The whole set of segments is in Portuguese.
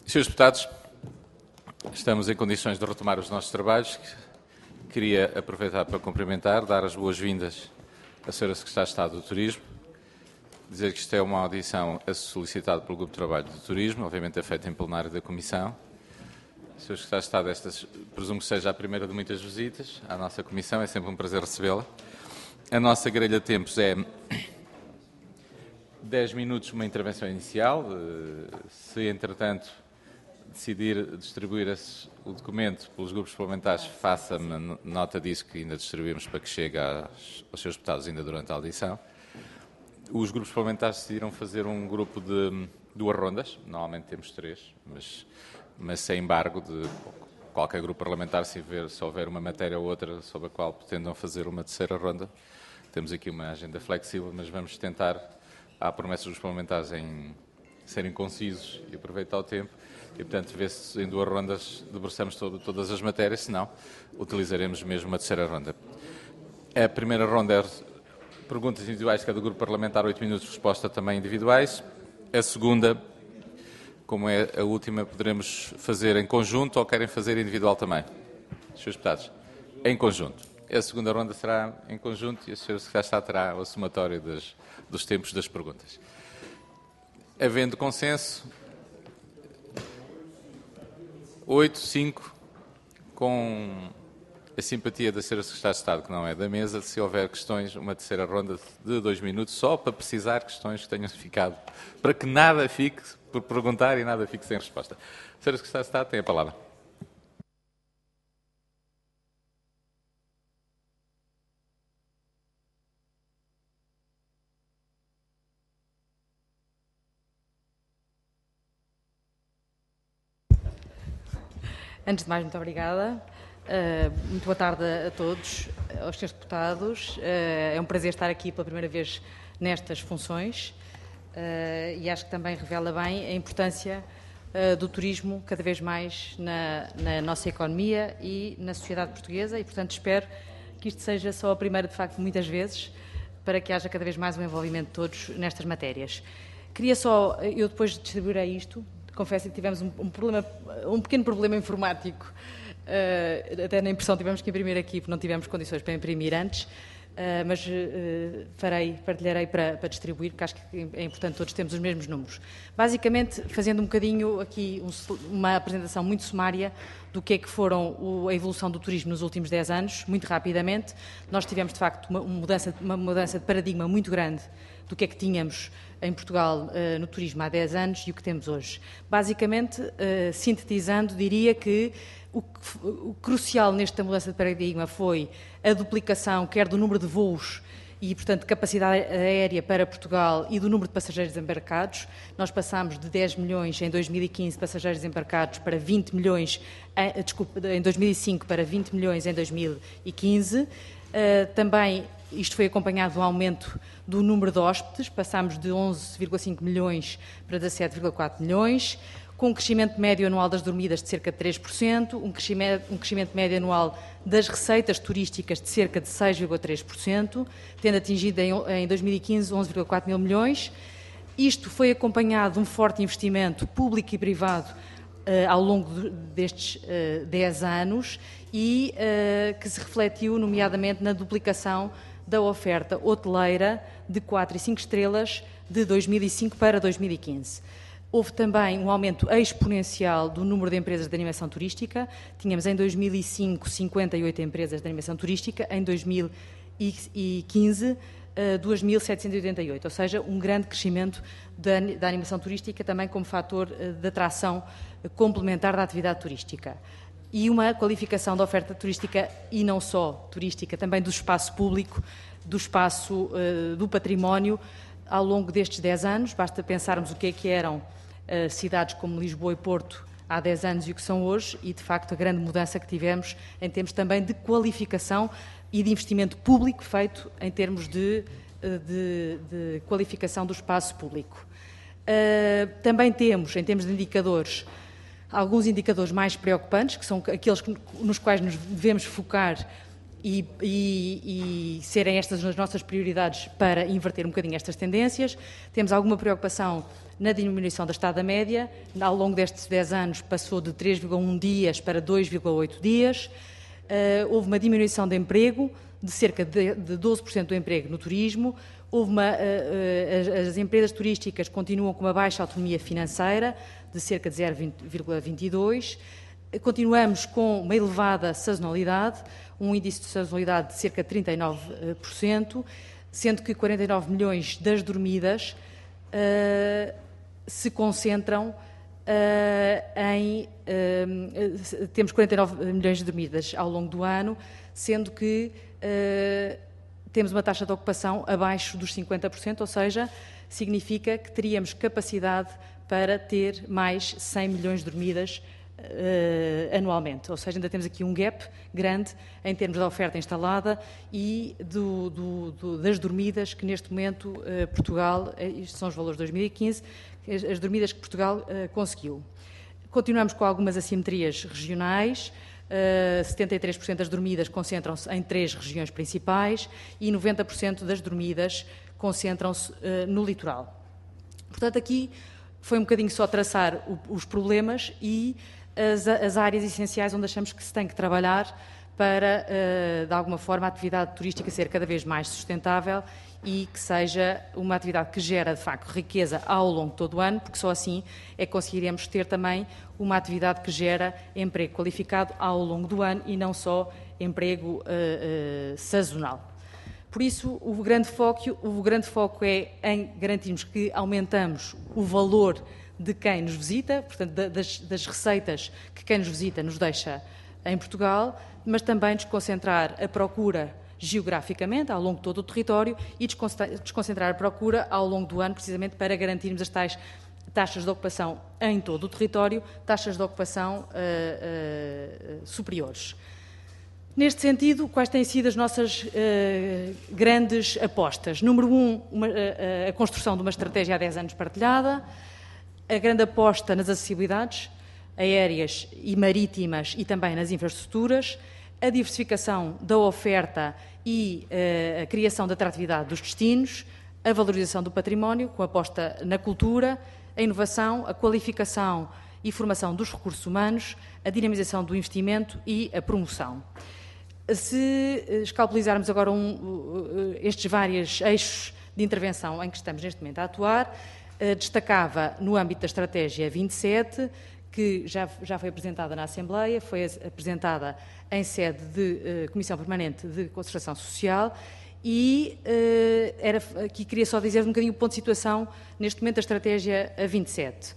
Senhores deputados, estamos em condições de retomar os nossos trabalhos. Queria aproveitar para cumprimentar, dar as boas-vindas à Sra. Secretária de Estado do Turismo, dizer que isto é uma audição solicitada pelo Grupo de Trabalho do Turismo, obviamente é feita em plenário da Comissão. Sra. Secretária de Estado, esta presumo que seja a primeira de muitas visitas à nossa Comissão, é sempre um prazer recebê-la. A nossa grelha de tempos é 10 minutos uma intervenção inicial. Se, entretanto, decidir distribuir o documento pelos grupos parlamentares, faça-me nota disso, que ainda distribuímos para que chegue aos seus deputados ainda durante a audição. Os grupos parlamentares decidiram fazer um grupo de 2 rondas, normalmente temos 3, mas sem embargo de qualquer grupo parlamentar, se houver uma matéria ou outra sobre a qual pretendam fazer uma terceira ronda. Temos aqui uma agenda flexível, mas vamos tentar, à promessa dos parlamentares, em serem concisos e aproveitar o tempo. E, portanto, ver se em 2 rondas debruçamos todas as matérias, senão utilizaremos mesmo uma terceira ronda. A primeira ronda é perguntas individuais, cada grupo parlamentar, 8 minutos, resposta também individuais. A segunda, como é a última, poderemos fazer em conjunto ou querem fazer individual também? Senhores deputados, em conjunto. A segunda ronda será em conjunto e a senhora Secretária de Estado terá o somatório dos tempos das perguntas. Havendo consenso, 8, 5, com a simpatia da senhora Secretária de Estado, que não é da mesa, se houver questões, uma terceira ronda de 2 minutos, só para precisar questões que tenham ficado, para que nada fique por perguntar e nada fique sem resposta. Senhora Secretária de Estado, tem a palavra. Antes de mais, muito obrigada. Muito boa tarde a todos, aos senhores deputados. É um prazer estar aqui pela primeira vez nestas funções e acho que também revela bem a importância do turismo cada vez mais na nossa economia e na sociedade portuguesa e, portanto, espero que isto seja só a primeira, de facto, muitas vezes, para que haja cada vez mais um envolvimento de todos nestas matérias. Queria só, eu depois distribuirei isto. Confesso que tivemos um pequeno problema informático, até na impressão tivemos que imprimir aqui, porque não tivemos condições para imprimir antes, mas partilharei para distribuir, porque acho que é importante todos termos os mesmos números. Basicamente, fazendo um bocadinho aqui uma apresentação muito sumária do que é que foram a evolução do turismo nos últimos 10 anos, muito rapidamente. Nós tivemos, de facto, uma mudança de paradigma muito grande do que é que tínhamos em Portugal no turismo há 10 anos e o que temos hoje. Basicamente, sintetizando, diria que o crucial nesta mudança de paradigma foi a duplicação, quer do número de voos e, portanto, capacidade aérea para Portugal e do número de passageiros embarcados. Nós passámos de 10 milhões em 2015 passageiros embarcados para 20 milhões, em 2005 para 20 milhões em 2015. Também isto foi acompanhado de um aumento do número de hóspedes, passámos de 11,5 milhões para 17,4 milhões, com um crescimento médio anual das dormidas de cerca de 3%, um crescimento médio anual das receitas turísticas de cerca de 6,3%, tendo atingido em 2015 11,4 mil milhões. Isto foi acompanhado de um forte investimento público e privado ao longo destes 10 anos e que se refletiu, nomeadamente, na duplicação da oferta hoteleira de 4 e 5 estrelas de 2005 para 2015. Houve também um aumento exponencial do número de empresas de animação turística. Tínhamos em 2005 58 empresas de animação turística, em 2015 2.788, ou seja, um grande crescimento da animação turística também como fator de atração complementar da atividade turística. E uma qualificação da oferta turística, e não só turística, também do espaço público, do espaço do património, ao longo destes 10 anos. Basta pensarmos o que é que eram cidades como Lisboa e Porto há 10 anos e o que são hoje, e de facto a grande mudança que tivemos em termos também de qualificação e de investimento público feito em termos de qualificação do espaço público. Também temos, em termos de indicadores, alguns indicadores mais preocupantes, que são aqueles nos quais nos devemos focar e serem estas as nossas prioridades para inverter um bocadinho estas tendências. Temos alguma preocupação na diminuição da estada média. Ao longo destes 10 anos passou de 3,1 dias para 2,8 dias. Houve uma diminuição de emprego, de cerca de 12% do emprego no turismo. As empresas turísticas continuam com uma baixa autonomia financeira, de cerca de 0,22%. Continuamos com uma elevada sazonalidade, um índice de sazonalidade de cerca de 39%, sendo que 49 milhões das dormidas se concentram temos 49 milhões de dormidas ao longo do ano, sendo que temos uma taxa de ocupação abaixo dos 50%, ou seja, significa que teríamos capacidade para ter mais 100 milhões de dormidas anualmente. Ou seja, ainda temos aqui um gap grande em termos da oferta instalada e das dormidas que neste momento Portugal, isto são os valores de 2015, as dormidas que Portugal conseguiu. Continuamos com algumas assimetrias regionais. 73% das dormidas concentram-se em 3 regiões principais e 90% das dormidas concentram-se no litoral. Portanto, aqui foi um bocadinho só traçar os problemas e as áreas essenciais onde achamos que se tem que trabalhar para, de alguma forma, a atividade turística ser cada vez mais sustentável e que seja uma atividade que gera, de facto, riqueza ao longo de todo o ano, porque só assim é que conseguiremos ter também uma atividade que gera emprego qualificado ao longo do ano e não só emprego sazonal. Por isso, o grande foco é em garantirmos que aumentamos o valor de quem nos visita, portanto, das receitas que quem nos visita nos deixa em Portugal, mas também desconcentrar a procura geograficamente, ao longo de todo o território, e desconcentrar a procura ao longo do ano, precisamente para garantirmos as tais taxas de ocupação em todo o território, taxas de ocupação superiores. Neste sentido, quais têm sido as nossas grandes apostas? Número 1, a construção de uma estratégia há 10 anos partilhada, a grande aposta nas acessibilidades aéreas e marítimas e também nas infraestruturas, a diversificação da oferta e a criação da atratividade dos destinos, a valorização do património, com aposta na cultura, a inovação, a qualificação e formação dos recursos humanos, a dinamização do investimento e a promoção. Se escalpelizarmos agora estes vários eixos de intervenção em que estamos neste momento a atuar, destacava no âmbito da Estratégia 27, que já foi apresentada na Assembleia, foi apresentada em sede de Comissão Permanente de Concertação Social e aqui queria só dizer um bocadinho o ponto de situação neste momento da Estratégia 27.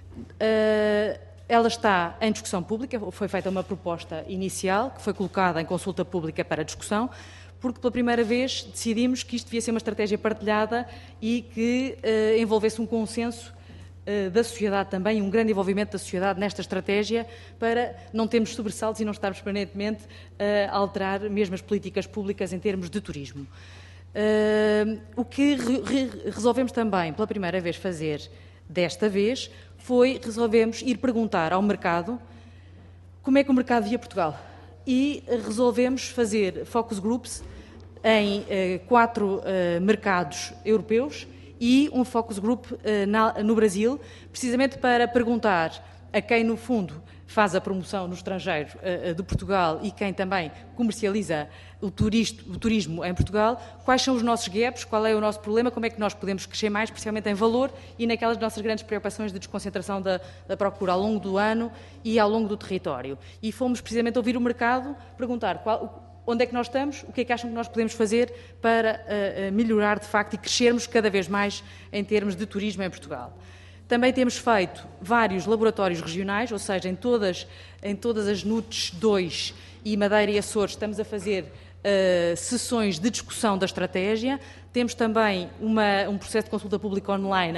Ela está em discussão pública, foi feita uma proposta inicial que foi colocada em consulta pública para discussão, porque pela primeira vez decidimos que isto devia ser uma estratégia partilhada e que envolvesse um consenso da sociedade também, um grande envolvimento da sociedade nesta estratégia para não termos sobressaltos e não estarmos permanentemente a alterar mesmo as políticas públicas em termos de turismo. O que resolvemos também pela primeira vez fazer desta vez resolvemos ir perguntar ao mercado como é que o mercado via Portugal e resolvemos fazer focus groups em 4 mercados europeus e um focus group no Brasil, precisamente para perguntar a quem, no fundo, faz a promoção no estrangeiro de Portugal e quem também comercializa o turismo em Portugal, quais são os nossos gaps, qual é o nosso problema, como é que nós podemos crescer mais, especialmente em valor e naquelas nossas grandes preocupações de desconcentração da procura ao longo do ano e ao longo do território. E fomos precisamente ouvir o mercado, perguntar onde é que nós estamos, o que é que acham que nós podemos fazer para melhorar, de facto, e crescermos cada vez mais em termos de turismo em Portugal. Também temos feito vários laboratórios regionais, ou seja, em todas as NUTs 2 e Madeira e Açores estamos a fazer sessões de discussão da estratégia. Temos também um processo de consulta pública online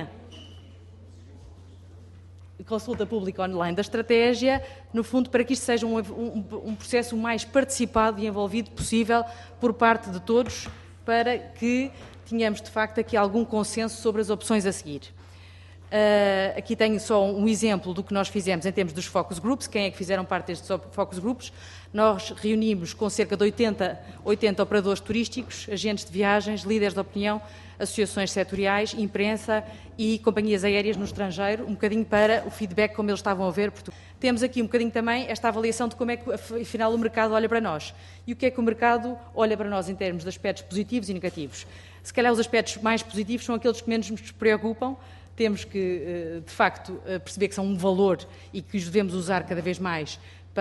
da estratégia, no fundo, para que isto seja um processo o mais participado e envolvido possível por parte de todos, para que tenhamos, de facto, aqui algum consenso sobre as opções a seguir. Aqui tenho só um exemplo do que nós fizemos em termos dos focus groups. Quem é que fizeram parte destes focus groups? Nós reunimos com cerca de 80 operadores turísticos, agentes de viagens, líderes de opinião, associações setoriais, imprensa e companhias aéreas no estrangeiro, um bocadinho para o feedback como eles estavam a ver. Temos aqui um bocadinho também esta avaliação de como é que, afinal, o mercado olha para nós. E o que é que o mercado olha para nós em termos de aspectos positivos e negativos. Se calhar os aspectos mais positivos são aqueles que menos nos preocupam. Temos que, de facto, perceber que são um valor e que os devemos usar cada vez mais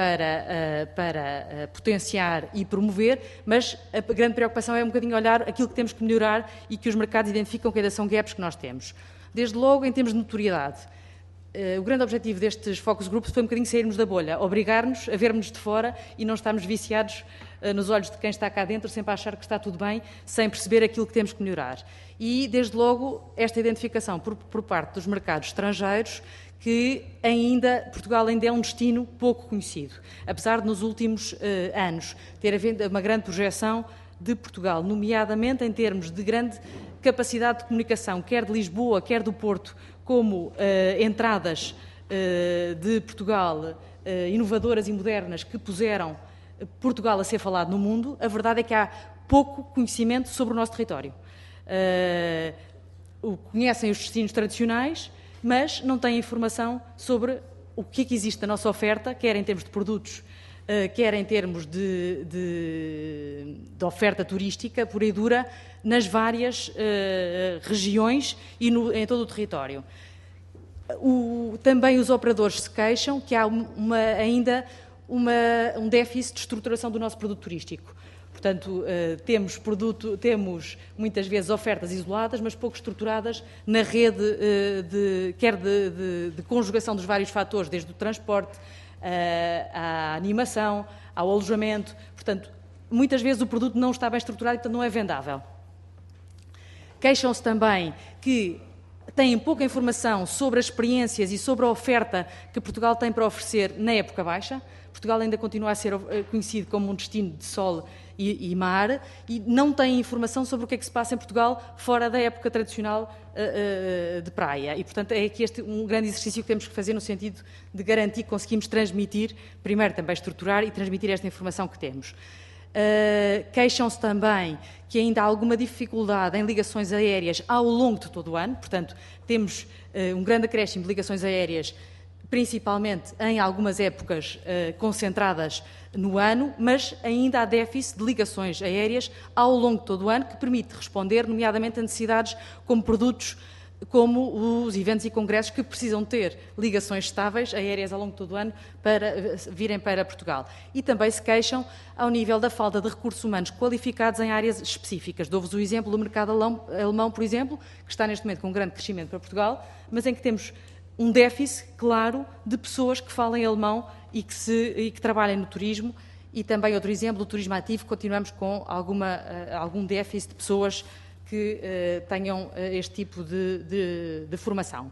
para potenciar e promover, mas a grande preocupação é um bocadinho olhar aquilo que temos que melhorar e que os mercados identificam que ainda são gaps que nós temos. Desde logo, em termos de notoriedade, o grande objetivo destes focus groups foi um bocadinho sairmos da bolha, obrigar-nos a vermos de fora e não estarmos viciados nos olhos de quem está cá dentro, sempre a achar que está tudo bem, sem perceber aquilo que temos que melhorar. E, desde logo, esta identificação por parte dos mercados estrangeiros, que Portugal ainda é um destino pouco conhecido, apesar de nos últimos anos ter havido uma grande projeção de Portugal, nomeadamente em termos de grande capacidade de comunicação, quer de Lisboa, quer do Porto, como entradas de Portugal inovadoras e modernas que puseram Portugal a ser falado no mundo. A verdade é que há pouco conhecimento sobre o nosso território. Conhecem os destinos tradicionais, mas não têm informação sobre o que é que existe da nossa oferta, quer em termos de produtos, quer em termos de oferta turística pura e dura, nas várias regiões e em todo o território. Também os operadores se queixam que há ainda um déficit de estruturação do nosso produto turístico. Portanto, temos muitas vezes ofertas isoladas, mas pouco estruturadas na rede, quer de conjugação dos vários fatores, desde o transporte, à animação, ao alojamento. Portanto, muitas vezes o produto não está bem estruturado e, portanto, não é vendável. Queixam-se também que têm pouca informação sobre as experiências e sobre a oferta que Portugal tem para oferecer na época baixa. Portugal ainda continua a ser conhecido como um destino de sol e mar, e não tem informação sobre o que é que se passa em Portugal fora da época tradicional de praia. E, portanto, é aqui um grande exercício que temos que fazer no sentido de garantir que conseguimos transmitir, primeiro também estruturar e transmitir esta informação que temos. Queixam-se também que ainda há alguma dificuldade em ligações aéreas ao longo de todo o ano. Portanto, temos um grande acréscimo de ligações aéreas, principalmente em algumas épocas concentradas no ano, mas ainda há déficit de ligações aéreas ao longo de todo o ano, que permite responder, nomeadamente, a necessidades como produtos, como os eventos e congressos que precisam ter ligações estáveis aéreas ao longo de todo o ano para virem para Portugal. E também se queixam ao nível da falta de recursos humanos qualificados em áreas específicas. Dou-vos o exemplo do mercado alemão, por exemplo, que está neste momento com um grande crescimento para Portugal, mas em que temos um déficit, claro, de pessoas que falem alemão e que trabalhem no turismo. E também outro exemplo, do turismo ativo, continuamos com algum déficit de pessoas que tenham este tipo de formação.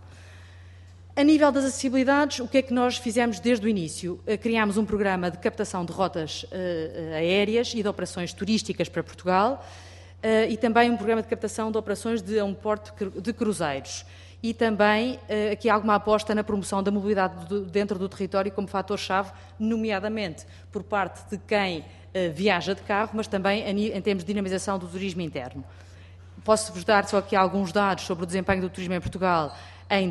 A nível das acessibilidades, o que é que nós fizemos desde o início? Criámos um programa de captação de rotas aéreas e de operações turísticas para Portugal e também um programa de captação de operações a um porto de cruzeiros. E também aqui há alguma aposta na promoção da mobilidade dentro do território como fator-chave, nomeadamente por parte de quem viaja de carro, mas também em termos de dinamização do turismo interno. Posso-vos dar só aqui alguns dados sobre o desempenho do turismo em Portugal em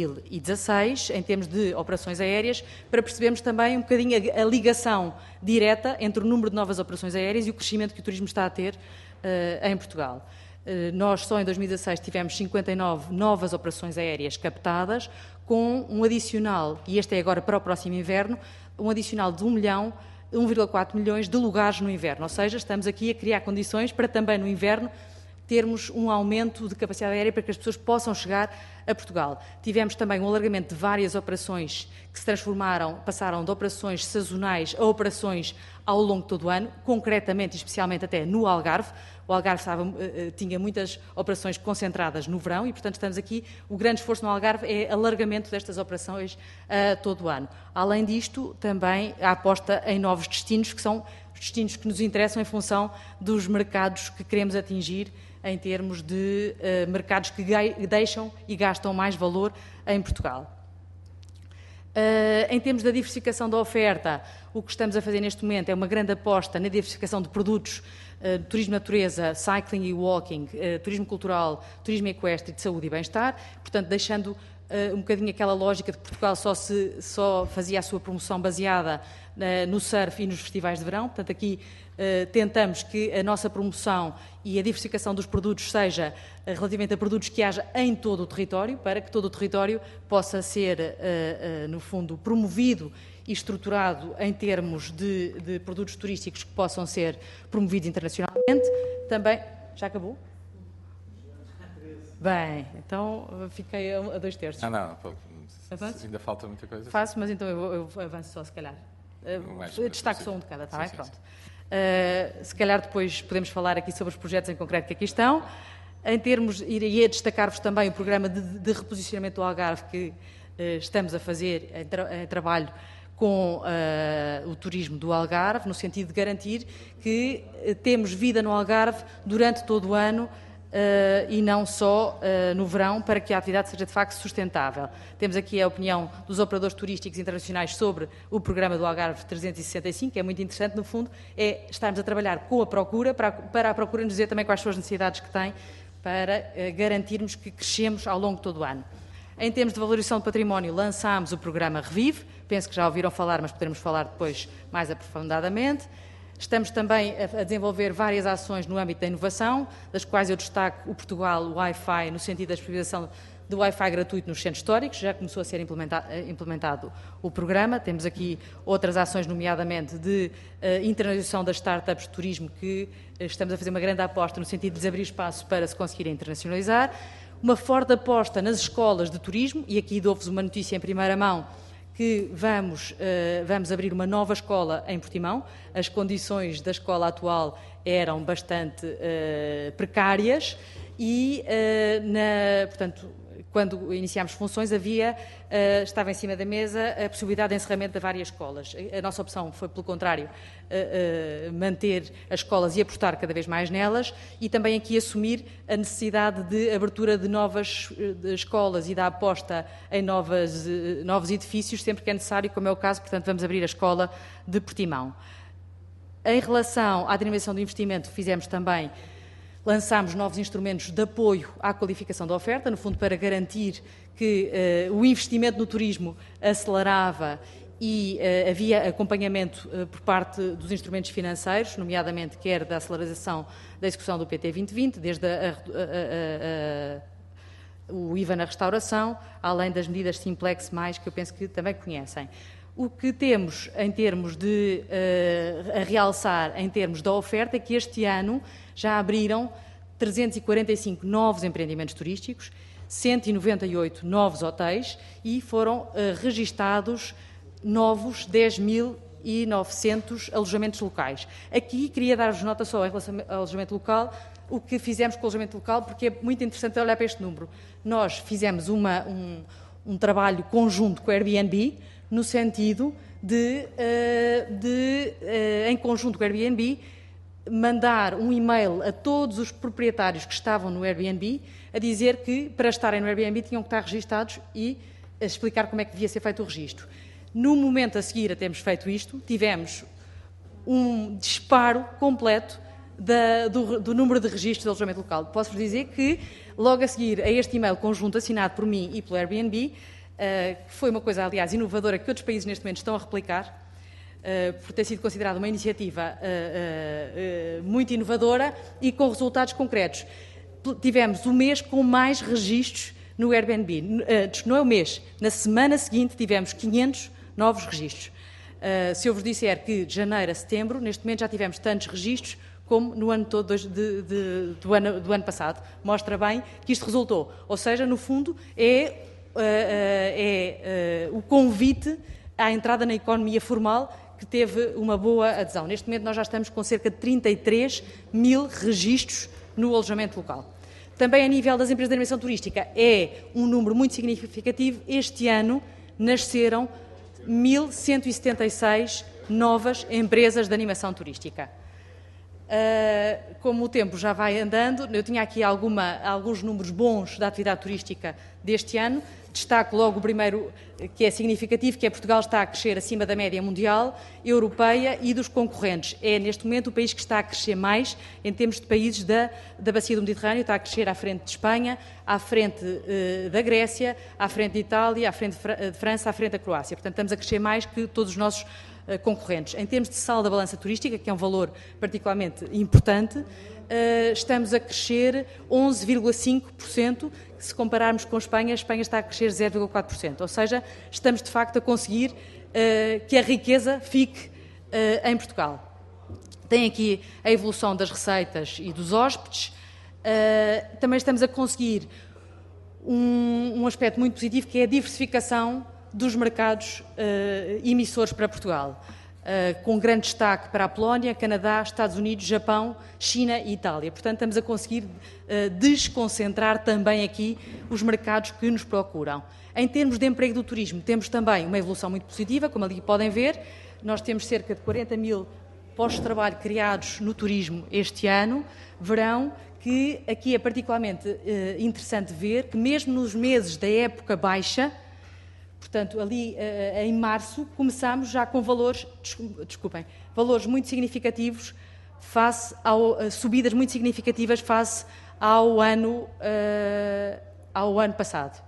2016, em termos de operações aéreas, para percebermos também um bocadinho a ligação direta entre o número de novas operações aéreas e o crescimento que o turismo está a ter em Portugal. Nós só em 2016 tivemos 59 novas operações aéreas captadas, com um adicional, e este é agora para o próximo inverno, um adicional de 1,4 milhões de lugares no inverno. Ou seja, estamos aqui a criar condições para também no inverno termos um aumento de capacidade aérea para que as pessoas possam chegar a Portugal. Tivemos também um alargamento de várias operações que se passaram de operações sazonais a operações ao longo de todo o ano, concretamente e especialmente até no Algarve. O Algarve tinha muitas operações concentradas no verão e, portanto, estamos aqui. O grande esforço no Algarve é alargamento destas operações todo o ano. Além disto, também a aposta em novos destinos, que são os destinos que nos interessam em função dos mercados que queremos atingir em termos de mercados que deixam e gastam mais valor em Portugal. Em termos da diversificação da oferta, o que estamos a fazer neste momento é uma grande aposta na diversificação de produtos, turismo natureza, cycling e walking, turismo cultural, turismo equestre, de saúde e bem-estar, portanto deixando um bocadinho aquela lógica de que Portugal só fazia a sua promoção baseada no surf e nos festivais de verão. Portanto, aqui tentamos que a nossa promoção e a diversificação dos produtos seja relativamente a produtos que haja em todo o território, para que todo o território possa ser, no fundo, promovido e estruturado em termos de produtos turísticos que possam ser promovidos internacionalmente. Também... Já acabou? Bem, então fiquei a 2/3. Não, ainda falta muita coisa. Faço, mas então eu avanço só, se calhar. Destaco só um de cada, está bem? Pronto. Se calhar depois podemos falar aqui sobre os projetos em concreto que aqui estão. Em termos, iria destacar-vos também o programa de reposicionamento do Algarve que estamos a fazer em trabalho com o turismo do Algarve, no sentido de garantir que temos vida no Algarve durante todo o ano, e não só no verão, para que a atividade seja de facto sustentável. Temos aqui a opinião dos operadores turísticos internacionais sobre o programa do Algarve 365, que é muito interessante, no fundo, é estarmos a trabalhar com a procura, para a procura nos dizer também quais são as necessidades que tem, para garantirmos que crescemos ao longo de todo o ano. Em termos de valorização do património, lançámos o programa Revive, penso que já ouviram falar, mas poderemos falar depois mais aprofundadamente. Estamos também a desenvolver várias ações no âmbito da inovação, das quais eu destaco o Portugal Wi-Fi, no sentido da disponibilização do Wi-Fi gratuito nos centros históricos. Já começou a ser implementado o programa. Temos aqui outras ações, nomeadamente de internacionalização das startups de turismo, que estamos a fazer uma grande aposta no sentido de desabrir espaço para se conseguirem internacionalizar. Uma forte aposta nas escolas de turismo, e aqui dou-vos uma notícia em primeira mão, que vamos abrir uma nova escola em Portimão. As condições da escola atual eram bastante precárias e, portanto, quando iniciámos funções, estava em cima da mesa a possibilidade de encerramento de várias escolas. A nossa opção foi, pelo contrário, manter as escolas e apostar cada vez mais nelas, e também aqui assumir a necessidade de abertura de novas escolas e da aposta em novos edifícios, sempre que é necessário, como é o caso. Portanto, vamos abrir a escola de Portimão. Em relação à dinamização do investimento, lançámos novos instrumentos de apoio à qualificação da oferta, no fundo para garantir que o investimento no turismo acelerava e havia acompanhamento por parte dos instrumentos financeiros, nomeadamente quer da aceleração da execução do PT 2020, desde o IVA na restauração, além das medidas Simplex+, que eu penso que também conhecem. O que temos em termos a realçar em termos da oferta é que este ano já abriram 345 novos empreendimentos turísticos, 198 novos hotéis e foram registados novos 10.900 alojamentos locais. Aqui queria dar-vos nota só em relação ao alojamento local, o que fizemos com o alojamento local, porque é muito interessante olhar para este número. Nós fizemos um trabalho conjunto com a Airbnb, no sentido de em conjunto com a Airbnb, mandar um e-mail a todos os proprietários que estavam no Airbnb a dizer que, para estarem no Airbnb, tinham que estar registados e a explicar como é que devia ser feito o registro. No momento a seguir a termos feito isto, tivemos um disparo completo do número de registros de alojamento local. Posso-vos dizer que, logo a seguir a este e-mail conjunto assinado por mim e pelo Airbnb, que foi uma coisa, aliás, inovadora, que outros países neste momento estão a replicar, por ter sido considerada uma iniciativa muito inovadora e com resultados concretos. Tivemos o mês com mais registros no Airbnb. Não é o mês, na semana seguinte tivemos 500 novos registros. Se eu vos disser que de janeiro a setembro, neste momento já tivemos tantos registros como no ano todo do ano passado. Mostra bem que isto resultou. Ou seja, no fundo, é o convite à entrada na economia formal que teve uma boa adesão. Neste momento nós já estamos com cerca de 33 mil registros no alojamento local. Também a nível das empresas de animação turística é um número muito significativo. Este ano nasceram 1.176 novas empresas de animação turística. Como o tempo já vai andando, eu tinha aqui alguns números bons da atividade turística deste ano. Destaco logo o primeiro, que é significativo, que é Portugal está a crescer acima da média mundial, europeia e dos concorrentes. É, neste momento, o país que está a crescer mais em termos de países da bacia do Mediterrâneo, está a crescer à frente de Espanha, à frente da Grécia, à frente de Itália, à frente de França, à frente da Croácia. Portanto, estamos a crescer mais que todos os nossos concorrentes. Em termos de saldo da balança turística, que é um valor particularmente importante, estamos a crescer 11,5%, se compararmos com a Espanha está a crescer 0,4%, ou seja, estamos de facto a conseguir que a riqueza fique em Portugal. Tem aqui a evolução das receitas e dos hóspedes, também estamos a conseguir um aspecto muito positivo, que é a diversificação dos mercados emissores para Portugal, com grande destaque para a Polónia, Canadá, Estados Unidos, Japão, China e Itália. Portanto, estamos a conseguir desconcentrar também aqui os mercados que nos procuram. Em termos de emprego do turismo, temos também uma evolução muito positiva, como ali podem ver. Nós temos cerca de 40 mil postos de trabalho criados no turismo este ano. Verão que aqui é particularmente interessante ver que mesmo nos meses da época baixa, portanto, ali em março, começamos já com valores muito significativos subidas muito significativas face ao ano passado.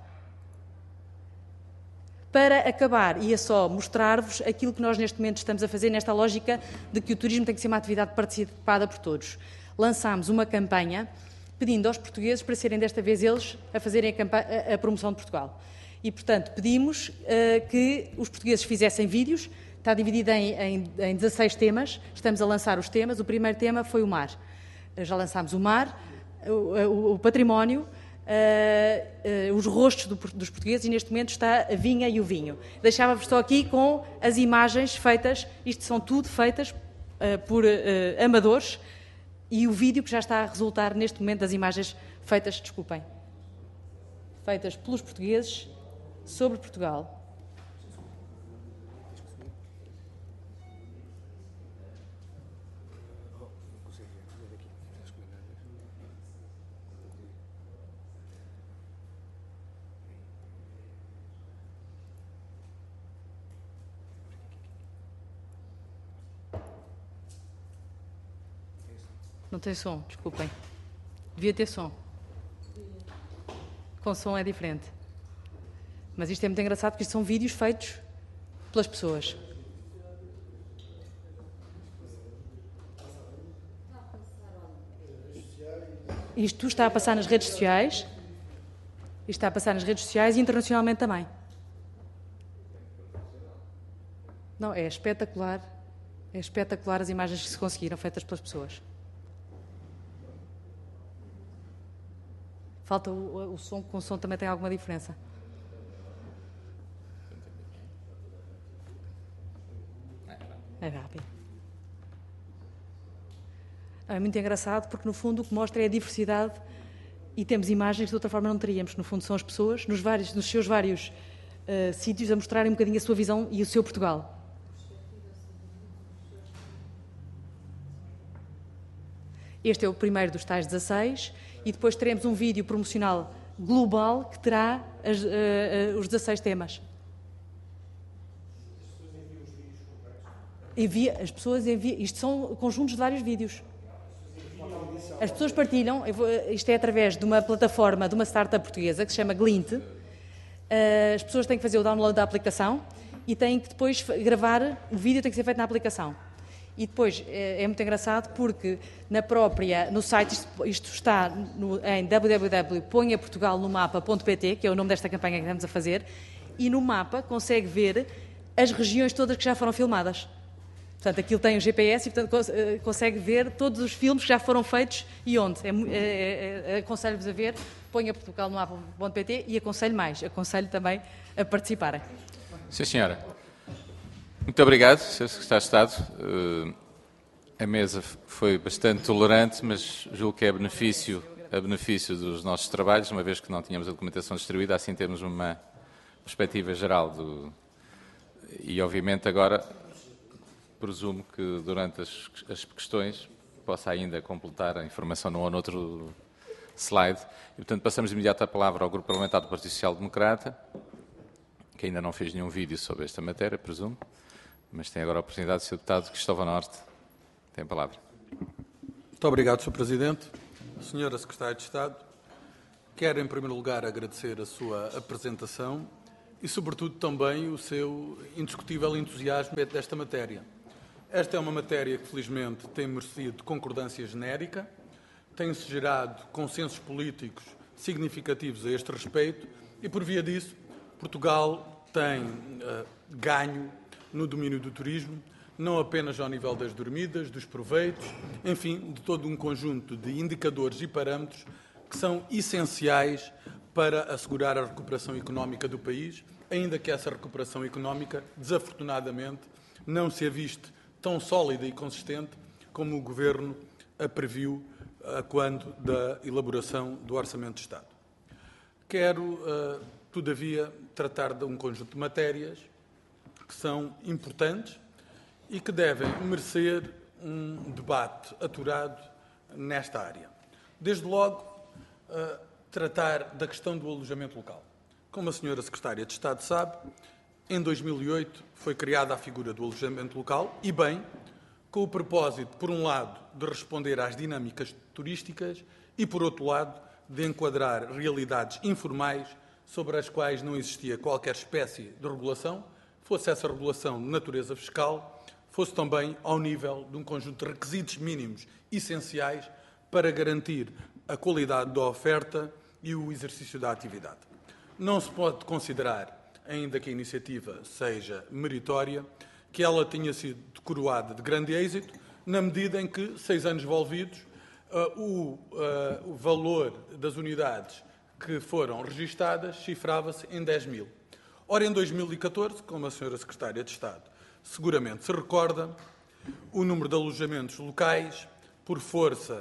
Para acabar, ia só mostrar-vos aquilo que nós neste momento estamos a fazer nesta lógica de que o turismo tem que ser uma atividade participada por todos. Lançámos uma campanha pedindo aos portugueses para serem desta vez eles a fazerem a promoção de Portugal. E, portanto, pedimos que os portugueses fizessem vídeos. Está dividido em 16 temas. Estamos a lançar os temas. O primeiro tema foi o mar. Já lançámos o mar, o património, os rostos dos portugueses, e neste momento está a vinha e o vinho. Deixava-vos só aqui com as imagens feitas, isto são tudo feitas por amadores, e o vídeo que já está a resultar neste momento das imagens feitas pelos portugueses sobre Portugal. Não tem som, desculpem. Devia ter som. Com som é diferente. Mas isto é muito engraçado porque isto são vídeos feitos pelas pessoas. Isto está a passar nas redes sociais. Isto está a passar nas redes sociais e internacionalmente também. Não, é espetacular. É espetacular as imagens que se conseguiram, feitas pelas pessoas. Falta o som, com o som também tem alguma diferença. É rápido. É muito engraçado porque, no fundo, o que mostra é a diversidade e temos imagens que de outra forma não teríamos. No fundo, são as pessoas nos seus vários sítios a mostrarem um bocadinho a sua visão e o seu Portugal. Este é o primeiro dos tais 16 e depois teremos um vídeo promocional global que terá os 16 temas. As pessoas enviam, isto são conjuntos de vários vídeos. As pessoas partilham, isto é através de uma plataforma de uma startup portuguesa que se chama Glint. As pessoas têm que fazer o download da aplicação e têm que depois gravar, o vídeo tem que ser feito na aplicação. E depois é muito engraçado porque no site, isto está em www.ponhaportugalnomapa.pt, que é o nome desta campanha que estamos a fazer, e no mapa consegue ver as regiões todas que já foram filmadas. Portanto, aquilo tem um GPS e, portanto, consegue ver todos os filmes que já foram feitos e onde. Aconselho-vos a ver, ponha Portugal no mapa.pt e aconselho também a participarem. Sim, senhora. Muito obrigado, Sr. Secretário de Estado. A mesa foi bastante tolerante, mas julgo que é a benefício dos nossos trabalhos, uma vez que não tínhamos a documentação distribuída, assim temos uma perspectiva geral e, obviamente, agora presumo que durante as questões possa ainda completar a informação num ou noutro slide. E, portanto, passamos de imediato a palavra ao Grupo Parlamentar do Partido Social Democrata, que ainda não fez nenhum vídeo sobre esta matéria, presumo, mas tem agora a oportunidade de ser o deputado Cristóvão Norte. Tem a palavra. Muito obrigado, Sr. Presidente. Senhora Secretária de Estado, quero, em primeiro lugar, agradecer a sua apresentação e, sobretudo, também o seu indiscutível entusiasmo desta matéria. Esta é uma matéria que, felizmente, tem merecido concordância genérica, tem-se gerado consensos políticos significativos a este respeito e, por via disso, Portugal tem ganho no domínio do turismo, não apenas ao nível das dormidas, dos proveitos, enfim, de todo um conjunto de indicadores e parâmetros que são essenciais para assegurar a recuperação económica do país, ainda que essa recuperação económica, desafortunadamente, não se aviste tão sólida e consistente como o Governo a previu quando da elaboração do Orçamento de Estado. Quero, todavia, tratar de um conjunto de matérias que são importantes e que devem merecer um debate aturado nesta área. Desde logo, tratar da questão do alojamento local. Como a senhora Secretária de Estado sabe, em 2008 foi criada a figura do alojamento local e, bem, com o propósito, por um lado, de responder às dinâmicas turísticas e, por outro lado, de enquadrar realidades informais sobre as quais não existia qualquer espécie de regulação, fosse essa regulação de natureza fiscal, fosse também ao nível de um conjunto de requisitos mínimos essenciais para garantir a qualidade da oferta e o exercício da atividade. Não se pode considerar, ainda que a iniciativa seja meritória, que ela tenha sido coroada de grande êxito, na medida em que, 6 anos envolvidos, o valor das unidades que foram registadas cifrava-se em 10 mil. Ora, em 2014, como a senhora Secretária de Estado seguramente se recorda, o número de alojamentos locais, por força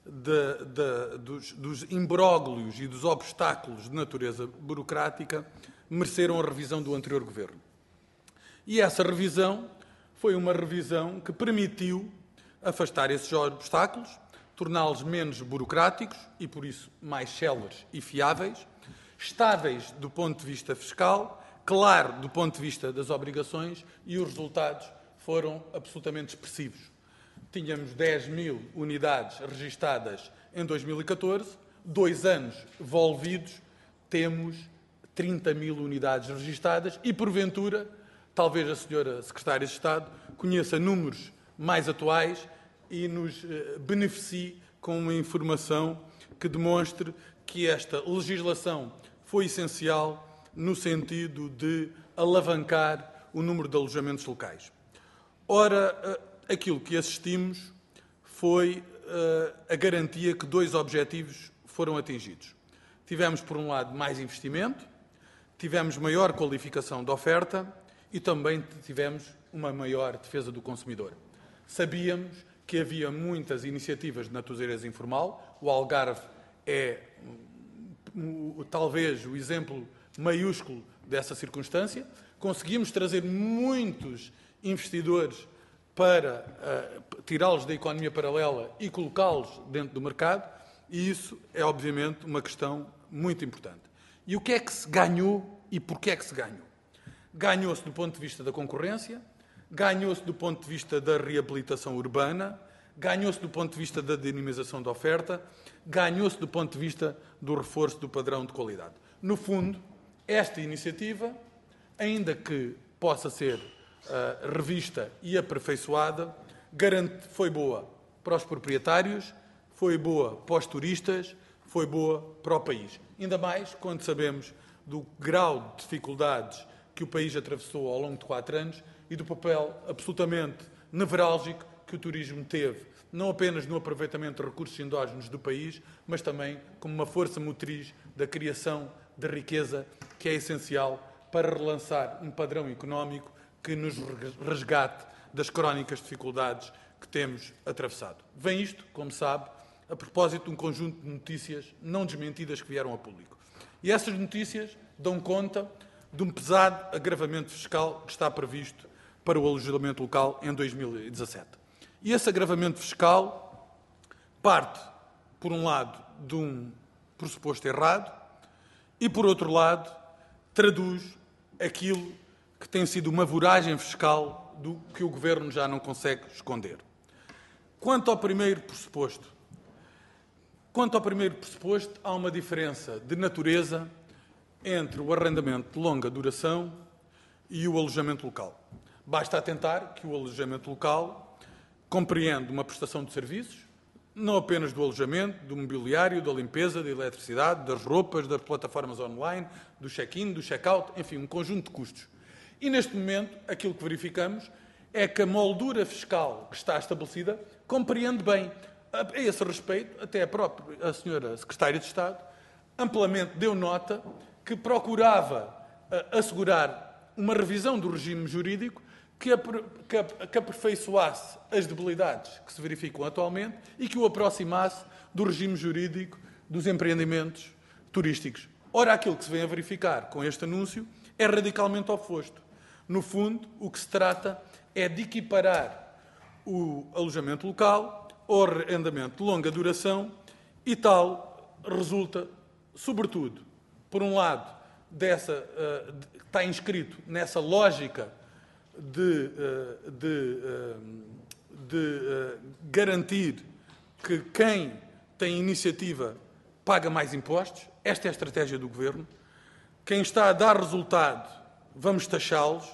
dos imbróglios e dos obstáculos de natureza burocrática, mereceram a revisão do anterior Governo. E essa revisão foi uma revisão que permitiu afastar esses obstáculos, torná-los menos burocráticos e, por isso, mais céleres e fiáveis, estáveis do ponto de vista fiscal, claro do ponto de vista das obrigações, e os resultados foram absolutamente expressivos. Tínhamos 10 mil unidades registadas em 2014, 2 anos envolvidos, temos 30 mil unidades registadas e, porventura, talvez a senhora Secretária de Estado conheça números mais atuais e nos beneficie com uma informação que demonstre que esta legislação foi essencial no sentido de alavancar o número de alojamentos locais. Ora, aquilo que assistimos foi a garantia que 2 objetivos foram atingidos. Tivemos, por um lado, mais investimento, tivemos maior qualificação da oferta e também tivemos uma maior defesa do consumidor. Sabíamos que havia muitas iniciativas de natureza informal, o Algarve é talvez o exemplo maiúsculo dessa circunstância. Conseguimos trazer muitos investidores para tirá-los da economia paralela e colocá-los dentro do mercado, e isso é, obviamente, uma questão muito importante. E o que é que se ganhou e porquê é que se ganhou? Ganhou-se do ponto de vista da concorrência, ganhou-se do ponto de vista da reabilitação urbana, ganhou-se do ponto de vista da dinamização da oferta, ganhou-se do ponto de vista do reforço do padrão de qualidade. No fundo, esta iniciativa, ainda que possa ser revista e aperfeiçoada, foi boa para os proprietários, foi boa para os turistas, foi boa para o país. Ainda mais quando sabemos do grau de dificuldades que o país atravessou ao longo de 4 anos e do papel absolutamente nevrálgico que o turismo teve, não apenas no aproveitamento de recursos endógenos do país, mas também como uma força motriz da criação de riqueza que é essencial para relançar um padrão económico que nos resgate das crónicas dificuldades que temos atravessado. Vem isto, como sabe, a propósito de um conjunto de notícias não desmentidas que vieram a público. E essas notícias dão conta de um pesado agravamento fiscal que está previsto para o alojamento local em 2017. E esse agravamento fiscal parte, por um lado, de um pressuposto errado e, por outro lado, traduz aquilo que tem sido uma voragem fiscal do que o Governo já não consegue esconder. Quanto ao primeiro pressuposto, há uma diferença de natureza entre o arrendamento de longa duração e o alojamento local. Basta atentar que o alojamento local compreende uma prestação de serviços, não apenas do alojamento, do mobiliário, da limpeza, da eletricidade, das roupas, das plataformas online, do check-in, do check-out, enfim, um conjunto de custos. E, neste momento, aquilo que verificamos é que a moldura fiscal que está estabelecida compreende bem. A esse respeito, até a senhora Secretária de Estado amplamente deu nota que procurava assegurar uma revisão do regime jurídico que aperfeiçoasse as debilidades que se verificam atualmente e que o aproximasse do regime jurídico dos empreendimentos turísticos. Ora, aquilo que se vem a verificar com este anúncio é radicalmente oposto. No fundo, o que se trata é de equiparar o alojamento local ao arrendamento de longa duração e tal resulta, sobretudo, por um lado, está inscrito nessa lógica de garantir que quem tem iniciativa paga mais impostos. Esta é a estratégia do Governo. Quem está a dar resultado, vamos taxá-los.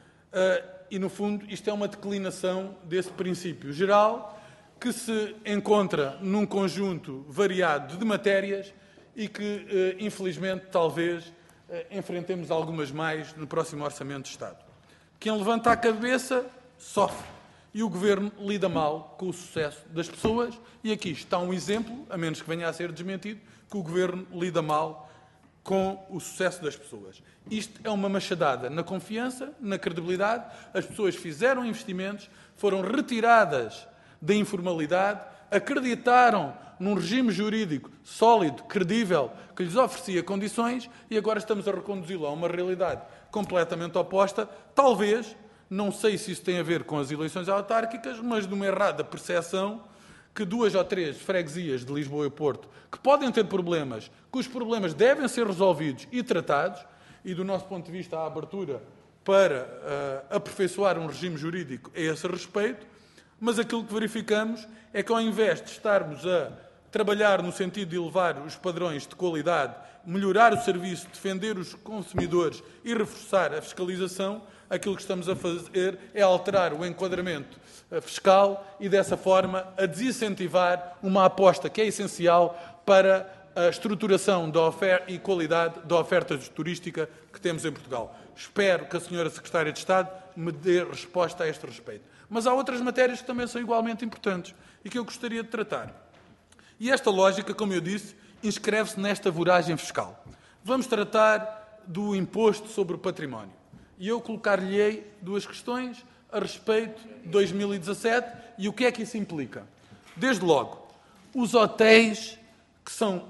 E, no fundo, isto é uma declinação desse princípio geral que se encontra num conjunto variado de matérias e que, infelizmente, talvez enfrentemos algumas mais no próximo Orçamento de Estado. Quem levanta a cabeça sofre e o Governo lida mal com o sucesso das pessoas e aqui está um exemplo, a menos que venha a ser desmentido, que o Governo lida mal com o sucesso das pessoas. Isto é uma machadada na confiança, na credibilidade. As pessoas fizeram investimentos, foram retiradas da informalidade, acreditaram num regime jurídico sólido, credível, que lhes oferecia condições e agora estamos a reconduzi-lo a uma realidade completamente oposta. Talvez, não sei se isso tem a ver com as eleições autárquicas, mas de uma errada percepção que 2 ou 3 freguesias de Lisboa e Porto, que podem ter problemas, cujos problemas devem ser resolvidos e tratados, e do nosso ponto de vista a abertura para aperfeiçoar um regime jurídico a esse respeito, mas aquilo que verificamos é que ao invés de estarmos a trabalhar no sentido de elevar os padrões de qualidade, melhorar o serviço, defender os consumidores e reforçar a fiscalização, aquilo que estamos a fazer é alterar o enquadramento fiscal e, dessa forma, a desincentivar uma aposta que é essencial para a estruturação da oferta e qualidade da oferta turística que temos em Portugal. Espero que a senhora Secretária de Estado me dê resposta a este respeito. Mas há outras matérias que também são igualmente importantes e que eu gostaria de tratar. E esta lógica, como eu disse, inscreve-se nesta voragem fiscal. Vamos tratar do imposto sobre o património. E eu colocar-lhe-ei 2 questões a respeito de 2017 e o que é que isso implica. Desde logo, os hotéis, que são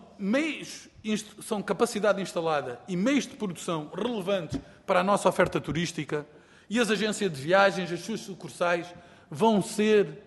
capacidade instalada e meios de produção relevantes para a nossa oferta turística, e as agências de viagens, as suas sucursais, vão ser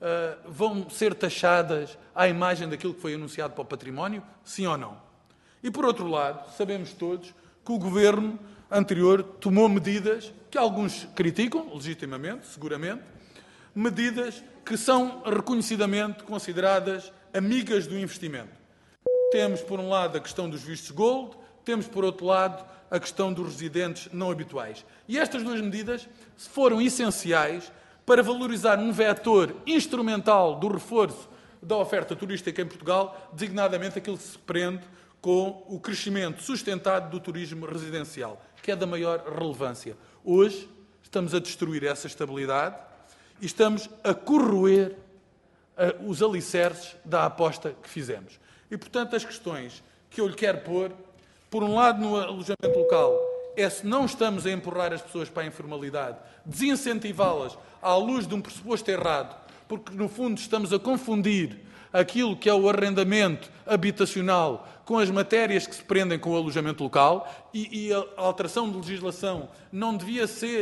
taxadas à imagem daquilo que foi anunciado para o património, sim ou não? E, por outro lado, sabemos todos que o Governo anterior tomou medidas que alguns criticam, legitimamente, seguramente, medidas que são reconhecidamente consideradas amigas do investimento. Temos, por um lado, a questão dos vistos gold, temos, por outro lado, a questão dos residentes não habituais. E estas 2 medidas foram essenciais para valorizar um vetor instrumental do reforço da oferta turística em Portugal, designadamente aquilo que se prende com o crescimento sustentado do turismo residencial, que é da maior relevância. Hoje estamos a destruir essa estabilidade e estamos a corroer os alicerces da aposta que fizemos. E, portanto, as questões que eu lhe quero pôr, por um lado, no alojamento local, é se não estamos a empurrar as pessoas para a informalidade, desincentivá-las à luz de um pressuposto errado, porque, no fundo, estamos a confundir aquilo que é o arrendamento habitacional com as matérias que se prendem com o alojamento local e a alteração de legislação não devia ser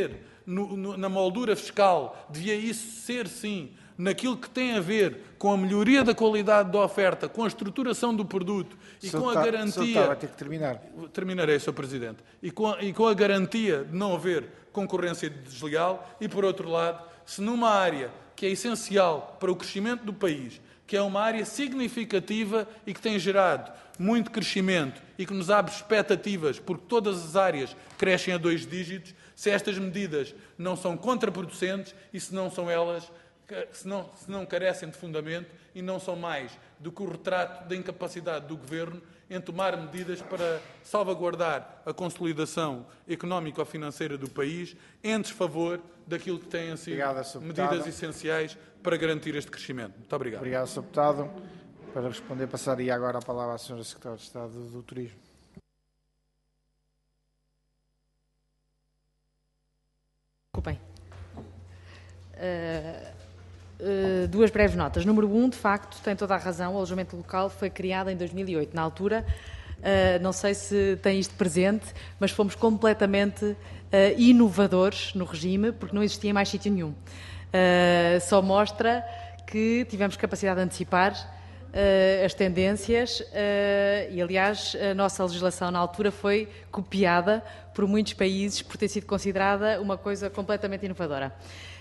na moldura fiscal, devia isso ser, sim, naquilo que tem a ver com a melhoria da qualidade da oferta, com a estruturação do produto e com a garantia... vai ter que terminar. Terminarei, Sr. Presidente. E com a garantia de não haver concorrência desleal e, por outro lado, se numa área que é essencial para o crescimento do país, que é uma área significativa e que tem gerado muito crescimento e que nos abre expectativas, porque todas as áreas crescem a 2 dígitos, se estas medidas não são contraproducentes e se não são elas, se não carecem de fundamento e não são mais do que o retrato da incapacidade do Governo em tomar medidas para salvaguardar a consolidação económico-financeira do país em desfavor daquilo que têm sido medidas essenciais para garantir este crescimento. Muito obrigado. Obrigado, Sr. Deputado. Para responder, passaria agora a palavra à Sra. Secretária de Estado do Turismo. Desculpem. Duas breves notas. Número 1, de facto, tem toda a razão, o alojamento local foi criado em 2008. Na altura, não sei se tem isto presente, mas fomos completamente inovadores no regime, porque não existia mais sítio nenhum. Só mostra que tivemos capacidade de antecipar as tendências e, aliás, a nossa legislação na altura foi copiada por muitos países por ter sido considerada uma coisa completamente inovadora.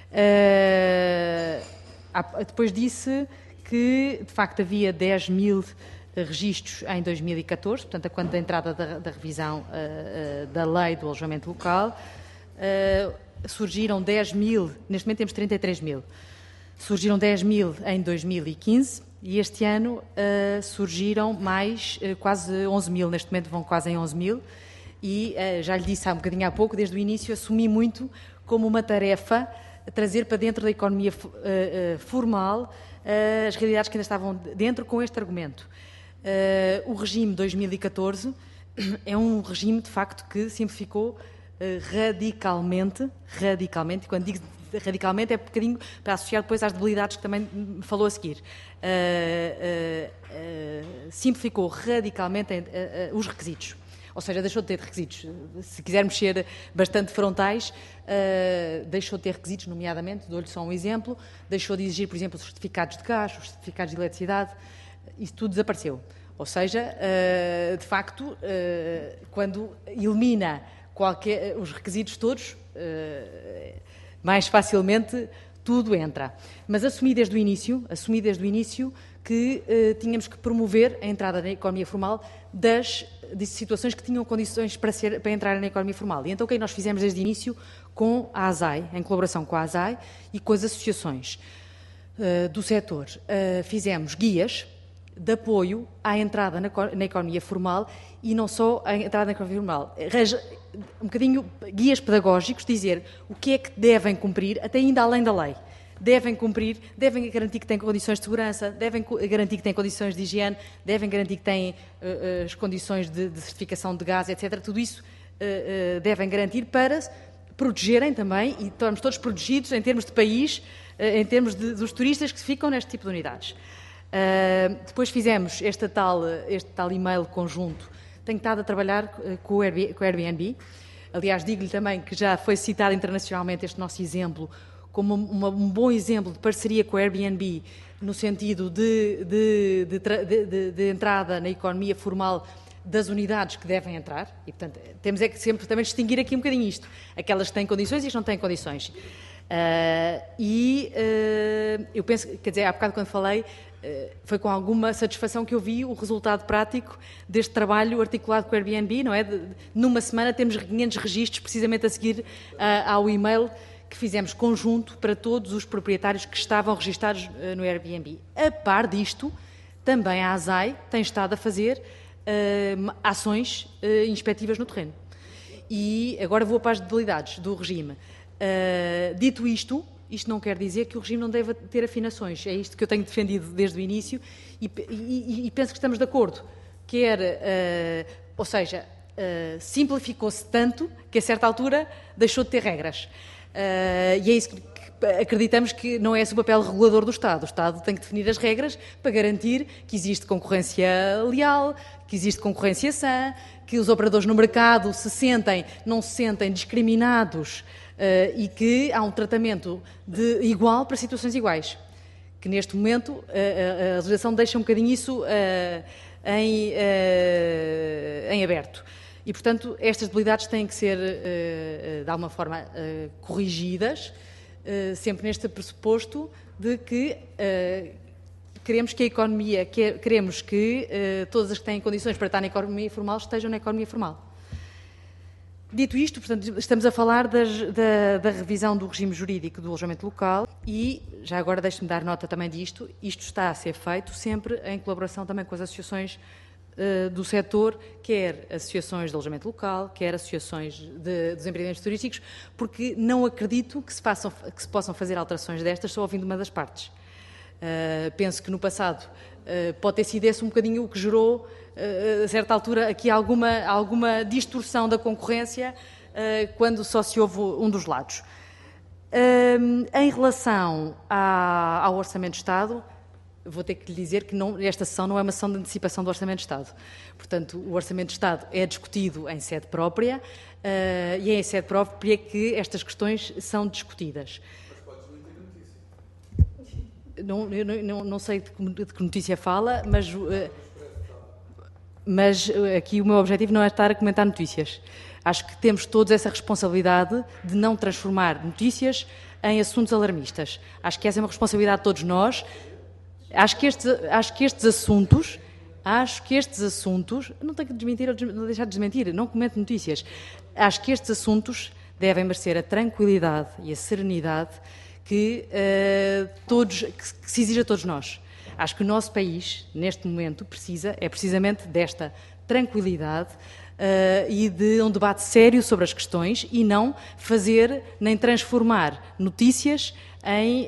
Depois disse que, de facto, havia 10 mil registros em 2014, portanto, quando da entrada da revisão da lei do alojamento local, surgiram 10 mil, neste momento temos 33 mil, surgiram 10 mil em 2015 e este ano surgiram mais quase 11 mil, neste momento vão quase em 11 mil e já lhe disse há um bocadinho há pouco, desde o início assumi muito como uma tarefa trazer para dentro da economia formal as realidades que ainda estavam dentro com este argumento. O regime 2014 é um regime, de facto, que simplificou radicalmente, e quando digo radicalmente é um bocadinho para associar depois às debilidades que também me falou a seguir. Simplificou radicalmente os requisitos. Ou seja, deixou de ter requisitos. Se quisermos ser bastante frontais, deixou de ter requisitos, nomeadamente, dou-lhe só um exemplo, deixou de exigir, por exemplo, os certificados de gás, os certificados de eletricidade, isso tudo desapareceu. Ou seja, de facto, quando elimina os requisitos todos, mais facilmente tudo entra. Mas assumi desde o início que tínhamos que promover a entrada na economia formal das situações que tinham condições para entrar na economia formal. E então o que nós fizemos desde o início com a ASAI, em colaboração com a ASAI e com as associações do setor, fizemos guias de apoio à entrada na economia formal e não só à entrada na economia formal. Um bocadinho guias pedagógicos, dizer o que é que devem cumprir, até ainda além da lei. Devem cumprir, devem garantir que têm condições de segurança, devem garantir que têm condições de higiene, devem garantir que têm as condições de certificação de gás, etc. Tudo isso devem garantir para protegerem também, e estamos todos protegidos em termos de país, em termos dos turistas que ficam neste tipo de unidades. Depois fizemos este tal e-mail conjunto. Tenho estado a trabalhar com o Airbnb. Aliás, digo-lhe também que já foi citado internacionalmente este nosso exemplo como um bom exemplo de parceria com o Airbnb no sentido de entrada na economia formal das unidades que devem entrar. E, portanto, temos é que sempre também distinguir aqui um bocadinho isto. Aquelas que têm condições e as que não têm condições. Eu penso, quer dizer, há bocado quando falei, foi com alguma satisfação que eu vi o resultado prático deste trabalho articulado com o Airbnb, não é? Numa semana temos 500 registros, precisamente a seguir ao e-mail que fizemos conjunto para todos os proprietários que estavam registados no Airbnb. A par disto, também a ASAI tem estado a fazer ações inspectivas no terreno. E agora vou para as debilidades do regime. Dito isto não quer dizer que o regime não deva ter afinações. É isto que eu tenho defendido desde o início e penso que estamos de acordo. Ou seja, simplificou-se tanto que a certa altura deixou de ter regras. E é isso que acreditamos que não é esse o papel regulador do Estado. O Estado tem que definir as regras para garantir que existe concorrência leal, que existe concorrência sã, que os operadores no mercado não se sentem discriminados e que há um tratamento igual para situações iguais, que neste momento a legislação deixa um bocadinho isso em aberto. E, portanto, estas debilidades têm que ser, de alguma forma, corrigidas, sempre neste pressuposto de que queremos que a economia, queremos que todas as que têm condições para estar na economia formal estejam na economia formal. Dito isto, portanto, estamos a falar da revisão do regime jurídico do alojamento local e, já agora deixe-me dar nota também disto, isto está a ser feito sempre em colaboração também com as associações do setor, quer associações de alojamento local, quer associações dos empreendimentos turísticos, porque não acredito que se possam fazer alterações destas só ouvindo uma das partes. Penso que no passado pode ter sido esse um bocadinho o que gerou, a certa altura, aqui alguma distorção da concorrência quando só se ouve um dos lados. Em relação ao Orçamento de Estado, vou ter que lhe dizer que esta sessão não é uma sessão de antecipação do Orçamento de Estado. Portanto, o Orçamento de Estado é discutido em sede própria e é em sede própria que estas questões são discutidas. Não sei de que notícia fala, mas aqui o meu objetivo não é estar a comentar notícias. Acho que temos todos essa responsabilidade de não transformar notícias em assuntos alarmistas. Acho que essa é uma responsabilidade de todos nós. Acho que estes assuntos, não tenho que desmentir ou deixar de desmentir, não comento notícias. Acho que estes assuntos devem merecer a tranquilidade e a serenidade que se exige a todos nós. Acho que o nosso país, neste momento, é precisamente desta tranquilidade e de um debate sério sobre as questões e não fazer nem transformar notícias em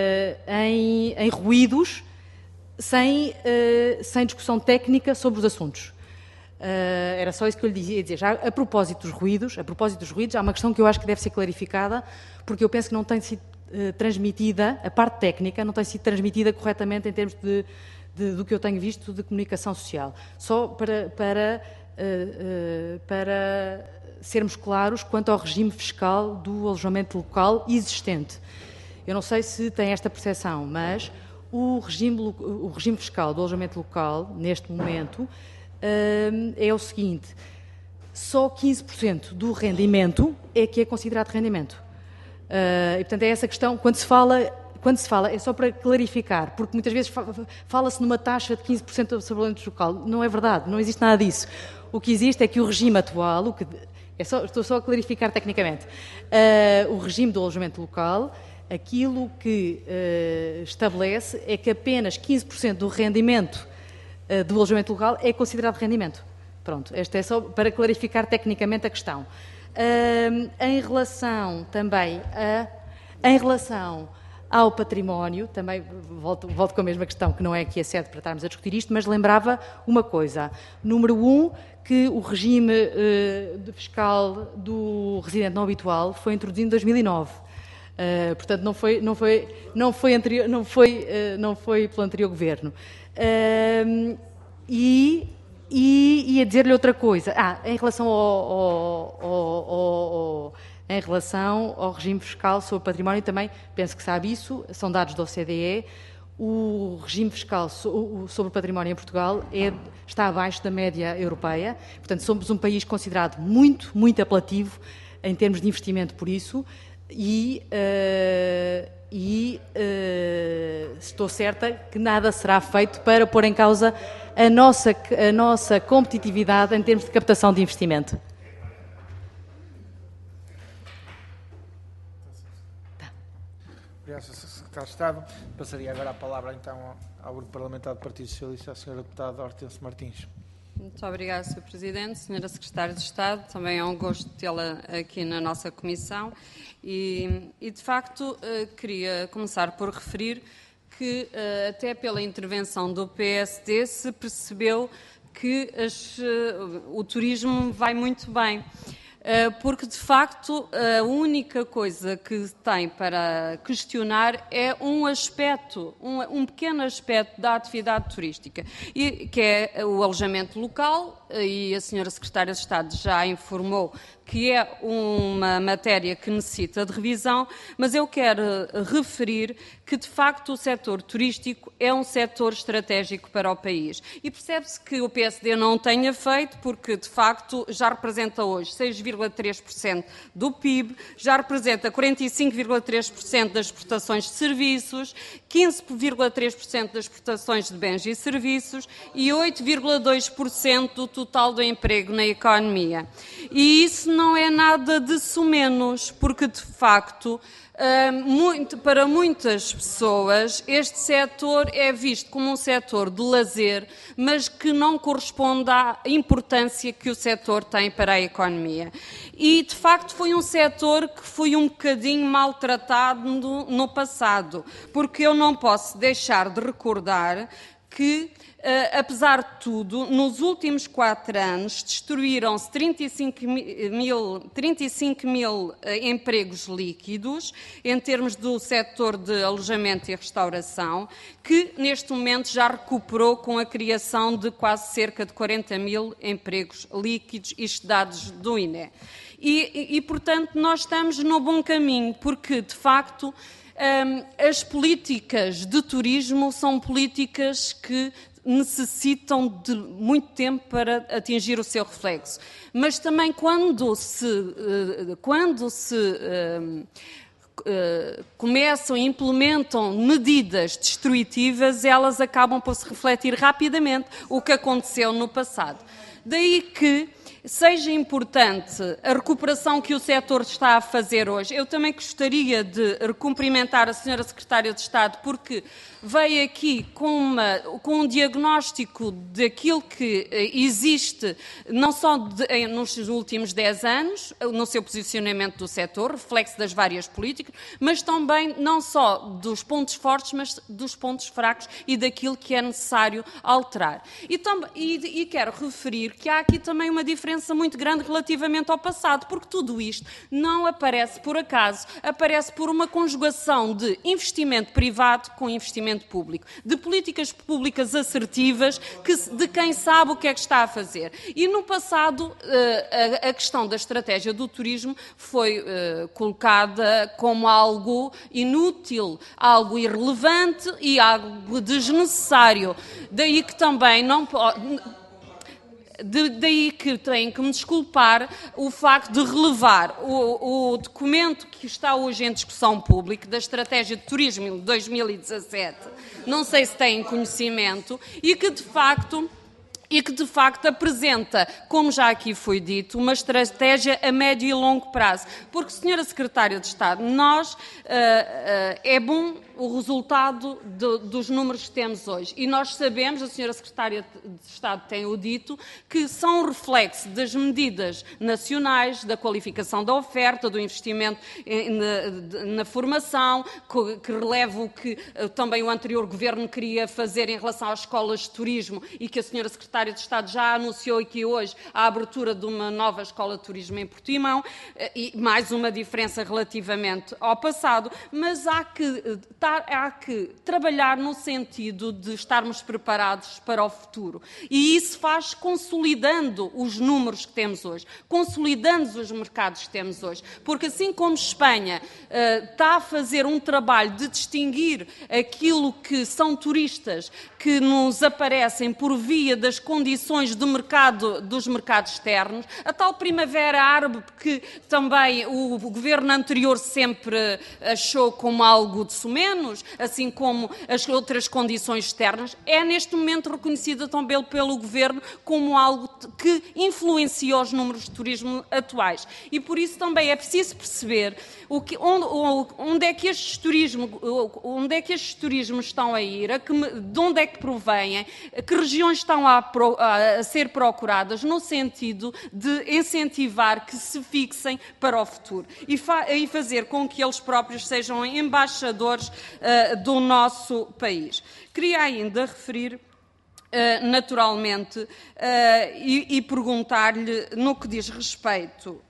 ruídos sem discussão técnica sobre os assuntos. Era só isso que eu lhe ia dizer. Já a propósito dos ruídos, há uma questão que eu acho que deve ser clarificada, porque eu penso que não tem sido transmitida, a parte técnica não tem sido transmitida corretamente em termos do que eu tenho visto de comunicação social. Só para sermos claros quanto ao regime fiscal do alojamento local existente. Eu não sei se tem esta percepção, mas o regime fiscal do alojamento local, neste momento, é o seguinte: só 15% do rendimento é que é considerado rendimento. E, portanto, é essa questão, quando se fala, é só para clarificar, porque muitas vezes fala-se numa taxa de 15% do alojamento local. Não é verdade, não existe nada disso. O que existe é que o regime atual, estou só a clarificar tecnicamente, o regime do alojamento local, aquilo que estabelece é que apenas 15% do rendimento do alojamento local é considerado rendimento. Pronto, esta é só para clarificar tecnicamente a questão. Em relação ao património, também volto com a mesma questão, que não é aqui a sede para estarmos a discutir isto, mas lembrava uma coisa. Número 1, que o regime fiscal do residente não habitual foi introduzido em 2009. Portanto, não foi pelo anterior governo. E a dizer-lhe outra coisa. Em relação ao regime fiscal sobre património, também penso que sabe isso, são dados da OCDE. O regime fiscal sobre o património em Portugal está abaixo da média europeia. Portanto, somos um país considerado muito, muito apelativo em termos de investimento por isso. Estou certa que nada será feito para pôr em causa a nossa competitividade em termos de captação de investimento. Obrigado, Sr. Secretário de Estado. Passaria agora a palavra, então, ao Grupo Parlamentar do Partido Socialista, à Sra. Deputada Hortência Martins. Muito obrigada, Sr. Presidente. Sra. Secretária de Estado, também é um gosto tê-la aqui na nossa Comissão e, de facto, queria começar por referir que, até pela intervenção do PSD, se percebeu que o turismo vai muito bem. porque de facto a única coisa que tem para questionar é um aspecto, um pequeno aspecto da atividade turística, que é o alojamento local, e a senhora Secretária de Estado já informou que é uma matéria que necessita de revisão, mas eu quero referir que, de facto, o setor turístico é um setor estratégico para o país. E percebe-se que o PSD não tenha feito, porque, de facto, já representa hoje 6,3% do PIB, já representa 45,3% das exportações de serviços, 15,3% das exportações de bens e serviços e 8,2% do total do emprego na economia. E isso não é nada de sumenos, porque, de facto, para muitas pessoas, este setor é visto como um setor de lazer, mas que não corresponde à importância que o setor tem para a economia. E, de facto, foi um setor que foi um bocadinho maltratado no passado, porque eu não posso deixar de recordar que, apesar de tudo, nos últimos 4 anos destruíram-se 35 mil empregos líquidos em termos do setor de alojamento e restauração, que neste momento já recuperou com a criação de quase cerca de 40 mil empregos líquidos, isto dados do INE. E, portanto, nós estamos no bom caminho, porque, de facto, as políticas de turismo são políticas que necessitam de muito tempo para atingir o seu reflexo. Mas também quando se começam e implementam medidas destrutivas, elas acabam por se refletir rapidamente, o que aconteceu no passado. Daí que seja importante a recuperação que o setor está a fazer hoje. Eu também gostaria de cumprimentar a senhora Secretária de Estado, porque veio aqui com um diagnóstico daquilo que existe, não só nos últimos 10 anos, no seu posicionamento do setor, reflexo das várias políticas, mas também não só dos pontos fortes, mas dos pontos fracos e daquilo que é necessário alterar. E quero referir que há aqui também uma diferença muito grande relativamente ao passado, porque tudo isto não aparece por acaso, aparece por uma conjugação de investimento privado com investimento público, de políticas públicas assertivas, de quem sabe o que é que está a fazer. E no passado, a questão da estratégia do turismo foi colocada como algo inútil, algo irrelevante e algo desnecessário. Daí que também não pode... Daí que tenho que me desculpar o facto de relevar o documento que está hoje em discussão pública da Estratégia de Turismo de 2017, não sei se têm conhecimento, e que de facto apresenta, como já aqui foi dito, uma estratégia a médio e longo prazo. Porque, Senhora Secretária de Estado, é bom o resultado dos números que temos hoje. E nós sabemos, a Senhora Secretária de Estado tem-o dito, que são um reflexo das medidas nacionais, da qualificação da oferta, do investimento na formação, que releva o que também o anterior Governo queria fazer em relação às escolas de turismo e que a Senhora Secretária de Estado já anunciou aqui hoje a abertura de uma nova escola de turismo em Portimão, e mais uma diferença relativamente ao passado, mas há que trabalhar no sentido de estarmos preparados para o futuro. E isso faz consolidando os números que temos hoje, consolidando os mercados que temos hoje. Porque assim como Espanha está a fazer um trabalho de distinguir aquilo que são turistas que nos aparecem por via das condições do mercado, dos mercados externos, a tal primavera árabe que também o governo anterior sempre achou como algo de sumenos, assim como as outras condições externas, é neste momento reconhecida também pelo Governo como algo que influencia os números de turismo atuais. E por isso também é preciso perceber onde é que estes turismos estão a ir, de onde é que provêm, que regiões estão a ser procuradas, no sentido de incentivar que se fixem para o futuro e fazer com que eles próprios sejam embaixadores do nosso país. Queria ainda referir naturalmente, e perguntar-lhe, no que diz respeito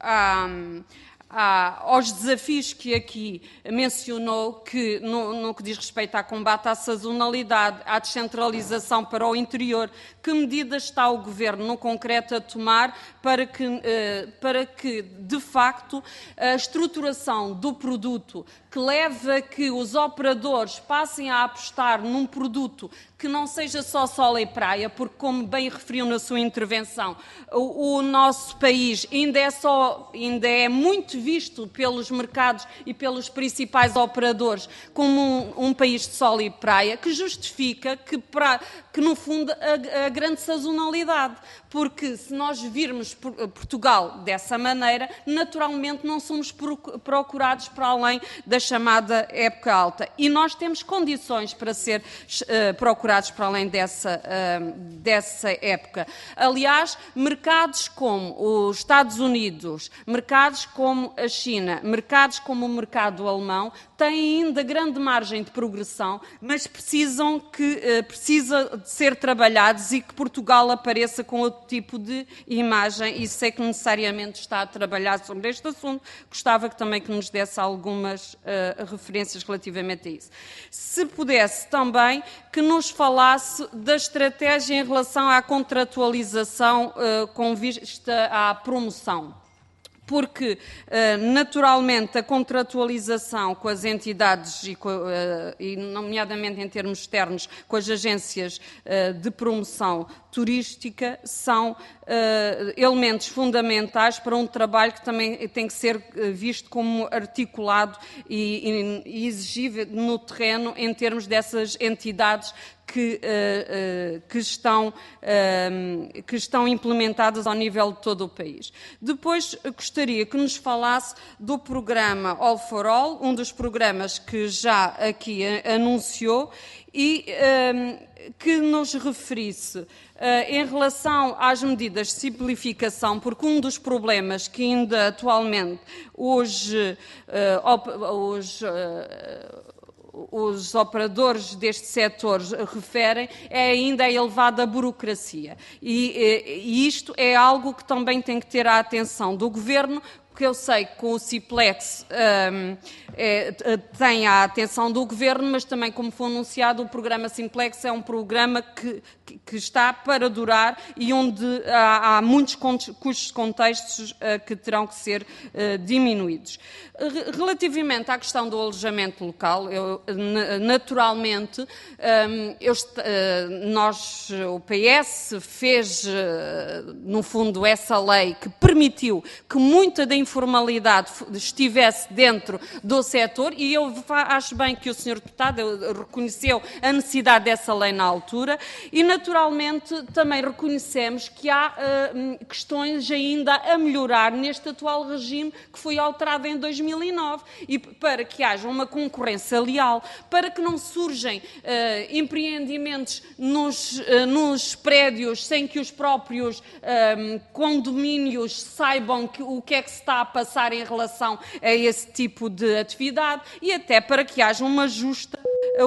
aos desafios que aqui mencionou, que no que diz respeito ao combate à sazonalidade, à descentralização para o interior, que medidas está o Governo no concreto a tomar para que, de facto, a estruturação do produto que leva a que os operadores passem a apostar num produto que não seja só sol e praia, porque, como bem referiu na sua intervenção, o nosso país ainda é muito visto pelos mercados e pelos principais operadores como um país de sol e praia, que justifica que no fundo, a grande sazonalidade. Porque se nós virmos Portugal dessa maneira, naturalmente não somos procurados para além da chamada época alta. E nós temos condições para ser procurados para além dessa época. Aliás, mercados como os Estados Unidos, mercados como a China, mercados como o mercado alemão, têm ainda grande margem de progressão, mas precisa de ser trabalhados e que Portugal apareça com outro tipo de imagem, e sei que necessariamente está a trabalhar sobre este assunto. Gostava também que nos desse algumas referências relativamente a isso. Se pudesse também que nos falasse da estratégia em relação à contratualização com vista à promoção. Porque, naturalmente, a contratualização com as entidades, e nomeadamente em termos externos, com as agências de promoção turística, são elementos fundamentais para um trabalho que também tem que ser visto como articulado e exigível no terreno em termos dessas entidades que estão implementadas ao nível de todo o país. Depois, gostaria que nos falasse do programa All for All, um dos programas que já aqui anunciou, e que nos referisse em relação às medidas de simplificação, porque um dos problemas que ainda atualmente os operadores deste setor referem é ainda a elevada burocracia. E isto é algo que também tem que ter a atenção do Governo, que eu sei que com o Ciplex tem a atenção do Governo, mas também, como foi anunciado, o programa Simplex é um programa que está para durar e onde há muitos custos contextos que terão que ser diminuídos. Relativamente à questão do alojamento local, naturalmente, o PS fez, no fundo, essa lei que permitiu que muita da informalidade estivesse dentro do setor, e eu acho bem que o Sr. Deputado reconheceu a necessidade dessa lei na altura, e naturalmente também reconhecemos que há questões ainda a melhorar neste atual regime que foi alterado em 2009, e para que haja uma concorrência leal, para que não surjam empreendimentos nos prédios sem que os próprios condomínios saibam o que é que se está a passar em relação a esse tipo de atividade, e até para que haja uma justa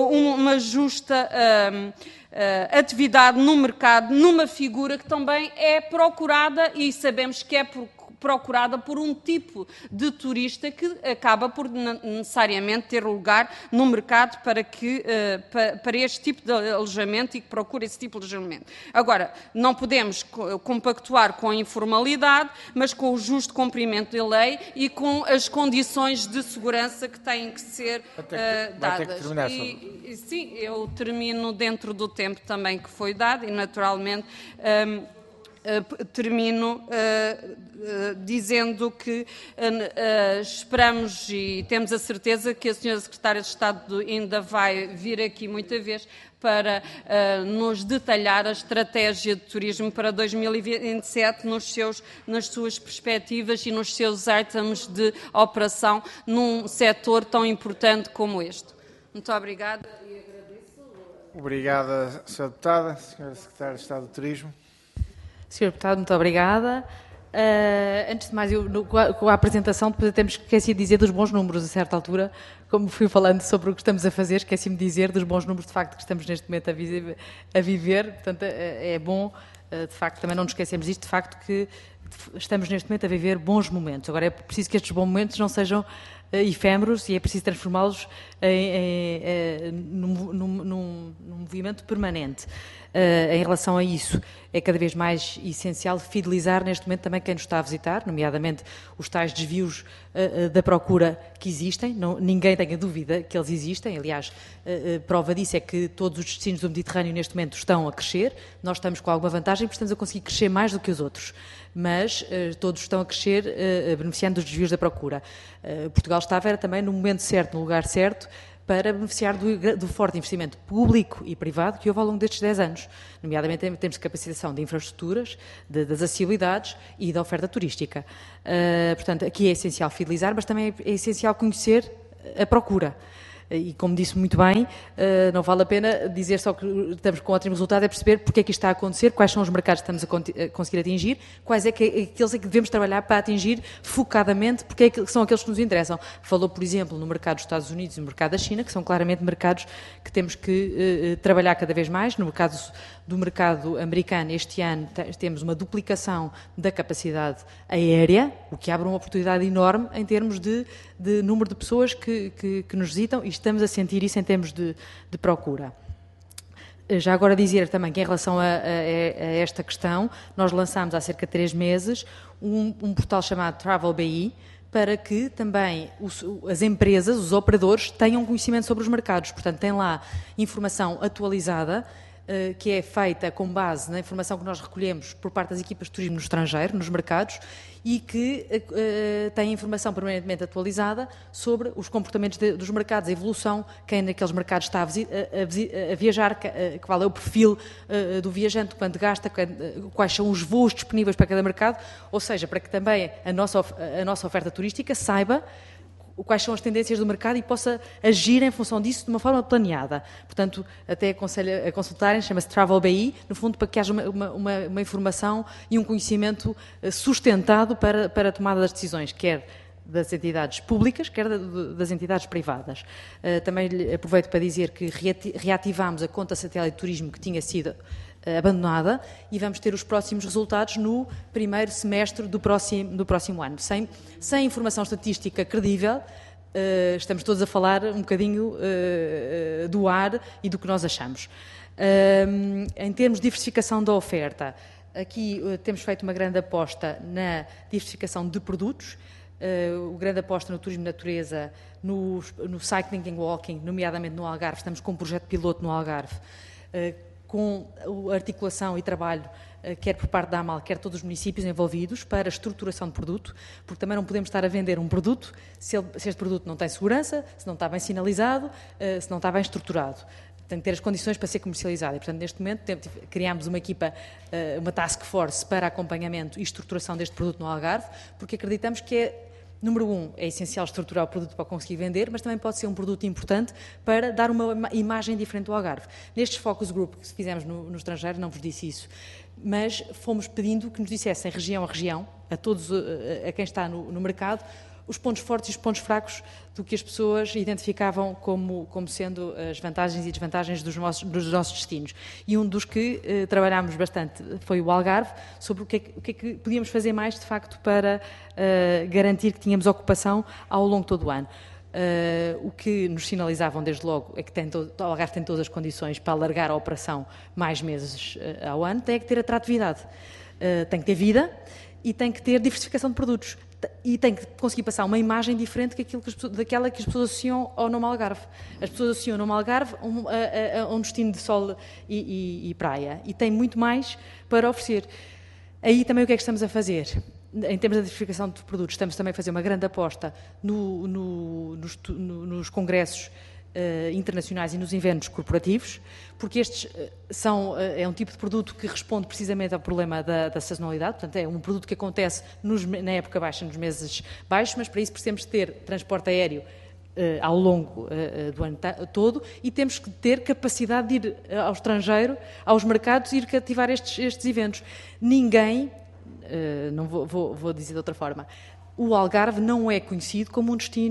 atividade no mercado, numa figura que também é procurada, e sabemos que é procurada por um tipo de turista que acaba por necessariamente ter lugar no mercado para este tipo de alojamento e que procura esse tipo de alojamento. Agora, não podemos compactuar com a informalidade, mas com o justo cumprimento da lei e com as condições de segurança que têm que ser dadas. Sim, eu termino dentro do tempo também que foi dado e, naturalmente, termino dizendo que esperamos e temos a certeza que a Sra. Secretária de Estado ainda vai vir aqui muita vez para nos detalhar a estratégia de turismo para 2027 nas suas perspectivas e nos seus items de operação num setor tão importante como este. Muito obrigada e agradeço. Obrigada, Sra. Deputada. Sra. Secretária de Estado do Turismo. Sr. Deputado, muito obrigada. Antes de mais, com a apresentação, depois temos que esquecer de dizer dos bons números, a certa altura, como fui falando sobre o que estamos a fazer, esqueci-me de dizer dos bons números de facto que estamos neste momento a viver, portanto é bom de facto também não nos esquecemos disto, de facto que estamos neste momento a viver bons momentos. Agora é preciso que estes bons momentos não sejam efêmeros e é preciso transformá-los num movimento permanente. Em relação a isso, é cada vez mais essencial fidelizar neste momento também quem nos está a visitar, nomeadamente os tais desvios da procura que existem, ninguém tenha dúvida que eles existem, aliás, prova disso é que todos os destinos do Mediterrâneo neste momento estão a crescer, nós estamos com alguma vantagem porque estamos a conseguir crescer mais do que os outros, mas todos estão a crescer beneficiando dos desvios da procura. Portugal estava também no momento certo, no lugar certo, para beneficiar do forte investimento público e privado que houve ao longo destes 10 anos, nomeadamente em termos de capacitação de infraestruturas, das acessibilidades e da oferta turística. Portanto, aqui é essencial fidelizar, mas também é essencial conhecer a procura. E, como disse muito bem, não vale a pena dizer só que estamos com ótimo resultado, é perceber porque é que isto está a acontecer, quais são os mercados que estamos a conseguir atingir, quais é que aqueles é que devemos trabalhar para atingir focadamente, porque é que são aqueles que nos interessam. Falou, por exemplo, no mercado dos Estados Unidos e no mercado da China, que são claramente mercados que temos que trabalhar cada vez mais. No caso do mercado americano, este ano temos uma duplicação da capacidade aérea, o que abre uma oportunidade enorme em termos de número de pessoas que nos visitam e estamos a sentir isso em termos de procura. Já agora dizer também que em relação a esta questão, nós lançámos há cerca de 3 meses um portal chamado Travel BI, para que também as empresas, os operadores, tenham conhecimento sobre os mercados. Portanto, tem lá informação atualizada, que é feita com base na informação que nós recolhemos por parte das equipas de turismo no estrangeiro, nos mercados, e que tem informação permanentemente atualizada sobre os comportamentos dos mercados, a evolução, quem naqueles mercados está a viajar, qual é o perfil do viajante, quanto gasta, quais são os voos disponíveis para cada mercado, ou seja, para que também a nossa oferta turística saiba quais são as tendências do mercado e possa agir em função disso de uma forma planeada. Portanto, até aconselho a consultarem, chama-se Travel BI, no fundo para que haja uma informação e um conhecimento sustentado para a tomada das decisões, quer das entidades públicas, quer das entidades privadas. Também aproveito para dizer que reativámos a conta satélite de turismo que tinha sido abandonada e vamos ter os próximos resultados no primeiro semestre do próximo ano. Sem informação estatística credível, estamos todos a falar um bocadinho do ar e do que nós achamos. Em termos de diversificação da oferta, aqui temos feito uma grande aposta na diversificação de produtos, grande aposta no turismo de natureza, no cycling and walking, nomeadamente no Algarve. Estamos com um projeto piloto no Algarve, com a articulação e trabalho, quer por parte da AMAL, quer todos os municípios envolvidos, para a estruturação de produto, porque também não podemos estar a vender um produto se este produto não tem segurança, se não está bem sinalizado, se não está bem estruturado. Tem que ter as condições para ser comercializado. E, portanto, neste momento, criámos uma equipa, uma task force para acompanhamento e estruturação deste produto no Algarve, porque acreditamos que número 1, é essencial estruturar o produto para conseguir vender, mas também pode ser um produto importante para dar uma imagem diferente do Algarve. Nestes focus group que fizemos no estrangeiro, não vos disse isso, mas fomos pedindo que nos dissessem região a região, a quem está no mercado, os pontos fortes e os pontos fracos do que as pessoas identificavam como sendo as vantagens e desvantagens dos nossos destinos. E um dos que trabalhámos bastante foi o Algarve, sobre o que é que podíamos fazer mais, de facto, para garantir que tínhamos ocupação ao longo de todo o ano. O que nos sinalizavam desde logo é que o Algarve tem todas as condições para alargar a operação mais meses ao ano, tem que ter atratividade, tem que ter vida e tem que ter diversificação de produtos. E tem que conseguir passar uma imagem diferente daquela que as pessoas associam ao nome Algarve. As pessoas associam o nome Algarve a um destino de sol e praia. E tem muito mais para oferecer. Aí também o que é que estamos a fazer? Em termos de diversificação de produtos, estamos também a fazer uma grande aposta nos congressos internacionais e nos eventos corporativos, porque estes é um tipo de produto que responde precisamente ao problema da sazonalidade, portanto é um produto que acontece na época baixa, nos meses baixos, mas para isso precisamos ter transporte aéreo ao longo do ano todo e temos que ter capacidade de ir ao estrangeiro, aos mercados e ir cativar estes eventos. Ninguém, não vou dizer de outra forma, o Algarve não é conhecido como um destino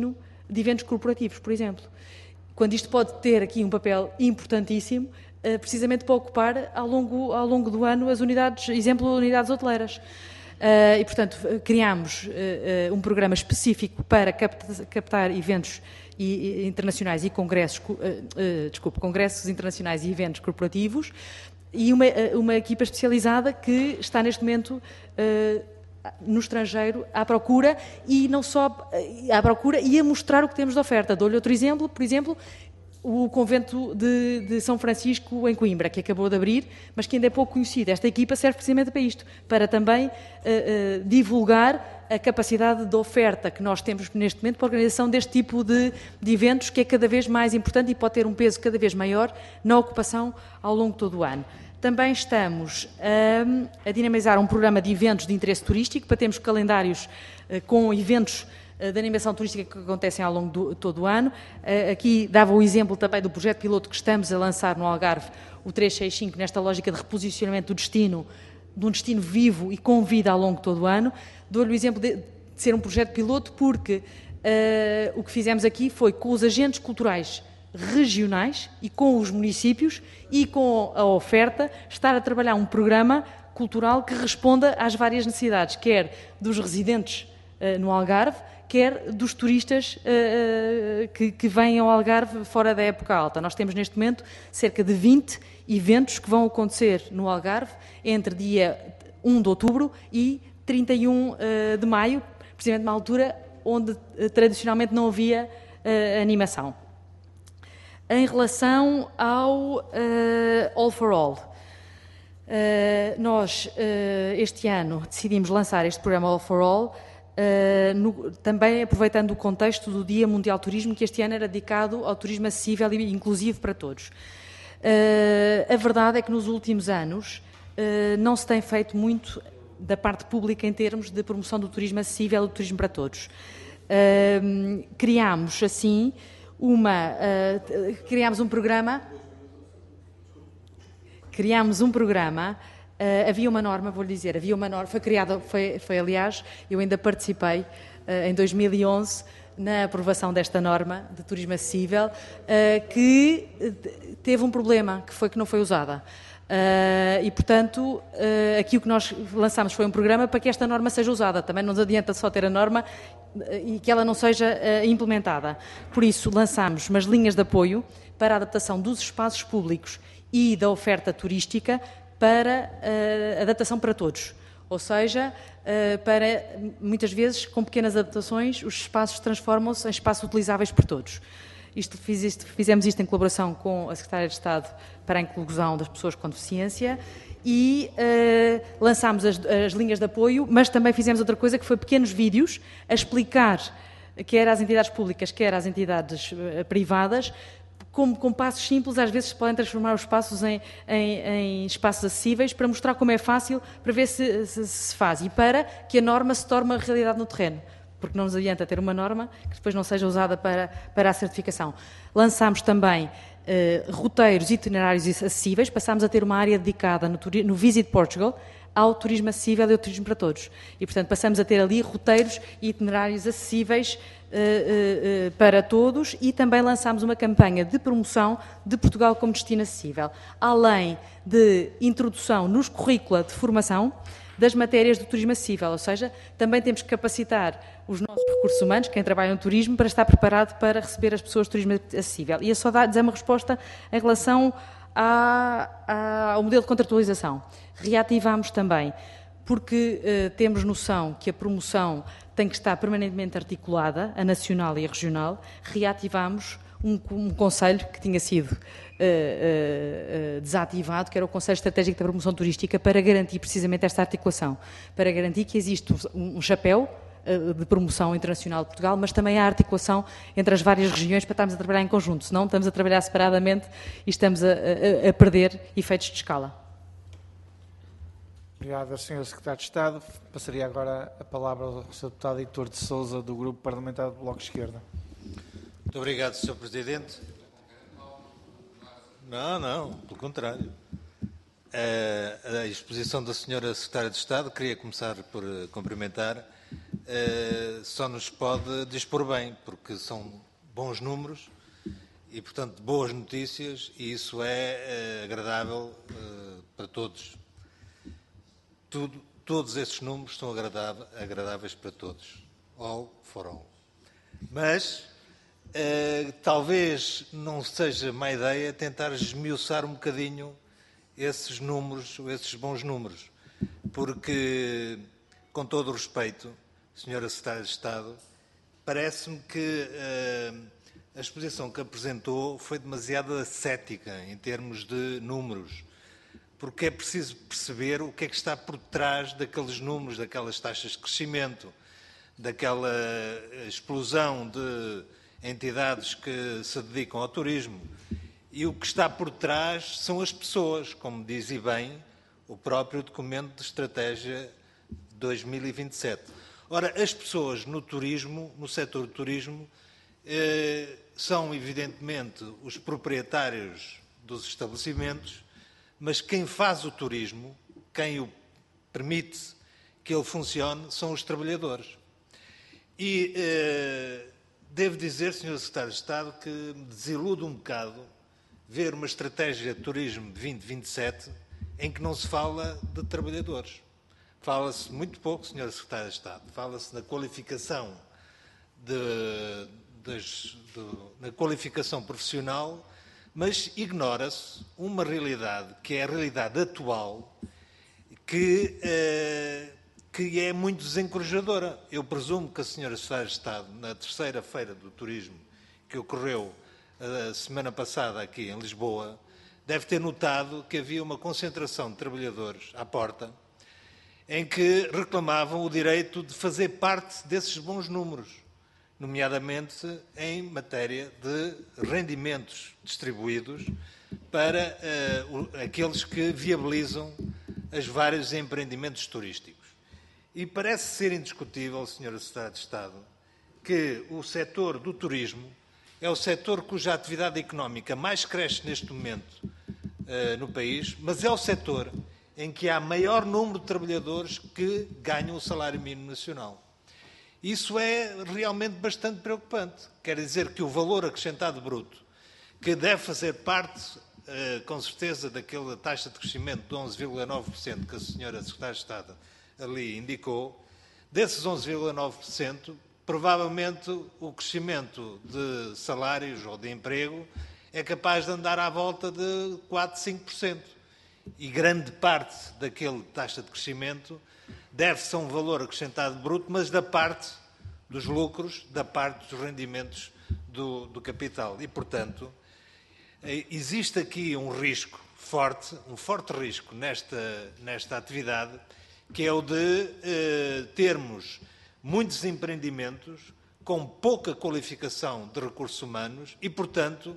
de eventos corporativos, por exemplo. Quando isto pode ter aqui um papel importantíssimo, precisamente para ocupar ao longo do ano as unidades, exemplo, unidades hoteleiras. E, portanto, criámos um programa específico para captar eventos internacionais e congressos, congressos internacionais e eventos corporativos, e uma equipa especializada que está neste momento no estrangeiro à procura, e não só à procura, e a mostrar o que temos de oferta. Dou-lhe outro exemplo, por exemplo, o convento de São Francisco em Coimbra, que acabou de abrir, mas que ainda é pouco conhecido. Esta equipa serve precisamente para isto, para também divulgar a capacidade de oferta que nós temos neste momento para a organização deste tipo de eventos, que é cada vez mais importante e pode ter um peso cada vez maior na ocupação ao longo de todo o ano. Também estamos a dinamizar um programa de eventos de interesse turístico, para termos calendários com eventos de animação turística que acontecem ao longo de todo o ano. Aqui dava o exemplo também do projeto piloto que estamos a lançar no Algarve, o 365, nesta lógica de reposicionamento do destino, de um destino vivo e com vida ao longo de todo o ano. Dou-lhe o exemplo de ser um projeto piloto porque o que fizemos aqui foi, com os agentes culturais regionais e com os municípios e com a oferta, estar a trabalhar um programa cultural que responda às várias necessidades, quer dos residentes no Algarve, quer dos turistas que vêm ao Algarve fora da época alta. Nós temos neste momento cerca de 20 eventos que vão acontecer no Algarve entre dia 1 de outubro e 31 de maio, precisamente na altura onde tradicionalmente não havia animação. Em relação ao All for All, nós este ano decidimos lançar este programa All for All, também aproveitando o contexto do Dia Mundial do Turismo, que este ano era dedicado ao turismo acessível e inclusivo para todos. A verdade é que nos últimos anos não se tem feito muito da parte pública em termos de promoção do turismo acessível e do turismo para todos. Criámos, assim, criámos um programa, havia uma norma, vou-lhe dizer, havia uma norma, foi criada, aliás, eu ainda participei em 2011 na aprovação desta norma de turismo acessível, que teve um problema, que foi que não foi usada. E, portanto, aqui o que nós lançámos foi um programa para que esta norma seja usada. Também não nos adianta só ter a norma e que ela não seja implementada. Por isso, lançámos umas linhas de apoio para a adaptação dos espaços públicos e da oferta turística para adaptação para todos. Ou seja, para, muitas vezes, com pequenas adaptações, os espaços transformam-se em espaços utilizáveis por todos. Fizemos isto em colaboração com a Secretária de Estado para a Inclusão das Pessoas com Deficiência e lançámos as linhas de apoio, mas também fizemos outra coisa, que foi pequenos vídeos a explicar, quer às entidades públicas, quer às entidades privadas, com passos simples, às vezes podem transformar os espaços em espaços acessíveis, para mostrar como é fácil, para ver se faz e para que a norma se torne uma realidade no terreno. Porque não nos adianta ter uma norma que depois não seja usada para a certificação. Lançámos também roteiros e itinerários acessíveis, passámos a ter uma área dedicada no Visit Portugal ao turismo acessível e ao turismo para todos. E, portanto, passamos a ter ali roteiros e itinerários acessíveis para todos, e também lançámos uma campanha de promoção de Portugal como destino acessível, além de introdução nos currícula de formação das matérias do turismo acessível, ou seja, também temos que capacitar os nossos recursos humanos, quem trabalha no turismo, para estar preparado para receber as pessoas de turismo acessível. E é só dizer uma resposta em relação ao modelo de contratualização. Reativámos também, porque temos noção que a promoção tem que estar permanentemente articulada, a nacional e a regional. Reativámos um conselho que tinha sido desativado, que era o Conselho Estratégico da Promoção Turística, para garantir precisamente esta articulação, para garantir que existe um chapéu de promoção internacional de Portugal, mas também a articulação entre as várias regiões para estarmos a trabalhar em conjunto, senão estamos a trabalhar separadamente e estamos a perder efeitos de escala. Obrigado, Sr. Secretário de Estado. Passaria agora a palavra ao Sr. Deputado Heitor de Sousa, do Grupo Parlamentar do Bloco de Esquerda. Muito obrigado, Sr. Presidente. Não, pelo contrário. A exposição da Sra. Secretária de Estado, queria começar por cumprimentar só nos pode dispor bem, porque são bons números e, portanto, boas notícias, e isso é agradável para todos. Todos esses números são agradáveis para todos. All for all. Mas talvez não seja má ideia tentar esmiuçar um bocadinho esses números, esses bons números, porque, com todo o respeito, Sra. Secretária de Estado, parece-me que a exposição que apresentou foi demasiado ascética em termos de números, porque é preciso perceber o que é que está por trás daqueles números, daquelas taxas de crescimento, daquela explosão de entidades que se dedicam ao turismo. E o que está por trás são as pessoas, como diz e bem o próprio documento de estratégia 2027. Ora, as pessoas no turismo, no setor do turismo, são evidentemente os proprietários dos estabelecimentos, mas quem faz o turismo, quem o permite que ele funcione, são os trabalhadores. E devo dizer, Sr. Secretário de Estado, que me desilude um bocado ver uma estratégia de turismo de 2027 em que não se fala de trabalhadores. Fala-se muito pouco, Sr. Secretário de Estado, fala-se na qualificação, na qualificação profissional, mas ignora-se uma realidade que é a realidade atual, que é muito desencorajadora. Eu presumo que a Sra. Secretária de Estado, na terceira feira do turismo, que ocorreu a semana passada aqui em Lisboa, deve ter notado que havia uma concentração de trabalhadores à porta, em que reclamavam o direito de fazer parte desses bons números, nomeadamente em matéria de rendimentos distribuídos para aqueles que viabilizam os vários empreendimentos turísticos. E parece ser indiscutível, Sra. Secretária de Estado, que o setor do turismo é o setor cuja atividade económica mais cresce neste momento no país, mas é o setor em que há maior número de trabalhadores que ganham o salário mínimo nacional. Isso é realmente bastante preocupante. Quer dizer que o valor acrescentado bruto, que deve fazer parte, com certeza, daquela taxa de crescimento de 11,9% que a Sra. Secretária de Estado ali indicou, desses 11,9%, provavelmente o crescimento de salários ou de emprego é capaz de andar à volta de 4, 5%. E grande parte daquela taxa de crescimento deve-se a um valor acrescentado bruto, mas da parte dos lucros, da parte dos rendimentos do capital. E, portanto, existe aqui um risco forte, um forte risco nesta atividade, que é o de termos muitos empreendimentos com pouca qualificação de recursos humanos e, portanto,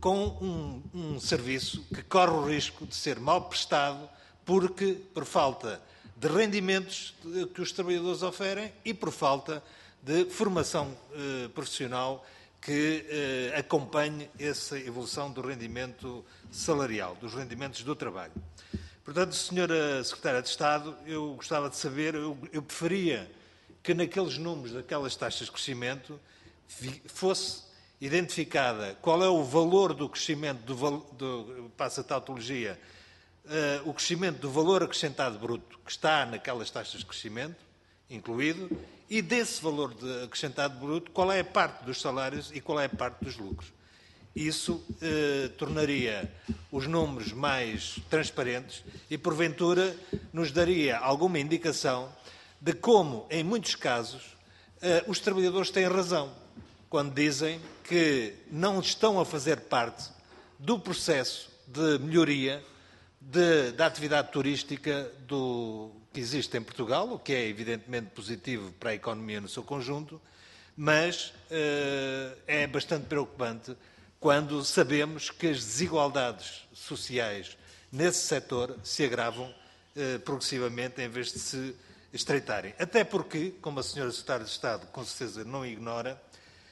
com um serviço que corre o risco de ser mal prestado por falta de rendimentos que os trabalhadores oferem e por falta de formação profissional que acompanhe essa evolução do rendimento salarial, dos rendimentos do trabalho. Portanto, Sra. Secretária de Estado, eu gostava de saber, eu preferia que naqueles números, daquelas taxas de crescimento, fosse identificada qual é o valor do crescimento, passa a tautologia, o crescimento do valor acrescentado bruto que está naquelas taxas de crescimento, incluído, e desse valor acrescentado bruto, qual é a parte dos salários e qual é a parte dos lucros. Isso tornaria os números mais transparentes e, porventura, nos daria alguma indicação de como, em muitos casos, os trabalhadores têm razão quando dizem que não estão a fazer parte do processo de melhoria da atividade turística que existe em Portugal, o que é evidentemente positivo para a economia no seu conjunto, mas é bastante preocupante quando sabemos que as desigualdades sociais nesse setor se agravam progressivamente em vez de se estreitarem. Até porque, como a Sra. Secretária de Estado com certeza não ignora,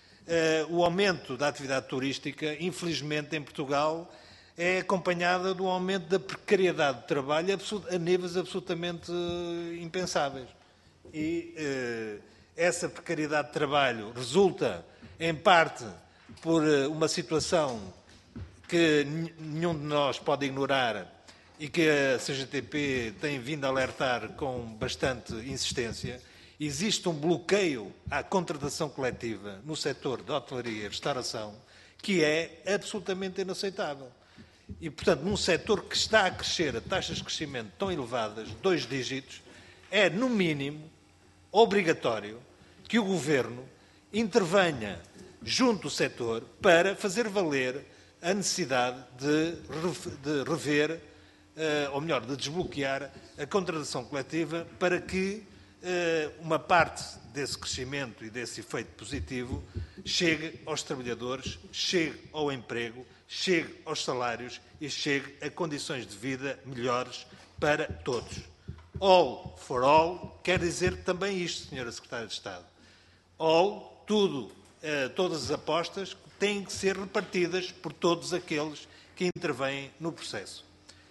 o aumento da atividade turística, infelizmente em Portugal, é acompanhada do aumento da precariedade de trabalho a níveis absolutamente impensáveis. E essa precariedade de trabalho resulta, em parte, por uma situação que nenhum de nós pode ignorar e que a CGTP tem vindo a alertar com bastante insistência. Existe um bloqueio à contratação coletiva no setor da hotelaria e restauração que é absolutamente inaceitável. E, portanto, num setor que está a crescer a taxas de crescimento tão elevadas, 2 dígitos, é, no mínimo, obrigatório que o Governo intervenha junto do setor para fazer valer a necessidade de rever, ou melhor, de desbloquear a contratação coletiva para que uma parte desse crescimento e desse efeito positivo chegue aos trabalhadores, chegue ao emprego, chegue aos salários e chegue a condições de vida melhores para todos. All for all quer dizer também isto, Sra. Secretária de Estado. All, tudo, todas as apostas têm que ser repartidas por todos aqueles que intervêm no processo.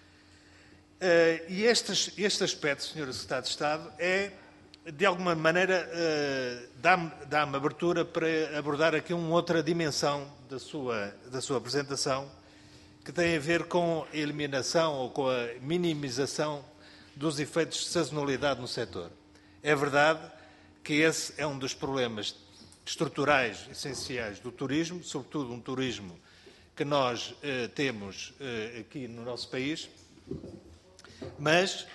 E este aspecto, Sra. Secretária de Estado, é, de alguma maneira, dá-me abertura para abordar aqui uma outra dimensão da sua apresentação, que tem a ver com a eliminação ou com a minimização dos efeitos de sazonalidade no setor. É verdade que esse é um dos problemas estruturais essenciais do turismo, sobretudo um turismo que nós temos aqui no nosso país, mas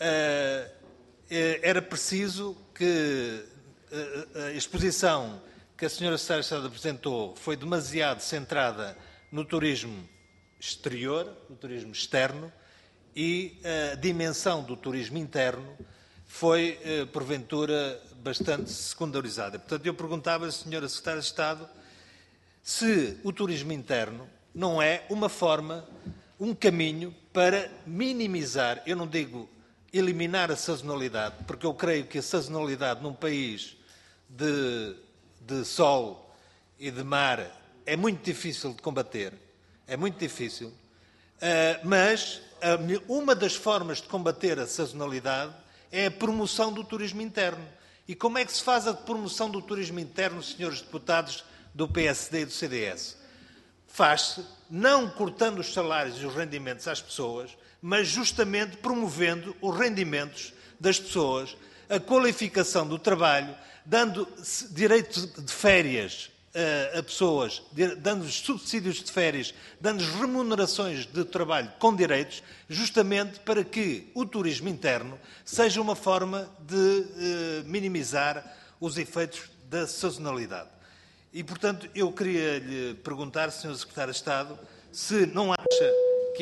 era preciso que a exposição que a Sra. Secretária de Estado apresentou foi demasiado centrada no turismo exterior, no turismo externo, e a dimensão do turismo interno foi, porventura, bastante secundarizada. Portanto, eu perguntava à Sra. Secretária de Estado se o turismo interno não é uma forma, um caminho para minimizar, eu não digo eliminar a sazonalidade, porque eu creio que a sazonalidade num país de sol e de mar é muito difícil de combater, é muito difícil, mas uma das formas de combater a sazonalidade é a promoção do turismo interno. E como é que se faz a promoção do turismo interno, senhores deputados do PSD e do CDS? Faz-se não cortando os salários e os rendimentos às pessoas, mas justamente promovendo os rendimentos das pessoas, a qualificação do trabalho, dando direito de férias a pessoas, dando subsídios de férias, dando remunerações de trabalho com direitos, justamente para que o turismo interno seja uma forma de minimizar os efeitos da sazonalidade. E, portanto, eu queria lhe perguntar, Sr. Secretário de Estado, se não acha que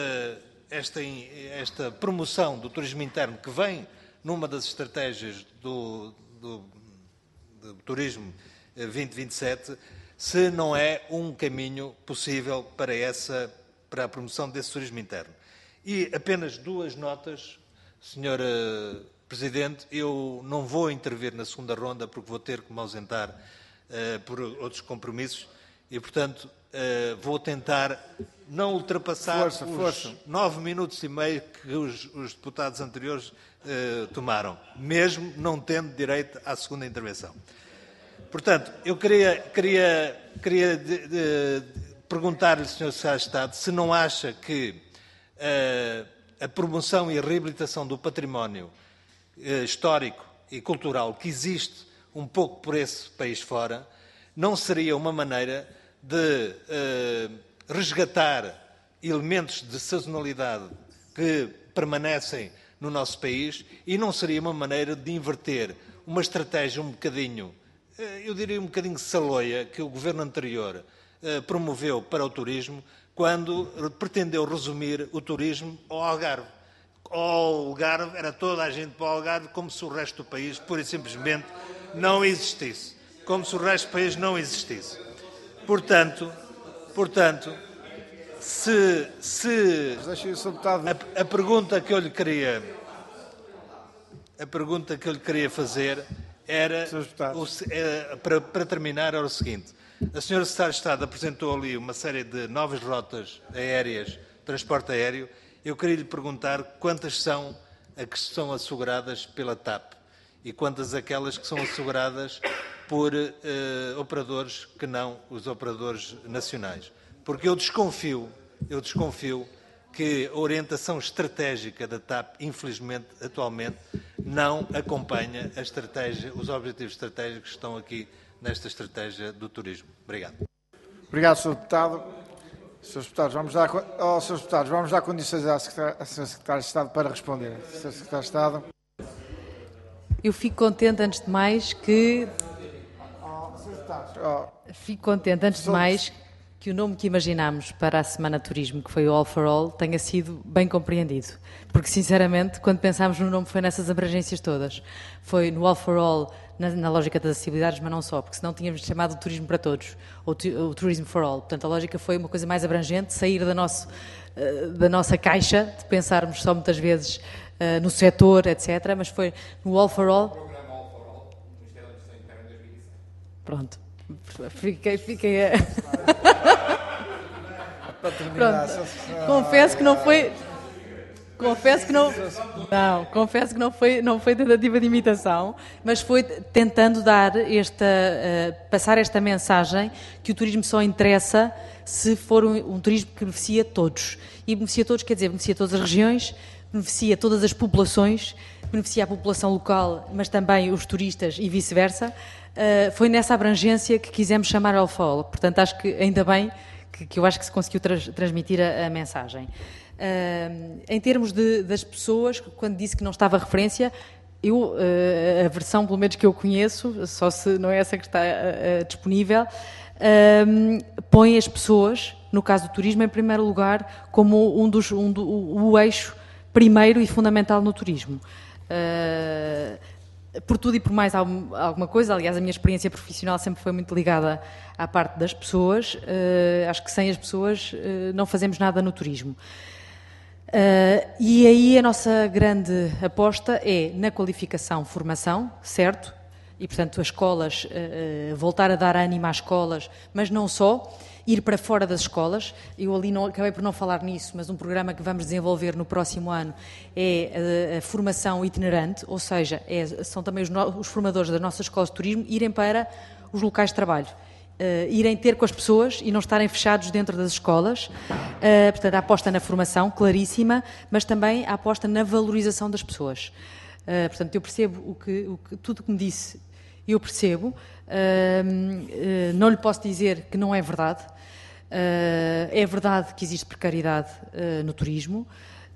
esta promoção do turismo interno, que vem numa das estratégias do Turismo 2027, se não é um caminho possível para a promoção desse turismo interno. E apenas 2 notas, Sra. Presidente, eu não vou intervir na segunda ronda porque vou ter que me ausentar por outros compromissos e, portanto, vou tentar não ultrapassar os 9 minutos e meio que os deputados anteriores tomaram, mesmo não tendo direito à segunda intervenção. Portanto, eu queria perguntar-lhe, Sr. Secretário de Estado, se não acha que a promoção e a reabilitação do património histórico e cultural que existe um pouco por esse país fora, não seria uma maneira de resgatar elementos de sazonalidade que permanecem no nosso país e não seria uma maneira de inverter uma estratégia um bocadinho, eu diria um bocadinho saloia, que o governo anterior promoveu para o turismo, quando pretendeu resumir o turismo ao Algarve. Ao Algarve, era toda a gente para o Algarve, como se o resto do país, pura e simplesmente, não existisse. Como se o resto do país não existisse. Portanto, a pergunta que eu lhe queria fazer era, para terminar, era o seguinte. A Sra. Secretária de Estado apresentou ali uma série de novas rotas aéreas, transporte aéreo. Eu queria lhe perguntar quantas são as que são asseguradas pela TAP e quantas aquelas que são asseguradas por operadores que não os operadores nacionais. Porque eu desconfio que a orientação estratégica da TAP, infelizmente, atualmente, não acompanha a estratégia, os objetivos estratégicos que estão aqui nesta estratégia do turismo. Obrigado. Obrigado, Sr. Deputado. Srs. Deputados, vamos dar condições à Sra. Secretária de Estado para responder. Sra. Secretária de Estado. Eu fico contente, antes de mais, que... Fico contente, antes de mais, que o nome que imaginámos para a Semana de Turismo, que foi o All for All, tenha sido bem compreendido. Porque, sinceramente, quando pensámos no nome, foi nessas abrangências todas. Foi no All for All, na lógica das acessibilidades, mas não só, porque senão tínhamos chamado de Turismo para Todos, ou o Tourism for All. Portanto, a lógica foi uma coisa mais abrangente, sair da nossa caixa, de pensarmos só muitas vezes no setor, etc., mas foi no All for All. Programa All for All, no Ministério da Administração Interna em 2007. Pronto. Fiquei a... Pronto. Confesso que não foi... Confesso que não foi tentativa de imitação, mas foi tentando dar passar esta mensagem que o turismo só interessa se for um turismo que beneficia todos. E beneficia todos, quer dizer, beneficia todas as regiões, beneficia todas as populações, beneficia a população local, mas também os turistas e vice-versa. Foi nessa abrangência que quisemos chamar All for All. Portanto, acho que ainda bem que eu acho que se conseguiu transmitir a mensagem. Em termos das pessoas, quando disse que não estava referência, a versão, pelo menos que eu conheço, só se não é essa que está disponível, põe as pessoas, no caso do turismo, em primeiro lugar, como o eixo primeiro e fundamental no turismo. Por tudo e por mais alguma coisa, aliás, a minha experiência profissional sempre foi muito ligada à parte das pessoas. Acho que sem as pessoas não fazemos nada no turismo. E aí a nossa grande aposta é na qualificação, formação, certo? E, portanto, as escolas, voltar a dar ânimo às escolas, mas não só, ir para fora das escolas. Eu ali acabei por não falar nisso, mas um programa que vamos desenvolver no próximo ano é a formação itinerante, ou seja, são também os formadores das nossas escolas de turismo irem para os locais de trabalho. Irem ter com as pessoas e não estarem fechados dentro das escolas. Portanto, a aposta na formação, claríssima, mas também a aposta na valorização das pessoas. Portanto, eu percebo tudo o que me disse, eu percebo. Não lhe posso dizer que não é verdade. É verdade que existe precariedade no turismo,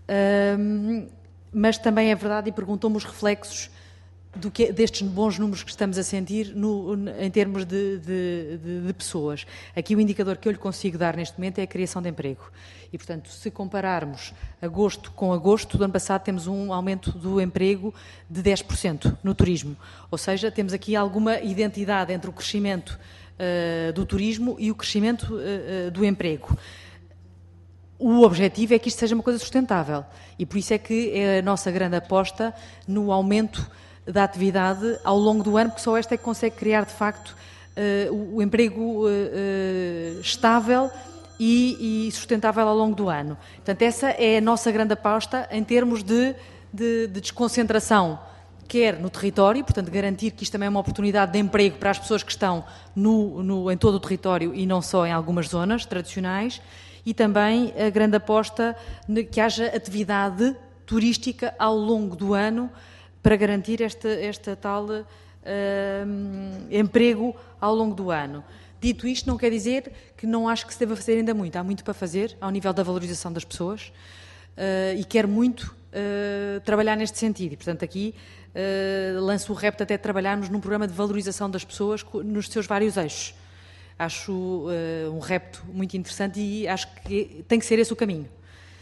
mas também é verdade, e perguntou-me os reflexos destes bons números que estamos a sentir em termos de pessoas. Aqui o indicador que eu lhe consigo dar neste momento é a criação de emprego. E, portanto, se compararmos agosto com agosto do ano passado, temos um aumento do emprego de 10% no turismo. Ou seja, temos aqui alguma identidade entre o crescimento do turismo e o crescimento do emprego. O objetivo é que isto seja uma coisa sustentável. E por isso é que é a nossa grande aposta no aumento da atividade ao longo do ano, porque só esta é que consegue criar, de facto, o emprego estável e sustentável ao longo do ano. Portanto, essa é a nossa grande aposta em termos de desconcentração, quer no território, portanto, garantir que isto também é uma oportunidade de emprego para as pessoas que estão em todo o território e não só em algumas zonas tradicionais, e também a grande aposta que haja atividade turística ao longo do ano, para garantir esta tal emprego ao longo do ano. Dito isto, não quer dizer que não acho que se deva fazer ainda muito. Há muito para fazer ao nível da valorização das pessoas e quero muito trabalhar neste sentido. E, portanto, aqui lanço o repto até de trabalharmos num programa de valorização das pessoas nos seus vários eixos. Acho um repto muito interessante e acho que tem que ser esse o caminho.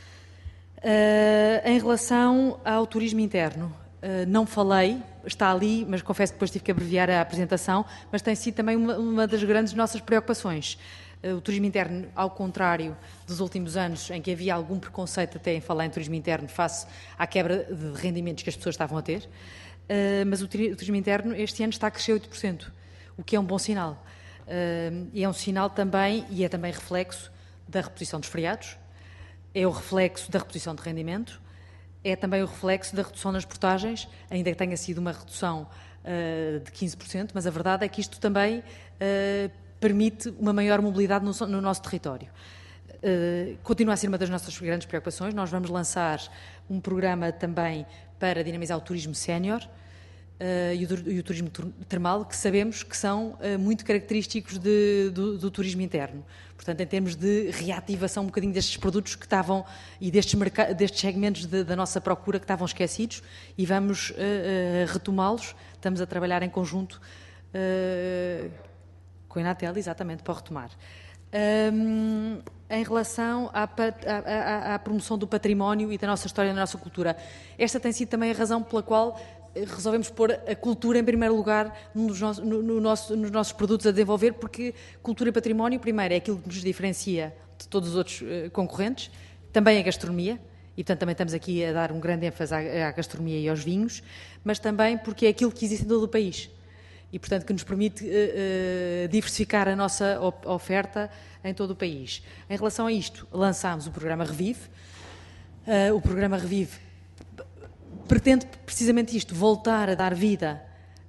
Em relação ao turismo interno, não falei, está ali, mas confesso que depois tive que abreviar a apresentação, mas tem sido também uma das grandes nossas preocupações. O turismo interno, ao contrário dos últimos anos, em que havia algum preconceito até em falar em turismo interno face à quebra de rendimentos que as pessoas estavam a ter, mas o turismo interno este ano está a crescer 8%, o que é um bom sinal. E é um sinal também, e é também reflexo da reposição dos feriados, é o reflexo da reposição de rendimento, é também o reflexo da redução nas portagens, ainda que tenha sido uma redução de 15%, mas a verdade é que isto também permite uma maior mobilidade no nosso território. Continua a ser uma das nossas grandes preocupações. Nós vamos lançar um programa também para dinamizar o turismo sénior e o turismo termal, que sabemos que são muito característicos do turismo interno. Portanto, em termos de reativação um bocadinho destes produtos que estavam e destes segmentos da nossa procura que estavam esquecidos, e vamos retomá-los. Estamos a trabalhar em conjunto com a Inatel, exatamente, para retomar. Em relação à promoção do património e da nossa história e da nossa cultura, esta tem sido também a razão pela qual resolvemos pôr a cultura em primeiro lugar nos nossos produtos a desenvolver, porque cultura e património, primeiro, é aquilo que nos diferencia de todos os outros concorrentes, também a gastronomia, e portanto também estamos aqui a dar um grande ênfase à gastronomia e aos vinhos, mas também porque é aquilo que existe em todo o país e portanto que nos permite diversificar a nossa oferta em todo o país. Em relação a isto, lançámos o programa Revive. O programa Revive pretende precisamente isto, voltar a dar vida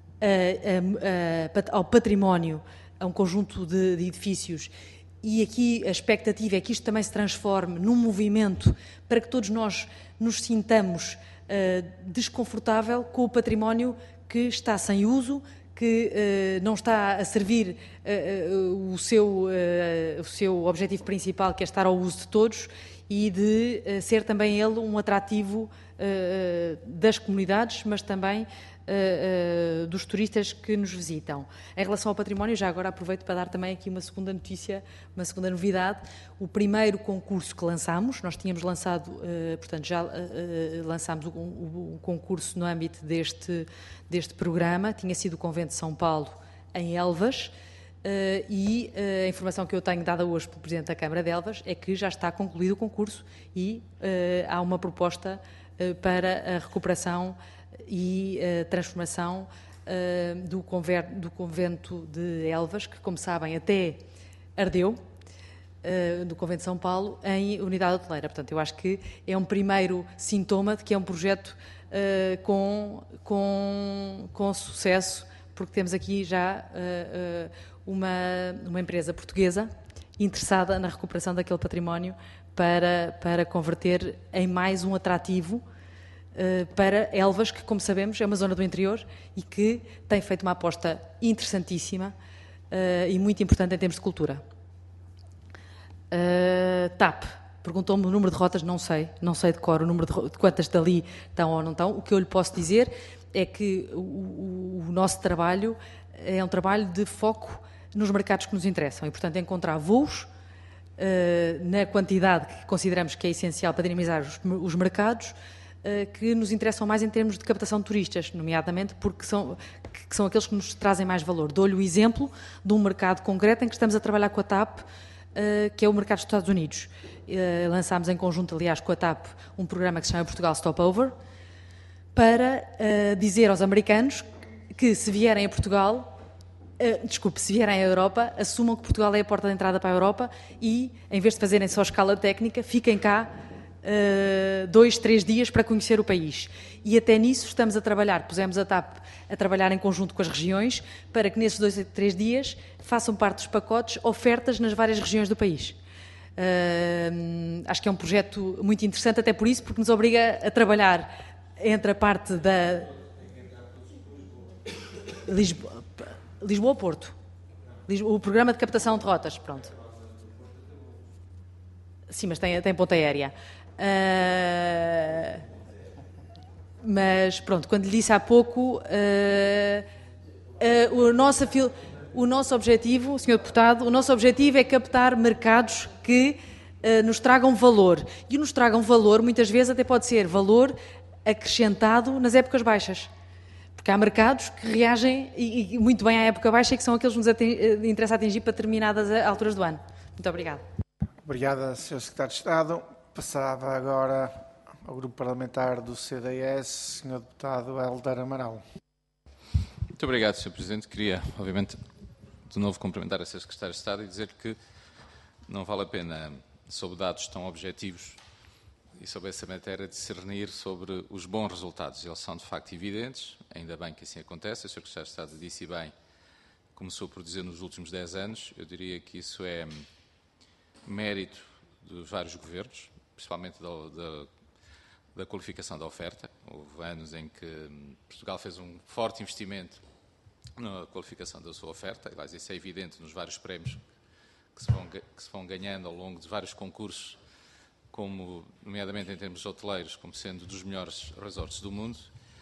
ao património, a um conjunto de edifícios, e aqui a expectativa é que isto também se transforme num movimento para que todos nós nos sintamos desconfortável com o património que está sem uso, que não está a servir o seu objetivo principal, que é estar ao uso de todos, e de ser também ele um atrativo das comunidades, mas também dos turistas que nos visitam. Em relação ao património, já agora aproveito para dar também aqui uma segunda notícia, uma segunda novidade. O primeiro concurso que lançámos, nós tínhamos lançado, portanto, já lançámos o concurso no âmbito deste programa, tinha sido o Convento de São Paulo, em Elvas, e a informação que eu tenho dada hoje pelo Presidente da Câmara de Elvas é que já está concluído o concurso e há uma proposta para a recuperação e transformação do convento de Elvas, que, como sabem, até ardeu, do Convento de São Paulo, em unidade hoteleira. Portanto, eu acho que é um primeiro sintoma de que é um projeto com sucesso, porque temos aqui já uma empresa portuguesa interessada na recuperação daquele património para converter em mais um atrativo para Elvas, que, como sabemos, é uma zona do interior e que tem feito uma aposta interessantíssima e muito importante em termos de cultura. TAP, perguntou-me o número de rotas, não sei de cor o número de quantas dali estão ou não estão. O que eu lhe posso dizer é que o nosso trabalho é um trabalho de foco nos mercados que nos interessam e, portanto, encontrar voos na quantidade que consideramos que é essencial para dinamizar os mercados que nos interessam mais em termos de captação de turistas, nomeadamente porque são aqueles que nos trazem mais valor. Dou-lhe o exemplo de um mercado concreto em que estamos a trabalhar com a TAP, que é o mercado dos Estados Unidos. Lançámos em conjunto, aliás, com a TAP, um programa que se chama Portugal Stopover, para dizer aos americanos que se vierem a Portugal, se vierem à Europa, assumam que Portugal é a porta de entrada para a Europa e, em vez de fazerem só escala técnica, fiquem cá 2, 3 dias para conhecer o país. E até nisso estamos a trabalhar, pusemos a TAP a trabalhar em conjunto com as regiões, para que nesses 2 a 3 dias façam parte dos pacotes ofertas nas várias regiões do país. Acho que é um projeto muito interessante, até por isso, porque nos obriga a trabalhar entre a parte da Lisboa-Porto, o programa de captação de rotas, pronto. Sim, mas tem ponta aérea. Mas pronto, quando lhe disse há pouco, o nosso objetivo, Sr. Deputado, o nosso objetivo é captar mercados que nos tragam valor. E nos tragam valor, muitas vezes até pode ser valor acrescentado nas épocas baixas. Porque há mercados que reagem e muito bem à época baixa e que são aqueles que nos interessa atingir para determinadas alturas do ano. Muito obrigada. Obrigada, Sr. Secretário de Estado. Passava agora ao Grupo Parlamentar do CDS, Sr. Deputado Hélder Amaral. Muito obrigado, Sr. Presidente. Queria, obviamente, de novo cumprimentar a Sr. Secretário de Estado e dizer que não vale a pena, sob dados tão objetivos, e sobre essa matéria discernir sobre os bons resultados. Eles são de facto evidentes, ainda bem que assim acontece. O Sr. Secretário de Estado disse bem, começou por dizer nos últimos 10 anos, eu diria que isso é mérito de vários governos, principalmente da qualificação da oferta. Houve anos em que Portugal fez um forte investimento na qualificação da sua oferta, aliás, isso é evidente nos vários prémios que se vão ganhando ao longo de vários concursos, como, nomeadamente em termos hoteleiros, como sendo dos melhores resorts do mundo.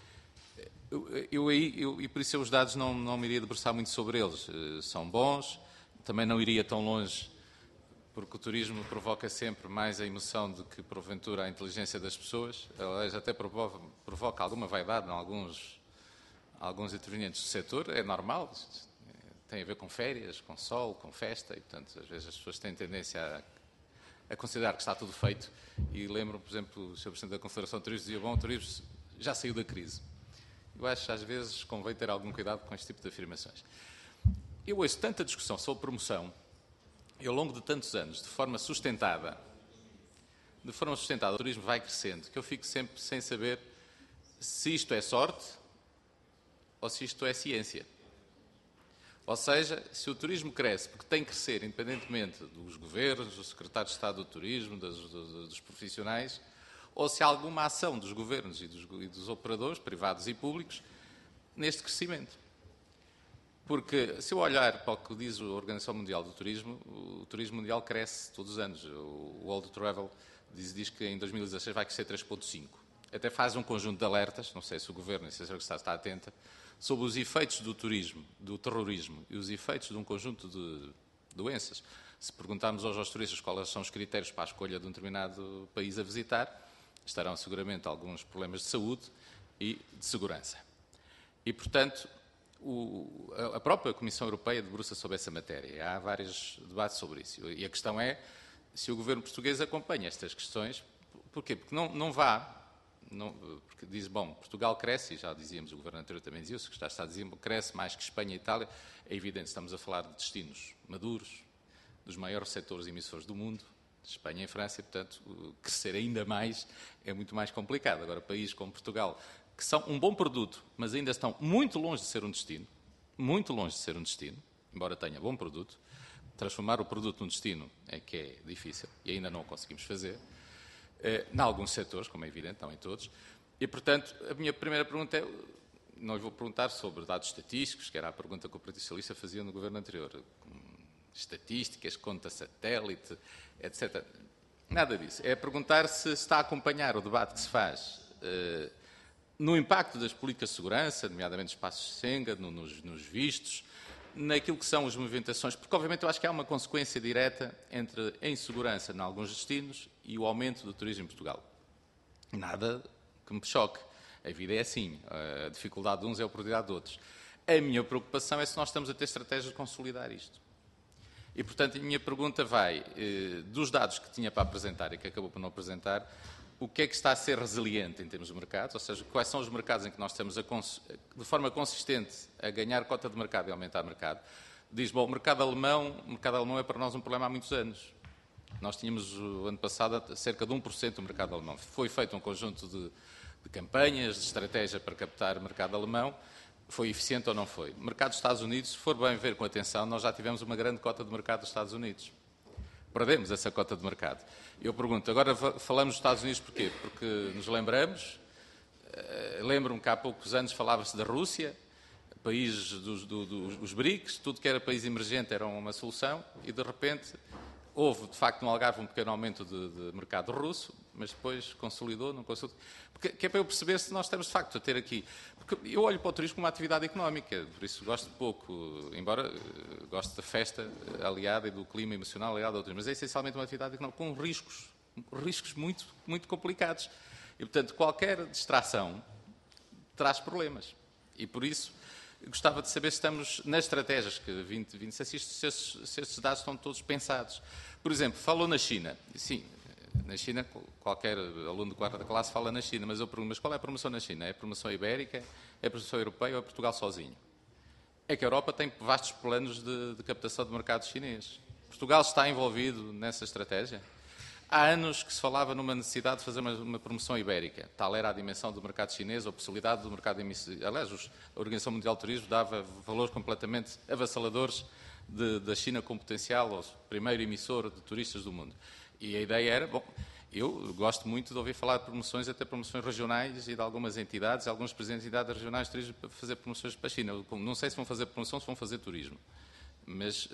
E por isso os dados não me iria debruçar muito sobre eles. São bons, também não iria tão longe, porque o turismo provoca sempre mais a emoção do que, porventura, a inteligência das pessoas. Aliás, até provoca alguma vaidade em alguns intervenientes do setor, é normal. Tem a ver com férias, com sol, com festa, e, portanto, às vezes as pessoas têm tendência a considerar que está tudo feito. E lembro, por exemplo, o Sr. Presidente da Confederação de Turismo dizia, bom, o turismo já saiu da crise. Eu acho que às vezes convém ter algum cuidado com este tipo de afirmações. Eu ouço tanta discussão sobre promoção, e ao longo de tantos anos, de forma sustentada, o turismo vai crescendo, que eu fico sempre sem saber se isto é sorte ou se isto é ciência. Ou seja, se o turismo cresce, porque tem que crescer, independentemente dos governos, do secretário de Estado do Turismo, dos profissionais, ou se há alguma ação dos governos e dos operadores, privados e públicos, neste crescimento. Porque, se eu olhar para o que diz a Organização Mundial do Turismo, o turismo mundial cresce todos os anos. O World Travel diz que em 2016 vai crescer 3,5%. Até faz um conjunto de alertas, não sei se o Governo e se a Secretaria de Estado está atenta, sobre os efeitos do turismo, do terrorismo e os efeitos de um conjunto de doenças. Se perguntarmos hoje aos turistas quais são os critérios para a escolha de um determinado país a visitar, estarão seguramente alguns problemas de saúde e de segurança. E, portanto, a própria Comissão Europeia debruça sobre essa matéria. Há vários debates sobre isso. E a questão é se o Governo português acompanha estas questões. Porquê? Porque não vá... porque diz, bom, Portugal cresce, e já dizíamos, o Governo anterior também dizia, o Secretário de Estado dizia, cresce mais que Espanha e Itália. É evidente, estamos a falar de destinos maduros, dos maiores setores emissores do mundo, Espanha e França, e, portanto, crescer ainda mais é muito mais complicado. Agora, países como Portugal, que são um bom produto, mas ainda estão muito longe de ser um destino, embora tenha bom produto, transformar o produto num destino é que é difícil, e ainda não o conseguimos fazer, em alguns setores, como é evidente, não em todos. E, portanto, a minha primeira pergunta é, não lhe vou perguntar sobre dados estatísticos, que era a pergunta que o Partido Socialista fazia no governo anterior, estatísticas, conta satélite, etc. Nada disso. É perguntar se está a acompanhar o debate que se faz no impacto das políticas de segurança, nomeadamente espaços Schengen, nos vistos, naquilo que são as movimentações, porque obviamente eu acho que há uma consequência direta entre a insegurança em alguns destinos e o aumento do turismo em Portugal. Nada que me choque. A vida é assim. A dificuldade de uns é a oportunidade de outros. A minha preocupação é se nós estamos a ter estratégias de consolidar isto. E, portanto, a minha pergunta vai, dos dados que tinha para apresentar e que acabou por não apresentar, o que é que está a ser resiliente em termos de mercados, ou seja, quais são os mercados em que nós estamos de forma consistente a ganhar cota de mercado e aumentar o mercado. Diz, bom, o mercado alemão é para nós um problema há muitos anos. Nós tínhamos, o ano passado, cerca de 1% do mercado alemão. Foi feito um conjunto de campanhas, de estratégia para captar o mercado alemão. Foi eficiente ou não foi? O mercado dos Estados Unidos, se for bem ver com atenção, nós já tivemos uma grande cota de mercado dos Estados Unidos. Perdemos essa cota de mercado. Eu pergunto, agora falamos dos Estados Unidos porquê? Porque nos lembramos, lembro-me que há poucos anos falava-se da Rússia, países dos BRICS, tudo que era país emergente era uma solução, e de repente houve, de facto, no Algarve um pequeno aumento de mercado russo, mas depois consolidou, não consolidou. Que é para eu perceber se nós estamos, de facto, a ter aqui... Porque eu olho para o turismo como uma atividade económica, por isso gosto pouco, embora goste da festa aliada e do clima emocional aliado ao turismo, mas é essencialmente uma atividade económica com riscos muito, muito complicados. E, portanto, qualquer distração traz problemas. E, por isso, gostava de saber se estamos nas estratégias que 2026, se estes dados estão todos pensados. Por exemplo, falou na China. Sim, na China, qualquer aluno de quarta classe fala na China, mas eu pergunto, mas qual é a promoção na China? É a promoção ibérica, é a promoção europeia ou é Portugal sozinho? É que a Europa tem vastos planos de captação de mercado chinês. Portugal está envolvido nessa estratégia? Há anos que se falava numa necessidade de fazer uma promoção ibérica. Tal era a dimensão do mercado chinês, ou a possibilidade do mercado... Aliás, a Organização Mundial do Turismo dava valores completamente avassaladores da China como potencial, ou primeiro emissor de turistas do mundo. E a ideia era, bom, eu gosto muito de ouvir falar de promoções, até promoções regionais e de algumas entidades, alguns presidentes de entidades regionais de turismo para fazer promoções para a China. Não sei se vão fazer promoção, se vão fazer turismo. Mas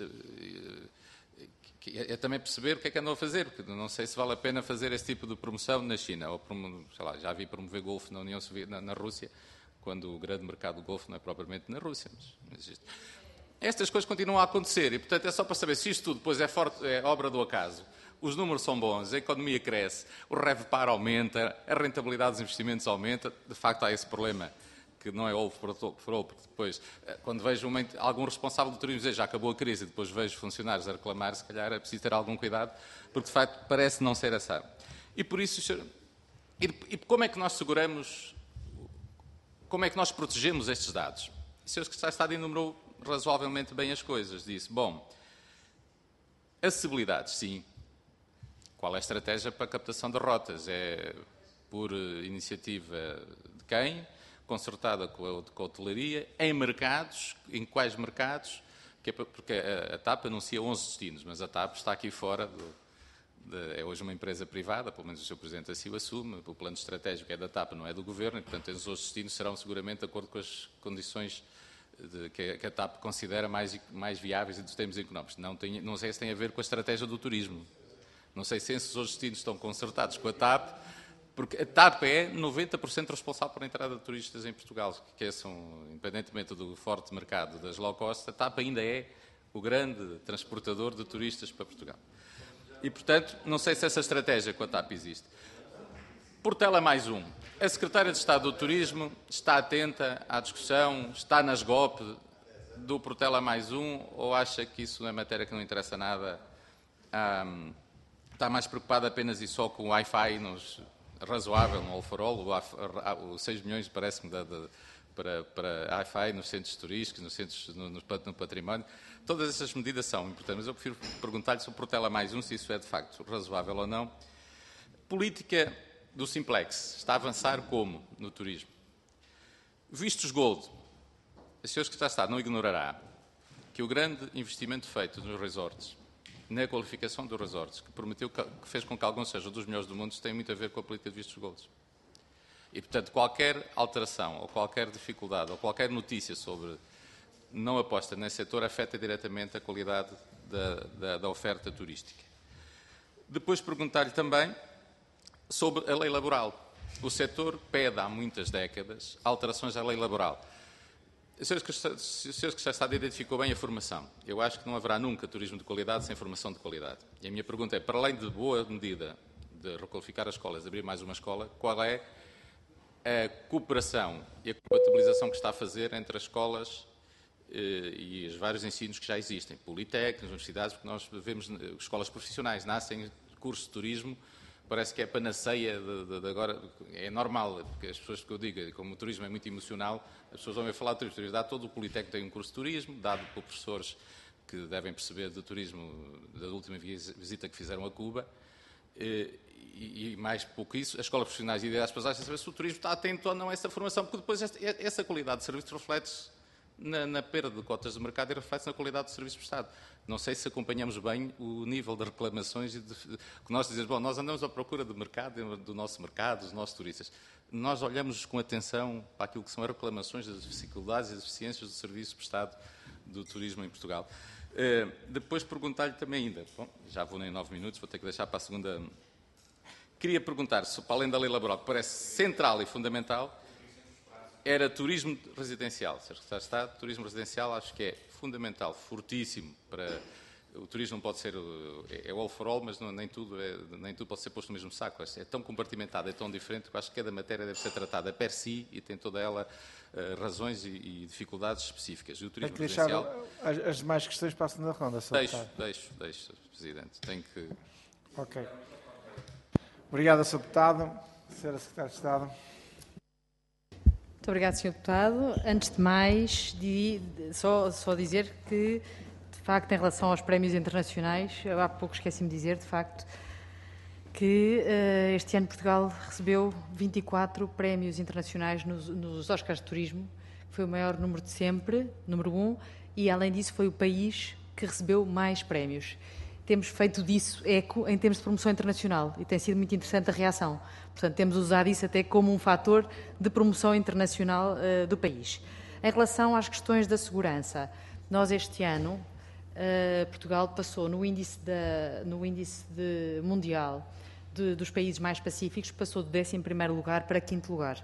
é também perceber o que é que andam a fazer, porque não sei se vale a pena fazer esse tipo de promoção na China. Ou, sei lá, já vi promover golfe na União Soviética, na Rússia, quando o grande mercado do golfe não é propriamente na Rússia. Mas estas coisas continuam a acontecer e, portanto, é só para saber se isto tudo depois é obra do acaso. Os números são bons, a economia cresce, o RevPAR aumenta, a rentabilidade dos investimentos aumenta. De facto, há esse problema, que não é ovo por ovo, porque depois, quando vejo algum responsável do turismo dizer já acabou a crise e depois vejo funcionários a reclamar, se calhar é preciso ter algum cuidado, porque, de facto, parece não ser assim. E por isso, e como é que nós seguramos, como é que nós protegemos estes dados? O Sr. Secretário de Estado enumerou razoavelmente bem as coisas. Disse, bom, acessibilidade, sim. Qual é a estratégia para a captação de rotas? É por iniciativa de quem? Concertada com a hotelaria, em mercados, em quais mercados? Porque a TAP anuncia 11 destinos, mas a TAP está aqui fora, é hoje uma empresa privada, pelo menos o Sr. Presidente assim o assume, o plano estratégico é da TAP, não é do Governo, e, portanto, os 11 destinos serão seguramente de acordo com as condições que a TAP considera mais viáveis em termos económicos. Não sei se tem a ver com a estratégia do turismo. Não sei se esses outros destinos estão concertados com a TAP, porque a TAP é 90% responsável pela entrada de turistas em Portugal, que independentemente do forte mercado das low cost, a TAP ainda é o grande transportador de turistas para Portugal. E, portanto, não sei se essa estratégia com a TAP existe. Portela mais um. A Secretária de Estado do Turismo está atenta à discussão, está nas GOP do Portela mais um, ou acha que isso é matéria que não interessa nada? Está mais preocupada apenas e só com o Wi-Fi razoável no Alfarol, os 6 milhões, parece-me, para Wi-Fi nos centros turísticos, no património. Todas essas medidas são importantes, mas eu prefiro perguntar-lhe sobre o Portela mais um, se isso é de facto razoável ou não. Política do Simplex está a avançar como no turismo? Vistos Gold, o Sr. Secretário de Estado não ignorará que o grande investimento feito nos resorts, na qualificação dos resorts, que fez com que alguns sejam dos melhores do mundo, tem muito a ver com a política de vistos Gold. E, portanto, qualquer alteração, ou qualquer dificuldade, ou qualquer notícia sobre não aposta nesse setor, afeta diretamente a qualidade da oferta turística. Depois perguntar-lhe também sobre a lei laboral. O setor pede há muitas décadas alterações à lei laboral. O Sr. Secretário de Estado identificou bem a formação. Eu acho que não haverá nunca turismo de qualidade sem formação de qualidade. E a minha pergunta é, para além de boa medida de requalificar as escolas, de abrir mais uma escola, qual é a cooperação e a compatibilização que está a fazer entre as escolas e os vários ensinos que já existem, politécnicos, universidades, porque nós vemos escolas profissionais, nascem cursos de turismo, parece que é panaceia de agora, é normal, porque as pessoas que eu digo, como o turismo é muito emocional, as pessoas vão falar de turismo, dá todo o politécnico tem um curso de turismo, dado por professores que devem perceber de turismo da última visita que fizeram a Cuba, e mais pouco isso, as escolas profissionais e ideais para saber se o turismo está atento ou não a essa formação, porque depois essa qualidade de serviço reflete-se na perda de cotas de mercado e reflete-se na qualidade do serviço prestado. Não sei se acompanhamos bem o nível de reclamações que nós dizemos, bom, nós andamos à procura do mercado, do nosso mercado, dos nossos turistas. Nós olhamos com atenção para aquilo que são as reclamações das dificuldades e das deficiências do serviço prestado do turismo em Portugal. Depois perguntar-lhe também ainda, bom, já vou em 9 minutos, vou ter que deixar para a segunda. Queria perguntar se, para além da lei laboral, que parece central e fundamental, era turismo residencial. Sr. Secretário de Estado, turismo residencial acho que é fundamental, fortíssimo. O turismo não pode ser, é all for all, mas nem tudo pode ser posto no mesmo saco. É tão compartimentado, é tão diferente, que eu acho que cada matéria deve ser tratada per si e tem toda ela razões e dificuldades específicas. E o turismo residencial... As demais questões para a segunda ronda, Sr. Deixo, Sr. Presidente. Tenho que... Ok. Obrigado, Sr. Deputado. Sra. Secretária de Estado. Muito obrigado, Sr. Deputado. Antes de mais, só dizer que, de facto, em relação aos prémios internacionais, eu há pouco esqueci-me de dizer, de facto, que este ano Portugal recebeu 24 prémios internacionais nos Oscars de Turismo, que foi o maior número de sempre, número 1, e além disso foi o país que recebeu mais prémios. Temos feito disso eco em termos de promoção internacional e tem sido muito interessante a reação. Portanto, temos usado isso até como um fator de promoção internacional do país. Em relação às questões da segurança, nós este ano, Portugal passou no índice mundial dos países mais pacíficos, passou de 11º lugar para 5º lugar.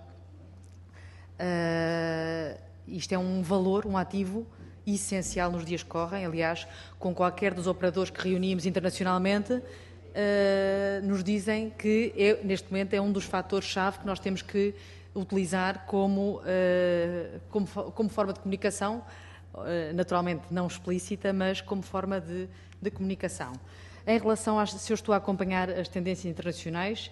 Isto é um valor, um ativo essencial nos dias que correm. Aliás, com qualquer dos operadores que reunimos internacionalmente, nos dizem que neste momento é um dos fatores-chave que nós temos que utilizar como forma de comunicação, naturalmente não explícita, mas como forma de comunicação. Em relação se eu estou a acompanhar as tendências internacionais,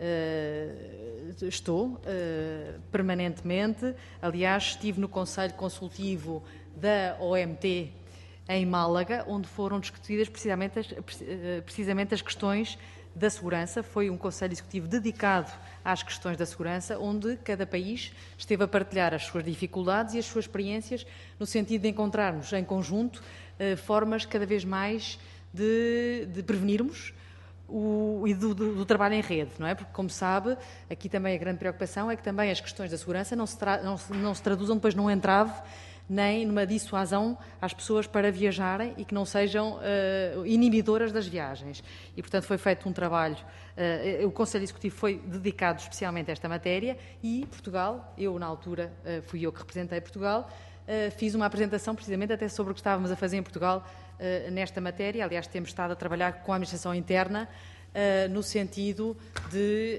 estou permanentemente. Aliás, estive no Conselho Consultivo da OMT em Málaga, onde foram discutidas precisamente as questões da segurança. Foi um Conselho Executivo dedicado às questões da segurança, onde cada país esteve a partilhar as suas dificuldades e as suas experiências, no sentido de encontrarmos em conjunto formas cada vez mais de prevenirmos e do trabalho em rede, não é? Porque, como sabe, aqui também a grande preocupação é que também as questões da segurança não se traduzam depois num entrave nem numa dissuasão às pessoas para viajarem e que não sejam inibidoras das viagens. E, portanto, foi feito um trabalho, o Conselho Executivo foi dedicado especialmente a esta matéria e Portugal, eu na altura fui eu que representei Portugal, fiz uma apresentação precisamente até sobre o que estávamos a fazer em Portugal nesta matéria. Aliás, temos estado a trabalhar com a administração interna no sentido de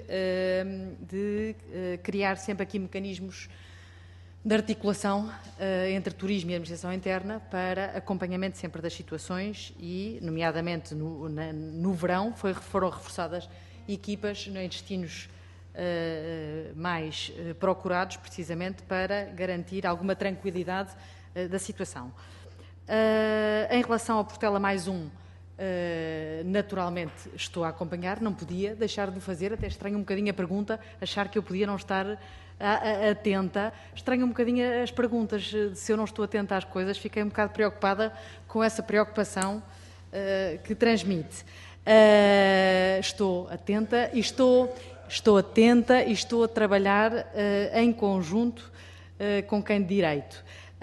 criar sempre aqui mecanismos de articulação entre turismo e administração interna para acompanhamento sempre das situações e, nomeadamente no verão, foram reforçadas equipas em destinos mais procurados, precisamente para garantir alguma tranquilidade da situação. Em relação ao Portela Mais Um, naturalmente estou a acompanhar, não podia deixar de fazer, até estranho um bocadinho a pergunta, achar que eu podia não estar atenta. Estranho um bocadinho as perguntas, se eu não estou atenta às coisas, fiquei um bocado preocupada com essa preocupação que transmite. Estou atenta e estou a trabalhar em conjunto com quem de direito.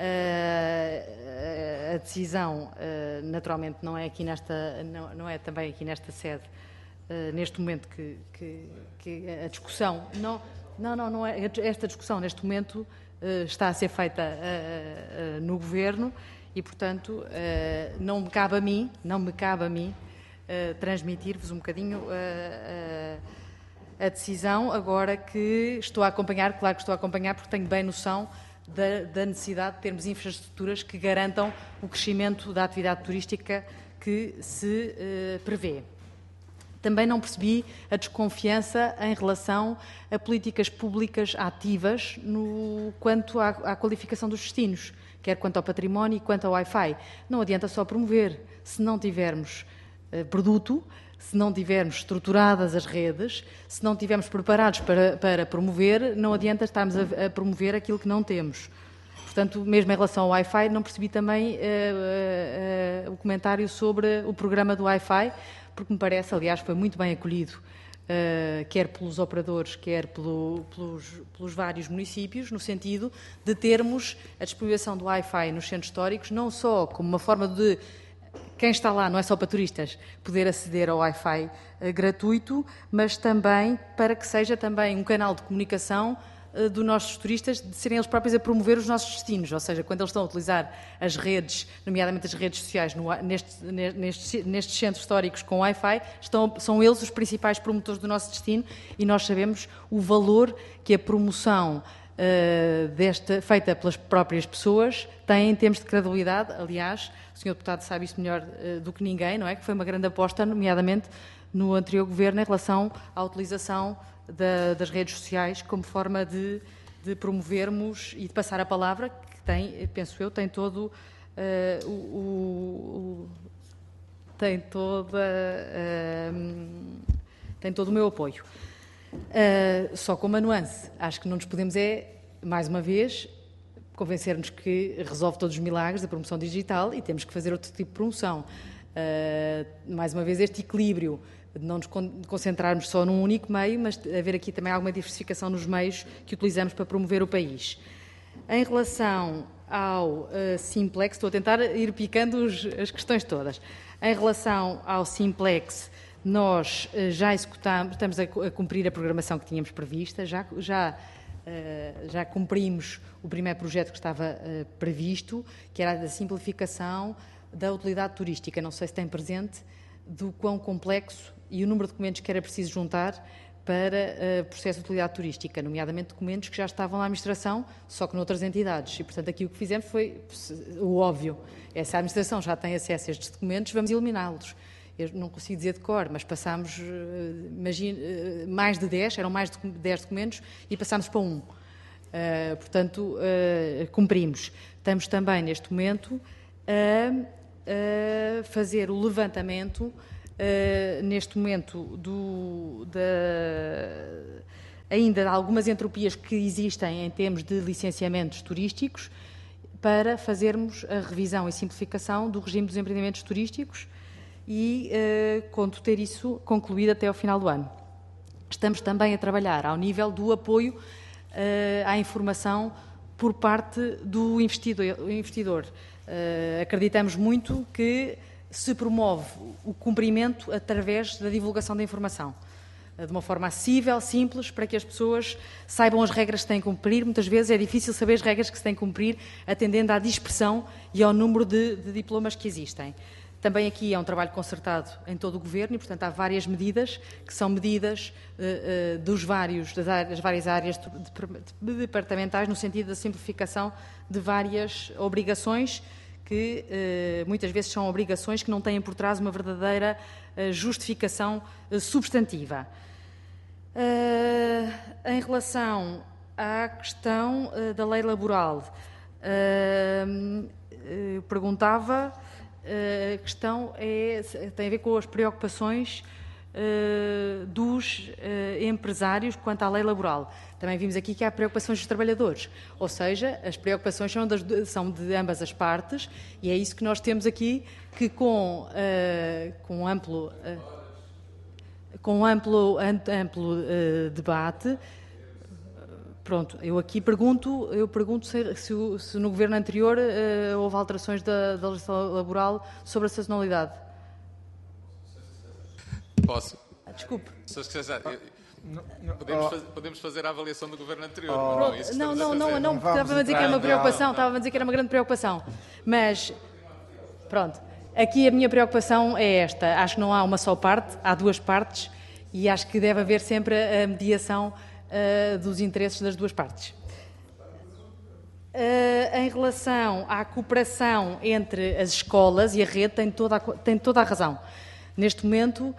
A decisão, naturalmente, não é também aqui nesta sede, neste momento que a discussão não é. Esta discussão neste momento está a ser feita no Governo e, portanto, não me cabe a mim transmitir-vos um bocadinho a decisão. Agora que estou a acompanhar, claro que estou a acompanhar porque tenho bem noção da necessidade de termos infraestruturas que garantam o crescimento da atividade turística que se prevê. Também não percebi a desconfiança em relação a políticas públicas ativas quanto à qualificação dos destinos, quer quanto ao património e quanto ao Wi-Fi. Não adianta só promover, se não tivermos produto, se não tivermos estruturadas as redes, se não estivermos preparados para promover, não adianta estarmos a promover aquilo que não temos. Portanto, mesmo em relação ao Wi-Fi, não percebi também o comentário sobre o programa do Wi-Fi, porque me parece, aliás, foi muito bem acolhido, quer pelos operadores, quer pelos vários municípios, no sentido de termos a disponibilização do Wi-Fi nos centros históricos, não só como uma forma de quem está lá, não é só para turistas, poder aceder ao Wi-Fi gratuito, mas também para que seja também um canal de comunicação dos nossos turistas, de serem eles próprios a promover os nossos destinos, ou seja, quando eles estão a utilizar as redes, nomeadamente as redes sociais, nestes centros históricos com Wi-Fi, são eles os principais promotores do nosso destino e nós sabemos o valor que a promoção feita pelas próprias pessoas tem em termos de credibilidade. Aliás, o Sr. Deputado sabe isso melhor do que ninguém, não é? Que foi uma grande aposta, nomeadamente no anterior Governo, em relação à utilização das redes sociais como forma de promovermos e de passar a palavra, que tem, penso eu, tem todo tem todo o meu apoio. Só com uma nuance, acho que não nos podemos mais uma vez, convencer-nos que resolve todos os milagres da promoção digital e temos que fazer outro tipo de promoção. Mais uma vez, este equilíbrio de não nos concentrarmos só num único meio, mas haver aqui também alguma diversificação nos meios que utilizamos para promover o país. Em relação ao Simplex, estou a tentar ir picando as questões todas. Em relação ao Simplex, nós já executamos, estamos a cumprir a programação que tínhamos prevista, já cumprimos o primeiro projeto que estava previsto, que era a da simplificação da utilidade turística. Não sei se tem presente do quão complexo e o número de documentos que era preciso juntar para o processo de utilidade turística, nomeadamente documentos que já estavam na administração, só que noutras entidades. E, portanto, aqui o que fizemos foi o óbvio. Essa administração já tem acesso a estes documentos, vamos eliminá-los. Eu não consigo dizer de cor, mas passámos, mais de 10, eram mais de 10 documentos e passámos para 1. Portanto, cumprimos. Estamos também, neste momento, a fazer o levantamento, neste momento, ainda de algumas entropias que existem em termos de licenciamentos turísticos, para fazermos a revisão e simplificação do regime dos empreendimentos turísticos e conto ter isso concluído até ao final do ano. Estamos também a trabalhar ao nível do apoio à informação por parte do investidor. Acreditamos muito que se promove o cumprimento através da divulgação da informação, de uma forma acessível, simples, para que as pessoas saibam as regras que têm que cumprir. Muitas vezes é difícil saber as regras que se têm que cumprir, atendendo à dispersão e ao número de diplomas que existem. Também aqui é um trabalho concertado em todo o Governo e, portanto, há várias medidas que são medidas das várias áreas departamentais no sentido da simplificação de várias obrigações que muitas vezes são obrigações que não têm por trás uma verdadeira justificação substantiva. Em relação à questão da lei laboral, perguntava... A questão tem a ver com as preocupações dos empresários quanto à lei laboral. Também vimos aqui que há preocupações dos trabalhadores, ou seja, as preocupações são de ambas as partes e é isso que nós temos aqui, que com amplo debate. Pronto, eu aqui pergunto se no governo anterior houve alterações da legislação laboral sobre a sazonalidade. Posso? Desculpe. Podemos fazer a avaliação do governo anterior. Não, estava a dizer que era uma preocupação, estava a dizer que era uma grande preocupação. Mas, pronto, aqui a minha preocupação é esta. Acho que não há uma só parte, há duas partes e acho que deve haver sempre a mediação dos interesses das duas partes. Em relação à cooperação entre as escolas e a rede, tem toda a razão. Neste momento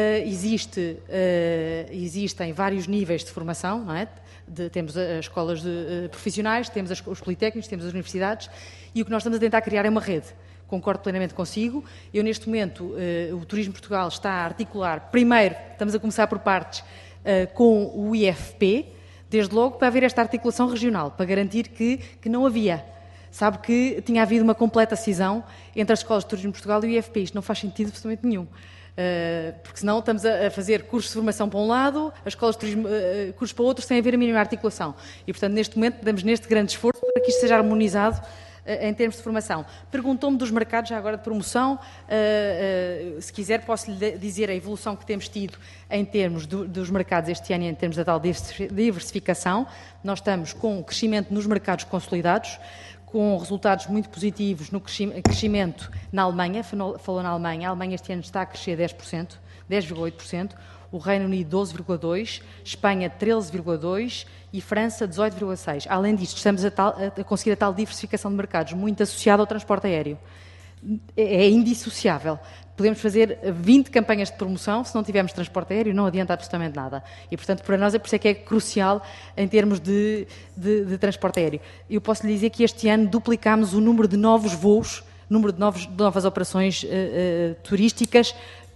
existem vários níveis de formação, não é? Temos as escolas profissionais, temos os politécnicos, temos as universidades e o que nós estamos a tentar criar é uma rede. Concordo plenamente consigo. Eu, neste momento, o Turismo Portugal está a articular, primeiro, estamos a começar por partes, com o IFP, desde logo para haver esta articulação regional, para garantir que não havia. Sabe que tinha havido uma completa cisão entre as escolas de turismo de Portugal e o IFP. Isto não faz sentido absolutamente nenhum. Porque senão estamos a fazer cursos de formação para um lado, as escolas de turismo cursos para outros, sem haver a mínima articulação. E, portanto, neste momento, damos neste grande esforço para que isto seja harmonizado em termos de formação. Perguntou-me dos mercados, já agora de promoção, se quiser posso lhe dizer a evolução que temos tido em termos dos mercados este ano, em termos da tal diversificação. Nós estamos com crescimento nos mercados consolidados, com resultados muito positivos no crescimento na Alemanha, falou na Alemanha, a Alemanha este ano está a crescer 10,8%, o Reino Unido 12,2%, Espanha 13,2% e França 18,6%. Além disto, estamos a conseguir a tal diversificação de mercados, muito associada ao transporte aéreo. É indissociável. Podemos fazer 20 campanhas de promoção, se não tivermos transporte aéreo, não adianta absolutamente nada. E, portanto, para nós é por isso que é crucial em termos de transporte aéreo. Eu posso lhe dizer que este ano duplicámos o número de novos voos, número de novas operações turísticas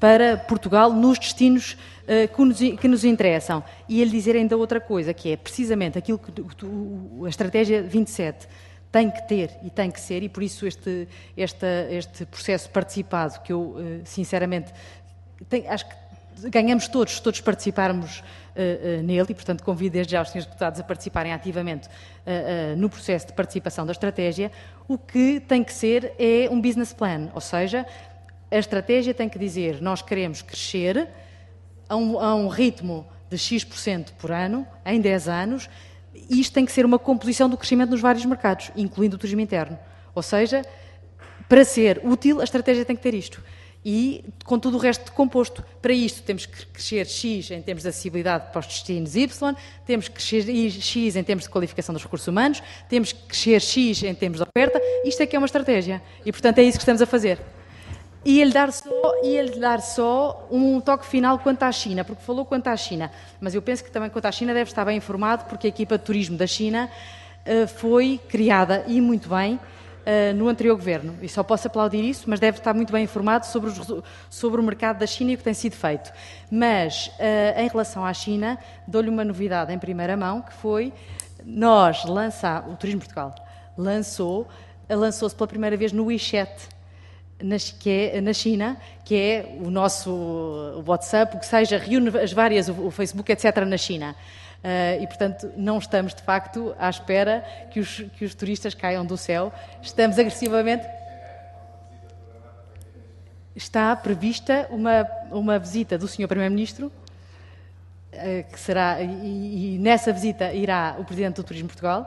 para Portugal nos destinos que nos interessam. E ele dizer ainda outra coisa, que é precisamente aquilo que a Estratégia 27 tem que ter e tem que ser, e por isso este processo participado, que eu, sinceramente, acho que ganhamos todos, se todos participarmos nele, e, portanto, convido desde já os senhores deputados a participarem ativamente no processo de participação da estratégia. O que tem que ser é um business plan, ou seja, a estratégia tem que dizer: nós queremos crescer a um ritmo de X% por ano, em 10 anos, e isto tem que ser uma composição do crescimento nos vários mercados, incluindo o turismo interno. Ou seja, para ser útil, a estratégia tem que ter isto. E com tudo o resto composto. Para isto temos que crescer X em termos de acessibilidade para os destinos Y, temos que crescer X em termos de qualificação dos recursos humanos, temos que crescer X em termos de oferta. Isto é que é uma estratégia. E, portanto, é isso que estamos a fazer. E ele dar só um toque final quanto à China, porque falou quanto à China, mas eu penso que também quanto à China deve estar bem informado, porque a equipa de turismo da China foi criada, e muito bem, no anterior governo. E só posso aplaudir isso, mas deve estar muito bem informado sobre o mercado da China e o que tem sido feito. Mas, em relação à China, dou-lhe uma novidade em primeira mão, que foi o Turismo Portugal lançou-se pela primeira vez no WeChat, na China, que é o nosso WhatsApp, o que seja, reúne as várias, o Facebook, etc., na China. E, portanto, não estamos, de facto, à espera que os turistas caiam do céu. Estamos agressivamente... Está prevista uma visita do Sr. Primeiro-Ministro, que será, e nessa visita irá o Presidente do Turismo Portugal,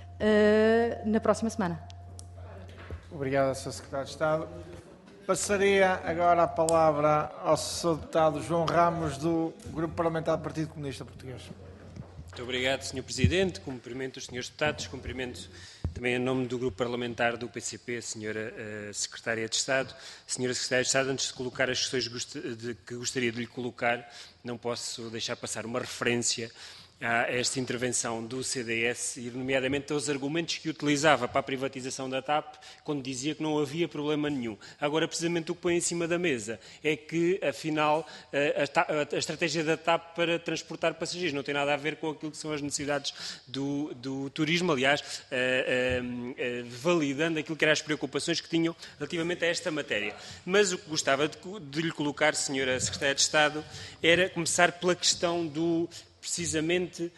na próxima semana. Obrigado, Sr. Secretário de Estado. Passaria agora a palavra ao Sr. Deputado João Ramos, do Grupo Parlamentar do Partido Comunista Português. Muito obrigado, Sr. Presidente. Cumprimento os Srs. Deputados, cumprimento também em nome do Grupo Parlamentar do PCP, a Sra. Secretária de Estado. Sra. Secretária de Estado, antes de colocar as questões que gostaria de lhe colocar, não posso deixar passar uma referência a esta intervenção do CDS, e nomeadamente aos argumentos que utilizava para a privatização da TAP, quando dizia que não havia problema nenhum. Agora, precisamente o que põe em cima da mesa é que, afinal, a estratégia da TAP para transportar passageiros não tem nada a ver com aquilo que são as necessidades do turismo, aliás, validando aquilo que eram as preocupações que tinham relativamente a esta matéria. Mas o que gostava de lhe colocar, Sra. Secretária de Estado, era começar pela questão precisamente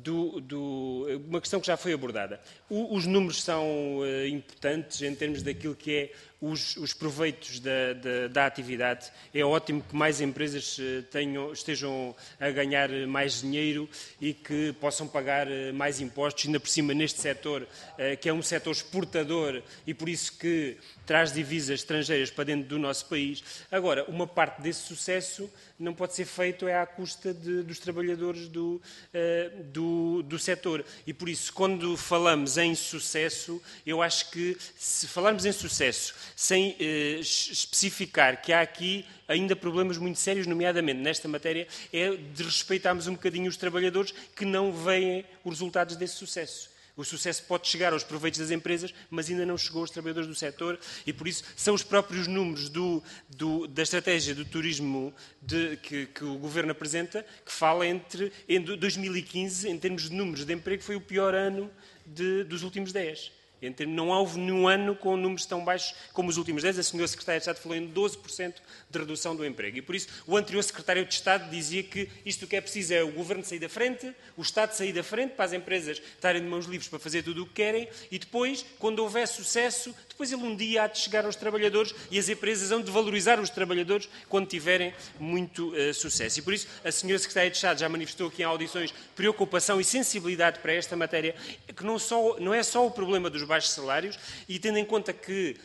uma questão que já foi abordada. Os números são importantes em termos daquilo que é os proveitos da atividade. É ótimo que mais empresas estejam a ganhar mais dinheiro e que possam pagar mais impostos, ainda por cima neste setor, que é um setor exportador e por isso que traz divisas estrangeiras para dentro do nosso país. Agora, uma parte desse sucesso não pode ser feito à custa dos trabalhadores do setor. E por isso, quando falamos em sucesso, eu acho que se falarmos em sucesso sem especificar que há aqui ainda problemas muito sérios, nomeadamente nesta matéria, é de respeitarmos um bocadinho os trabalhadores que não veem os resultados desse sucesso. O sucesso pode chegar aos proveitos das empresas, mas ainda não chegou aos trabalhadores do setor, e por isso são os próprios números da estratégia do turismo que o Governo apresenta, que fala em 2015, em termos de números de emprego, foi o pior ano dos últimos 10. Não houve nenhum ano com números tão baixos como os últimos 10. A Sra. Secretária de Estado falou em 12% de redução do emprego. E, por isso, o anterior Secretário de Estado dizia que isto que é preciso é o Governo sair da frente, o Estado sair da frente, para as empresas estarem de mãos livres para fazer tudo o que querem, e depois, quando houver sucesso, depois ele um dia há de chegar aos trabalhadores e as empresas hão de valorizar os trabalhadores quando tiverem muito sucesso. E, por isso, a Sra. Secretária de Estado já manifestou aqui em audições preocupação e sensibilidade para esta matéria, que não é só o problema dos baixos salários, e tendo em conta que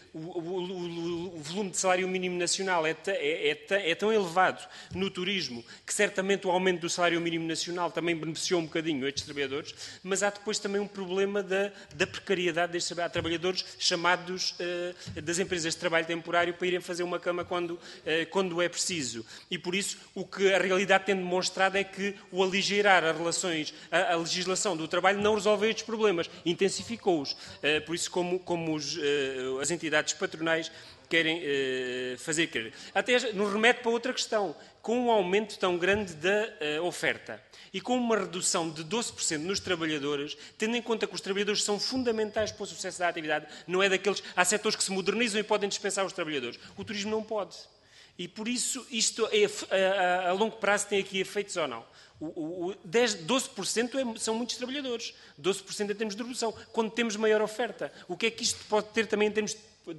o volume de salário mínimo nacional é tão elevado no turismo, que certamente o aumento do salário mínimo nacional também beneficiou um bocadinho estes trabalhadores, mas há depois também um problema da precariedade destes trabalhadores chamados das empresas de trabalho temporário para irem fazer uma cama quando é preciso. E por isso o que a realidade tem demonstrado é que o aligeirar a legislação do trabalho não resolveu estes problemas, intensificou-os. Por isso, como as entidades patronais querem fazer crer. Até nos remete para outra questão. Com um aumento tão grande da oferta e com uma redução de 12% nos trabalhadores, tendo em conta que os trabalhadores são fundamentais para o sucesso da atividade, não é daqueles... Há setores que se modernizam e podem dispensar os trabalhadores. O turismo não pode. E por isso, isto a longo prazo tem aqui efeitos ou não. 12% são muitos trabalhadores. 12% em termos de redução. Quando temos maior oferta. O que é que isto pode ter também em termos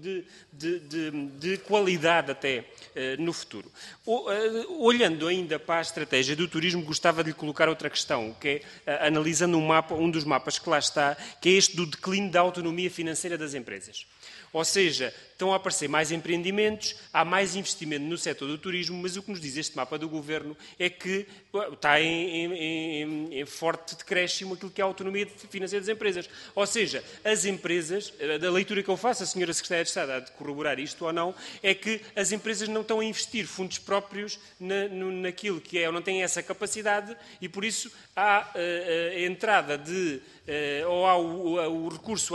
de qualidade até no futuro? Olhando ainda para a estratégia do turismo, gostava de lhe colocar outra questão, que é analisando um dos mapas que lá está, que é este do declínio da autonomia financeira das empresas. Ou seja, estão a aparecer mais empreendimentos, há mais investimento no setor do turismo, mas o que nos diz este mapa do Governo é que está em forte decréscimo aquilo que é a autonomia financeira das empresas. Ou seja, as empresas, da leitura que eu faço, a Sra. Secretária de Estado há de corroborar isto ou não, é que as empresas não estão a investir fundos próprios naquilo que é, ou não têm essa capacidade, e por isso há a entrada de... ou há o recurso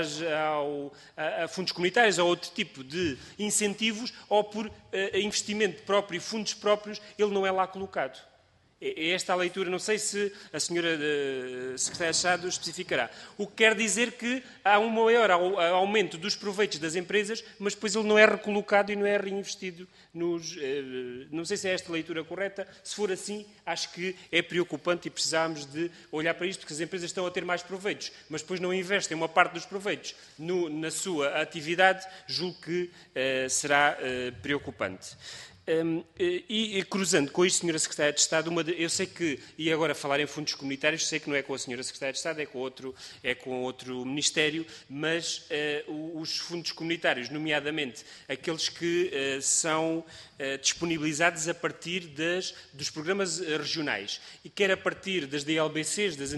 a fundos comunitários ou outro tipo de incentivos, ou por investimento próprio e fundos próprios, ele não é lá colocado. É esta a leitura, não sei se a senhora Secretária de Estado especificará. O que quer dizer que há um maior aumento dos proveitos das empresas, mas depois ele não é recolocado e não é reinvestido nos... Não sei se é esta a leitura correta. Se for assim, acho que é preocupante e precisamos de olhar para isto, porque as empresas estão a ter mais proveitos, mas depois não investem uma parte dos proveitos na sua atividade, julgo que será preocupante. E cruzando com isto, Sra. Secretária de Estado, eu sei que, e agora falar em fundos comunitários, sei que não é com a Sra. Secretária de Estado, é com outro Ministério, mas os fundos comunitários, nomeadamente aqueles que são disponibilizados a partir dos programas regionais, e quer a partir das DLBCs, das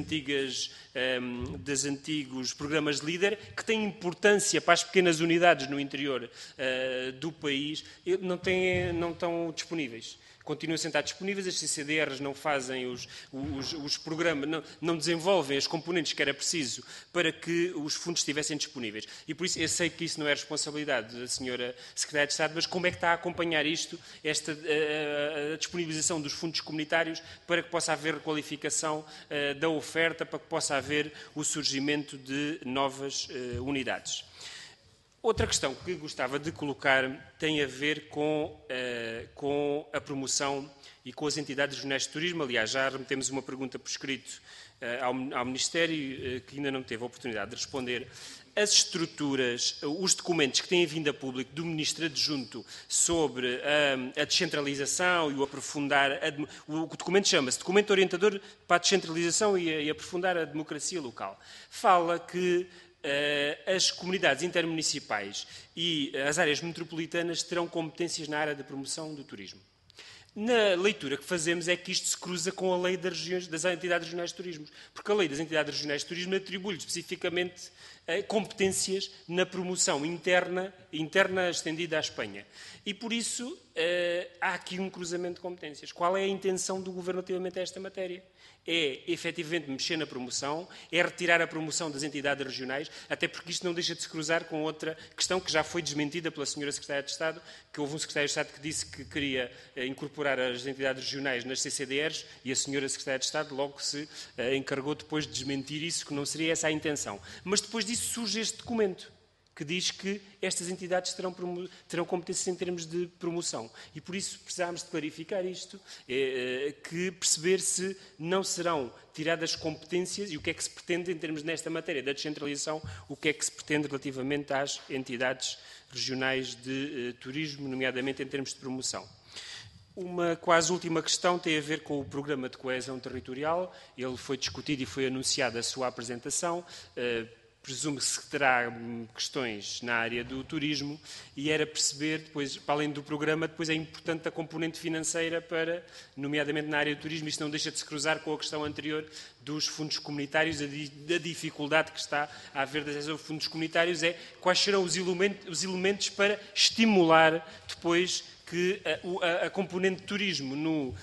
antigos programas de líder, que têm importância para as pequenas unidades no interior do país, não estão disponíveis. Continuam a estar disponíveis, as CCDRs não fazem os programas, não desenvolvem as componentes que era preciso para que os fundos estivessem disponíveis. E por isso eu sei que isso não é responsabilidade da Sra. Secretária de Estado, mas como é que está a acompanhar isto, a disponibilização dos fundos comunitários, para que possa haver requalificação da oferta, para que possa haver o surgimento de novas unidades? Outra questão que gostava de colocar tem a ver com a promoção e com as entidades regionais de turismo. Aliás, já remetemos uma pergunta por escrito ao Ministério, que ainda não teve a oportunidade de responder. As estruturas, os documentos que têm vindo a público do Ministro Adjunto sobre a descentralização e o aprofundar... O documento chama-se Documento Orientador para a Descentralização e Aprofundar a Democracia Local. Fala que as comunidades intermunicipais e as áreas metropolitanas terão competências na área da promoção do turismo. Na leitura que fazemos é que isto se cruza com a lei das entidades regionais de turismo, porque a lei das entidades regionais de turismo atribui-lhe especificamente competências na promoção interna estendida à Espanha. E por isso há aqui um cruzamento de competências. Qual é a intenção do Governo relativamente a esta matéria? É, efetivamente, mexer na promoção, é retirar a promoção das entidades regionais, até porque isto não deixa de se cruzar com outra questão que já foi desmentida pela Sra. Secretária de Estado, que houve um Secretário de Estado que disse que queria incorporar as entidades regionais nas CCDRs, e a Sra. Secretária de Estado logo se encarregou depois de desmentir isso, que não seria essa a intenção. Mas depois disso surge este documento, que diz que estas entidades terão competências em termos de promoção. E por isso precisámos de clarificar isto, que perceber se não serão tiradas competências e o que é que se pretende em termos nesta matéria da descentralização, o que é que se pretende relativamente às entidades regionais de turismo, nomeadamente em termos de promoção. Uma quase última questão tem a ver com o Programa de Coesão Territorial. Ele foi discutido e foi anunciada a sua apresentação. Presume-se que terá questões na área do turismo e era perceber, depois, para além do programa, depois é importante a componente financeira para, nomeadamente na área do turismo, isto não deixa de se cruzar com a questão anterior dos fundos comunitários, da dificuldade que está a haver de acesso a fundos comunitários, é quais serão os elementos para estimular depois que a componente de turismo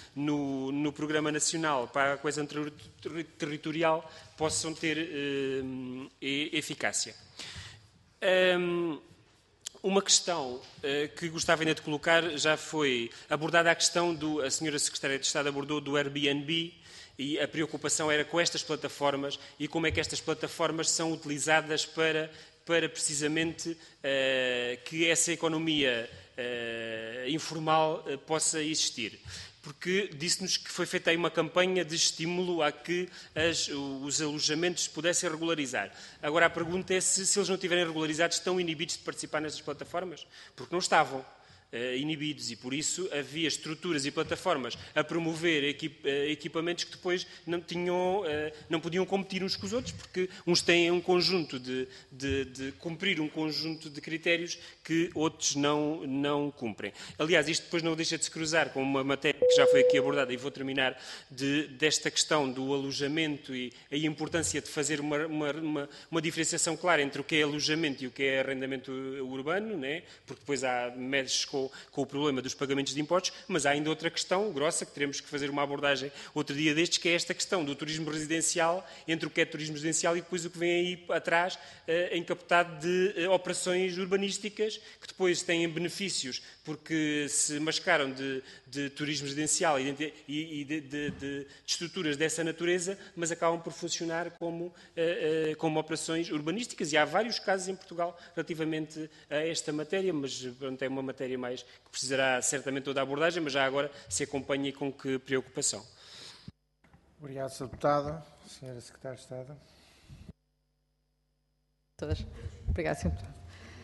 no Programa Nacional para a Coesão Territorial possam ter eficácia. Uma questão que gostava ainda de colocar, já foi abordada a questão a senhora Secretária de Estado abordou do Airbnb, e a preocupação era com estas plataformas e como é que estas plataformas são utilizadas para precisamente que essa economia informal possa existir. Porque disse-nos que foi feita aí uma campanha de estímulo a que os alojamentos pudessem regularizar. Agora a pergunta é se eles não estiverem regularizados, estão inibidos de participar nessas plataformas? Porque não estavam inibidos e por isso havia estruturas e plataformas a promover equipamentos que depois não podiam competir uns com os outros, porque uns têm um conjunto de cumprir um conjunto de critérios que outros não cumprem. Aliás, isto depois não deixa de se cruzar com uma matéria que já foi aqui abordada, e vou terminar, desta questão do alojamento e a importância de fazer uma diferenciação clara entre o que é alojamento e o que é arrendamento urbano, né? Porque depois medes com o problema dos pagamentos de impostos, mas há ainda outra questão grossa que teremos que fazer uma abordagem outro dia destes, que é esta questão do turismo residencial, entre o que é turismo residencial e depois o que vem aí atrás encapotado de operações urbanísticas que depois têm benefícios porque se mascaram de turismo residencial e de estruturas dessa natureza, mas acabam por funcionar como operações urbanísticas. E há vários casos em Portugal relativamente a esta matéria, mas pronto, é uma matéria mais que precisará certamente toda a abordagem, mas já agora se acompanha e com que preocupação. Obrigado, Sr. Deputado. Senhora Secretária de Estado. Todas. Obrigada, Sr. Deputado.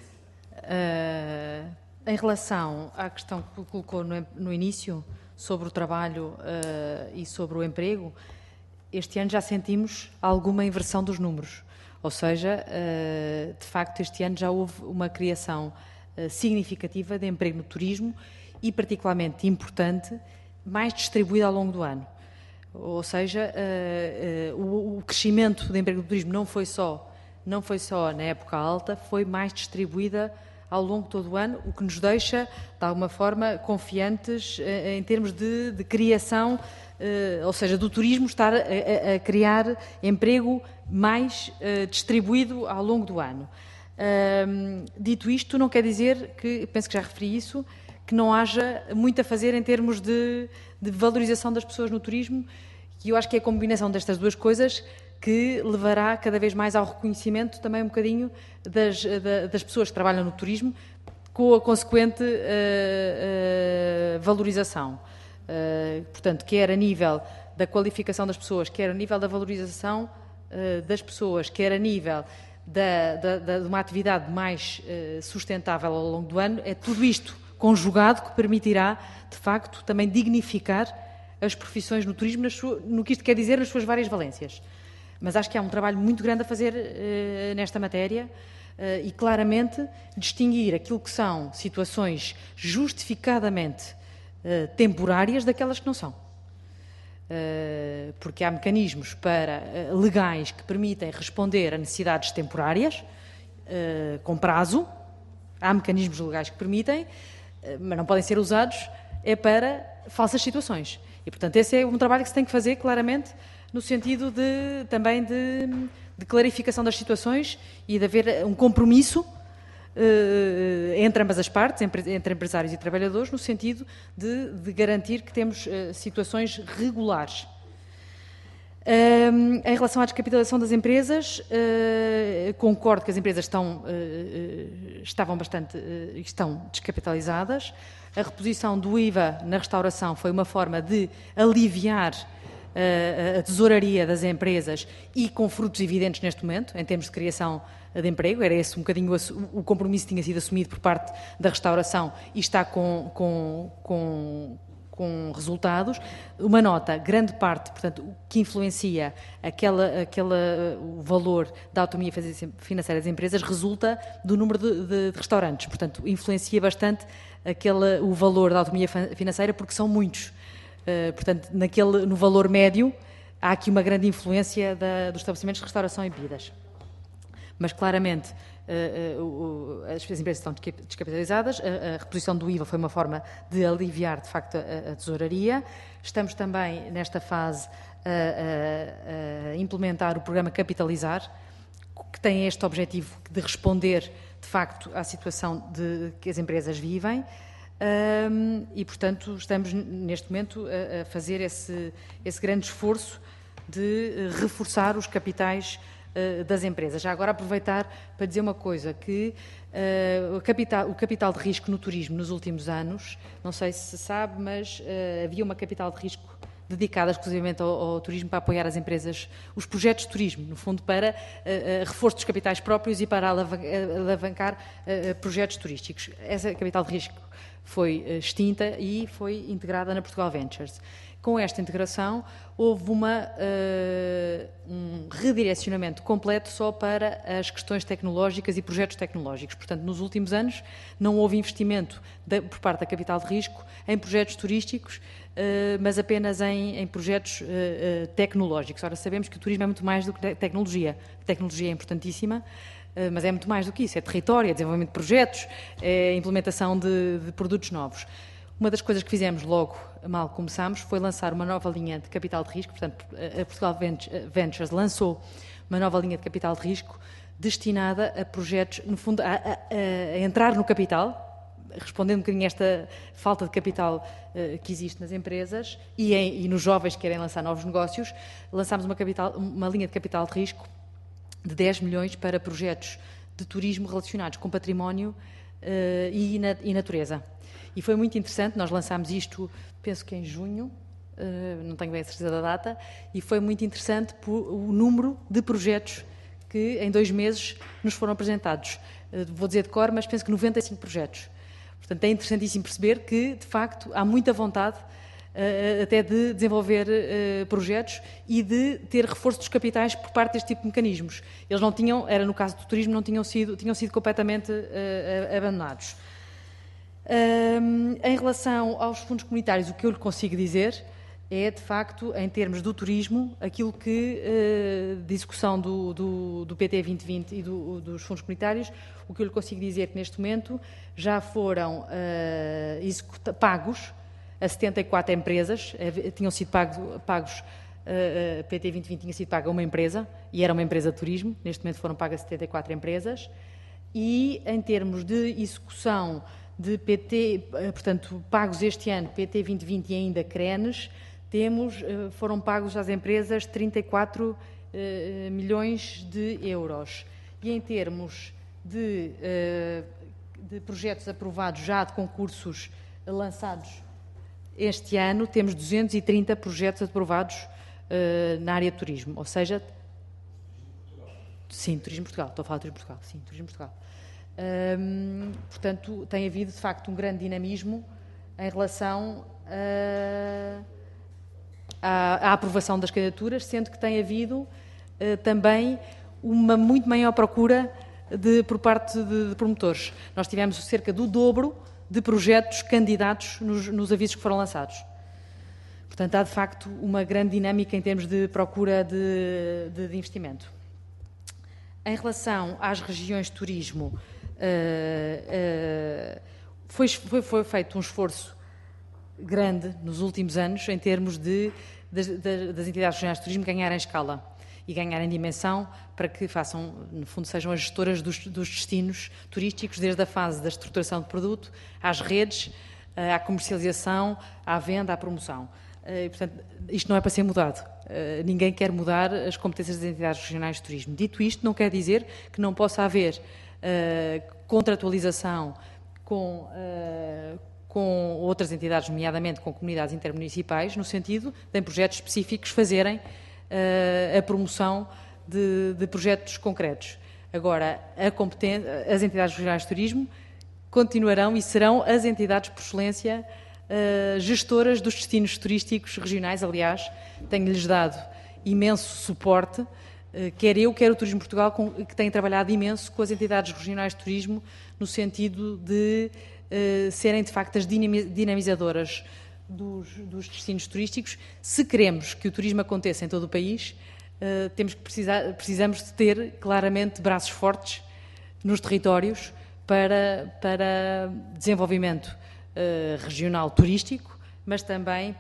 Em relação à questão que colocou no início, sobre o trabalho e sobre o emprego, este ano já sentimos alguma inversão dos números. Ou seja, de facto, este ano já houve uma criação significativa de emprego no turismo e, particularmente importante, mais distribuída ao longo do ano. Ou seja, o crescimento de emprego no turismo não foi só na época alta, foi mais distribuída ao longo de todo o ano, o que nos deixa, de alguma forma, confiantes em termos de criação, ou seja, do turismo estar a criar emprego mais distribuído ao longo do ano. Dito isto, não quer dizer que, penso que já referi isso, que não haja muito a fazer em termos de valorização das pessoas no turismo, e eu acho que é a combinação destas duas coisas que levará cada vez mais ao reconhecimento também um bocadinho das pessoas que trabalham no turismo, com a consequente valorização. Portanto, quer a nível da qualificação das pessoas, quer a nível da valorização das pessoas, quer a nível de uma atividade mais sustentável ao longo do ano, é tudo isto conjugado que permitirá, de facto, também dignificar as profissões no turismo, no que isto quer dizer nas suas várias valências. Mas acho que há um trabalho muito grande a fazer nesta matéria e, claramente, distinguir aquilo que são situações justificadamente temporárias daquelas que não são. Porque há mecanismos legais que permitem responder a necessidades temporárias, com prazo. Há mecanismos legais que permitem, mas não podem ser usados para falsas situações. E, portanto, esse é um trabalho que se tem que fazer, claramente, no sentido também de clarificação das situações e de haver um compromisso entre ambas as partes, entre empresários e trabalhadores, no sentido de garantir que temos situações regulares. Em relação à descapitalização das empresas, concordo que as empresas estão descapitalizadas. A reposição do IVA na restauração foi uma forma de aliviar a tesouraria das empresas e com frutos evidentes neste momento, em termos de criação de emprego. Era esse um bocadinho o compromisso que tinha sido assumido por parte da restauração e está com resultados. Uma nota, grande parte, portanto, que influencia o valor da autonomia financeira das empresas resulta do número de restaurantes. Portanto, influencia bastante o valor da autonomia financeira porque são muitos. Portanto, no valor médio, há aqui uma grande influência dos estabelecimentos de restauração e bebidas. Mas, claramente, as empresas estão descapitalizadas, a reposição do IVA foi uma forma de aliviar, de facto, a tesouraria. Estamos também, nesta fase, a implementar o programa Capitalizar, que tem este objetivo de responder, de facto, à situação que as empresas vivem. E, portanto, estamos neste momento a fazer esse grande esforço de reforçar os capitais das empresas. Já agora aproveitar para dizer uma coisa, que o capital de risco no turismo nos últimos anos, não sei se sabe, mas havia uma capital de risco dedicada exclusivamente ao turismo para apoiar as empresas, os projetos de turismo, no fundo para reforço dos capitais próprios e para alavancar projetos turísticos. Essa capital de risco foi extinta e foi integrada na Portugal Ventures. Com esta integração, houve um redirecionamento completo só para as questões tecnológicas e projetos tecnológicos. Portanto, nos últimos anos, não houve investimento por parte da capital de risco em projetos turísticos, mas apenas em projetos tecnológicos. Ora, sabemos que o turismo é muito mais do que tecnologia. A tecnologia é importantíssima, mas é muito mais do que isso. É território, é desenvolvimento de projetos, é implementação de produtos novos. Uma das coisas que fizemos logo, mal começámos, foi lançar uma nova linha de capital de risco. Portanto, a Portugal Ventures lançou uma nova linha de capital de risco destinada a projetos, no fundo, a entrar no capital, respondendo um bocadinho a esta falta de capital que existe nas empresas e nos jovens que querem lançar novos negócios. Lançámos uma linha de capital de risco de 10 milhões para projetos de turismo relacionados com património e natureza. E foi muito interessante, nós lançámos isto, penso que em junho, não tenho bem a certeza da data, e foi muito interessante o número de projetos que em 2 meses nos foram apresentados. Vou dizer de cor, mas penso que 95 projetos. Portanto, é interessantíssimo perceber que, de facto, há muita vontade até de desenvolver projetos e de ter reforço dos capitais por parte deste tipo de mecanismos. Eles não tinham, era no caso do turismo, tinham sido completamente abandonados. Em relação aos fundos comunitários, o que eu lhe consigo dizer é, de facto, em termos do turismo, aquilo que, de execução do PT 2020 e dos fundos comunitários, o que eu lhe consigo dizer é que, neste momento, já foram pagos a 74 empresas, tinham sido pagos, PT 2020 tinha sido pago a uma empresa, e era uma empresa de turismo, neste momento foram pagas 74 empresas, e em termos de execução de PT, portanto, pagos este ano, PT 2020 e ainda CRENES, foram pagos às empresas 34 milhões de euros. E em termos de projetos aprovados já de concursos lançados este ano, temos 230 projetos aprovados na área de turismo, ou seja, sim, Turismo Portugal, estou a falar de Turismo Portugal, sim, Turismo Portugal. Portanto, tem havido, de facto, um grande dinamismo em relação à aprovação das candidaturas, sendo que tem havido também uma muito maior procura por parte de promotores. Nós tivemos cerca do dobro de projetos candidatos nos avisos que foram lançados. Portanto, há, de facto, uma grande dinâmica em termos de procura de investimento. Em relação às regiões de turismo, foi feito um esforço grande nos últimos anos em termos das entidades regionais de turismo ganharem escala e ganharem dimensão para que façam, no fundo, sejam as gestoras dos destinos turísticos, desde a fase da estruturação de produto, às redes, à comercialização, à venda, à promoção. E, portanto, isto não é para ser mudado. Ninguém quer mudar as competências das entidades regionais de turismo. Dito isto, não quer dizer que não possa haver contratualização com outras entidades, nomeadamente com comunidades intermunicipais, no sentido de, em projetos específicos, fazerem a promoção de projetos concretos. Agora, as entidades regionais de turismo continuarão e serão as entidades por excelência gestoras dos destinos turísticos regionais. Aliás, tenho-lhes dado imenso suporte, quer eu, quer o Turismo Portugal, que tem trabalhado imenso com as entidades regionais de turismo, no sentido de serem, de facto, as dinamizadoras dos destinos turísticos. Se queremos que o turismo aconteça em todo o país, precisamos de ter, claramente, braços fortes nos territórios para desenvolvimento regional turístico, mas também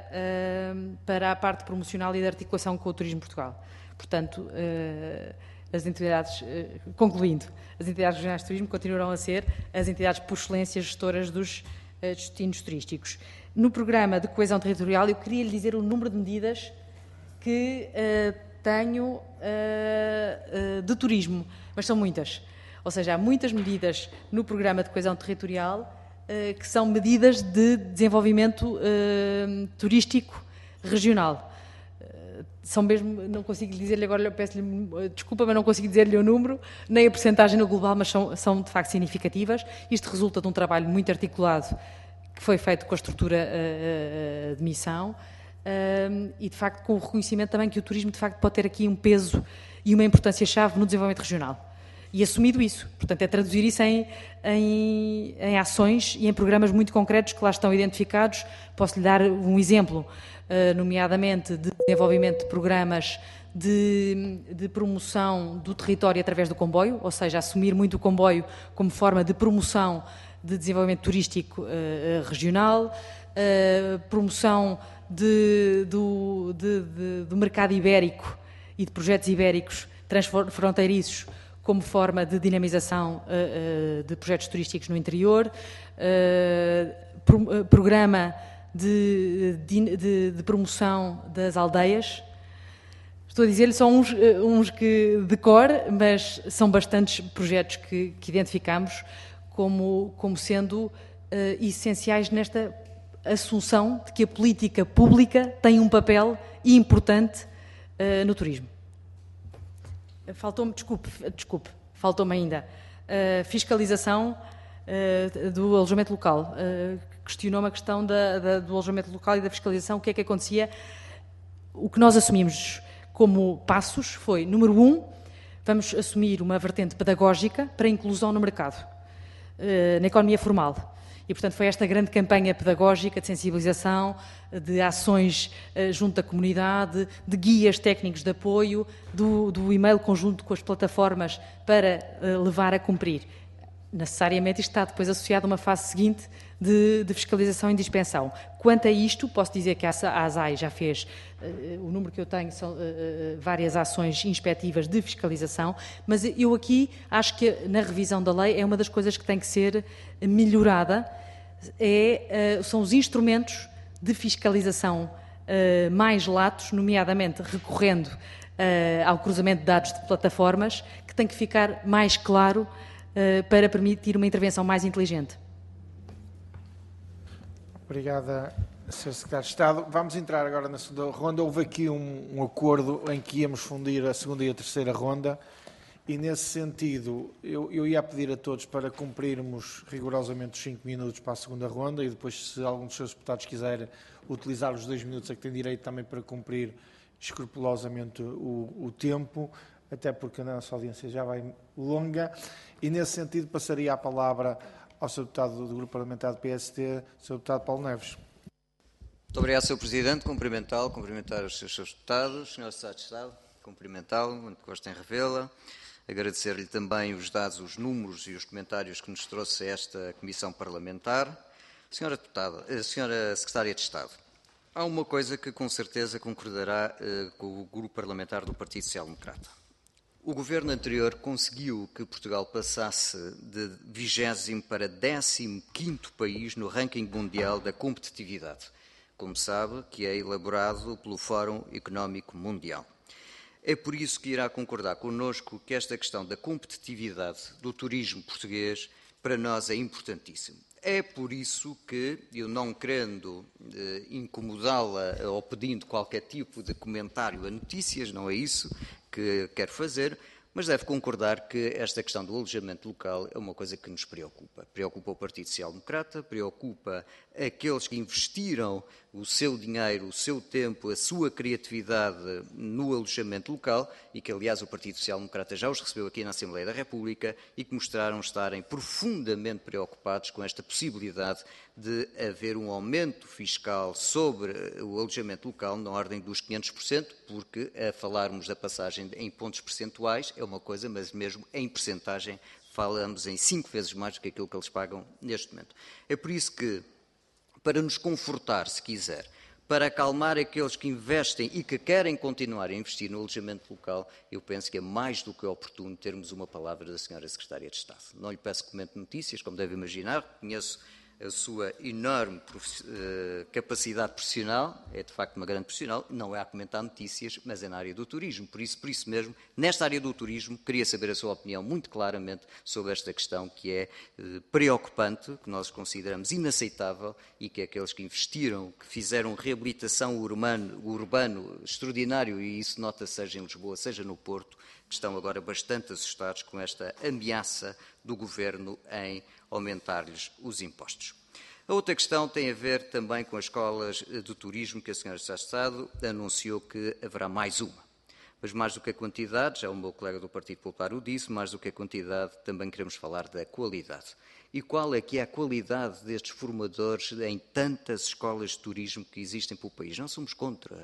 para a parte promocional e de articulação com o Turismo Portugal. Portanto, as entidades, concluindo, as entidades regionais de turismo continuarão a ser as entidades por excelência gestoras dos destinos turísticos. No programa de coesão territorial, eu queria lhe dizer o número de medidas que tenho de turismo, mas são muitas. Ou seja, há muitas medidas no programa de coesão territorial que são medidas de desenvolvimento turístico regional. São mesmo, não consigo dizer-lhe agora, peço-lhe desculpa, mas não consigo dizer-lhe o número, nem a percentagem no global, mas são de facto significativas. Isto resulta de um trabalho muito articulado que foi feito com a estrutura de missão e, de facto, com o reconhecimento também que o turismo, de facto, pode ter aqui um peso e uma importância-chave no desenvolvimento regional. E assumido isso, portanto, é traduzir isso em ações e em programas muito concretos que lá estão identificados. Posso-lhe dar um exemplo, nomeadamente de desenvolvimento de programas de promoção do território através do comboio, ou seja, assumir muito o comboio como forma de promoção de desenvolvimento turístico regional, promoção do mercado ibérico e de projetos ibéricos transfronteiriços como forma de dinamização de projetos turísticos no interior, programa de promoção das aldeias. Estou a dizer-lhe só uns que de cor, mas são bastantes projetos que identificamos como sendo essenciais nesta assunção de que a política pública tem um papel importante no turismo. Faltou-me, desculpe, faltou-me ainda a fiscalização do alojamento local. Questionou-me a questão do alojamento local e da fiscalização, o que é que acontecia. O que nós assumimos como passos foi, número 1, vamos assumir uma vertente pedagógica para a inclusão no mercado, na economia formal. E, portanto, foi esta grande campanha pedagógica de sensibilização, de ações junto à comunidade, de guias técnicos de apoio, do e-mail conjunto com as plataformas para levar a cumprir. Necessariamente isto está depois associado a uma fase seguinte de fiscalização e de inspeção. Quanto a isto, posso dizer que a ASAI já fez, o número que eu tenho são várias ações inspectivas de fiscalização, mas eu aqui acho que na revisão da lei é uma das coisas que tem que ser melhorada, são os instrumentos de fiscalização mais latos, nomeadamente recorrendo ao cruzamento de dados de plataformas, que tem que ficar mais claro para permitir uma intervenção mais inteligente. Obrigada, Sr. Secretário de Estado. Vamos entrar agora na segunda ronda. Houve aqui um acordo em que íamos fundir a segunda e a terceira ronda e, nesse sentido, eu ia pedir a todos para cumprirmos rigorosamente os 5 minutos para a segunda ronda e depois, se algum dos seus deputados quiser utilizar os 2 minutos a que tem direito também para cumprir escrupulosamente o tempo, até porque a nossa audiência já vai longa. E, nesse sentido, passaria a palavra ao Sr. Deputado do Grupo Parlamentar do PST, Sr. Deputado Paulo Neves. Muito obrigado, Sr. Presidente. Cumprimentar os seus deputados, Sr. Secretário de Estado, cumprimentá-lo, muito gosto em revê-la. Agradecer-lhe também os dados, os números e os comentários que nos trouxe a esta Comissão Parlamentar. Senhora Secretária de Estado, há uma coisa que com certeza concordará com o Grupo Parlamentar do Partido Social Democrata. O governo anterior conseguiu que Portugal passasse de 20º para 15º país no ranking mundial da competitividade, como sabe, que é elaborado pelo Fórum Económico Mundial. É por isso que irá concordar connosco que esta questão da competitividade do turismo português para nós é importantíssimo. É por isso que, eu não querendo incomodá-la ou pedindo qualquer tipo de comentário a notícias, não é isso que quero fazer, mas deve concordar que esta questão do alojamento local é uma coisa que nos preocupa. Preocupa o Partido Social Democrata, preocupa aqueles que investiram o seu dinheiro, o seu tempo, a sua criatividade no alojamento local e que, aliás, o Partido Social Democrata já os recebeu aqui na Assembleia da República e que mostraram estarem profundamente preocupados com esta possibilidade de haver um aumento fiscal sobre o alojamento local na ordem dos 500%, porque a falarmos da passagem em pontos percentuais é uma coisa, mas mesmo em percentagem falamos em 5 vezes mais do que aquilo que eles pagam neste momento. É por isso que, para nos confortar, se quiser, para acalmar aqueles que investem e que querem continuar a investir no alojamento local, eu penso que é mais do que oportuno termos uma palavra da Sra. Secretária de Estado. Não lhe peço que comente notícias, como deve imaginar, conheço a sua enorme capacidade profissional, é de facto uma grande profissional, não é a comentar notícias, mas é na área do turismo. Por isso mesmo, nesta área do turismo, queria saber a sua opinião muito claramente sobre esta questão que é preocupante, que nós consideramos inaceitável e que aqueles que investiram, que fizeram reabilitação urbano extraordinário, e isso nota seja em Lisboa, seja no Porto, que estão agora bastante assustados com esta ameaça do Governo em aumentar-lhes os impostos. A outra questão tem a ver também com as escolas de turismo, que a Sra. Secretária de Estado anunciou que haverá mais uma. Mas mais do que a quantidade, já o meu colega do Partido Popular o disse, mais do que a quantidade, também queremos falar da qualidade. E qual é que é a qualidade destes formadores em tantas escolas de turismo que existem pelo país? Não somos contra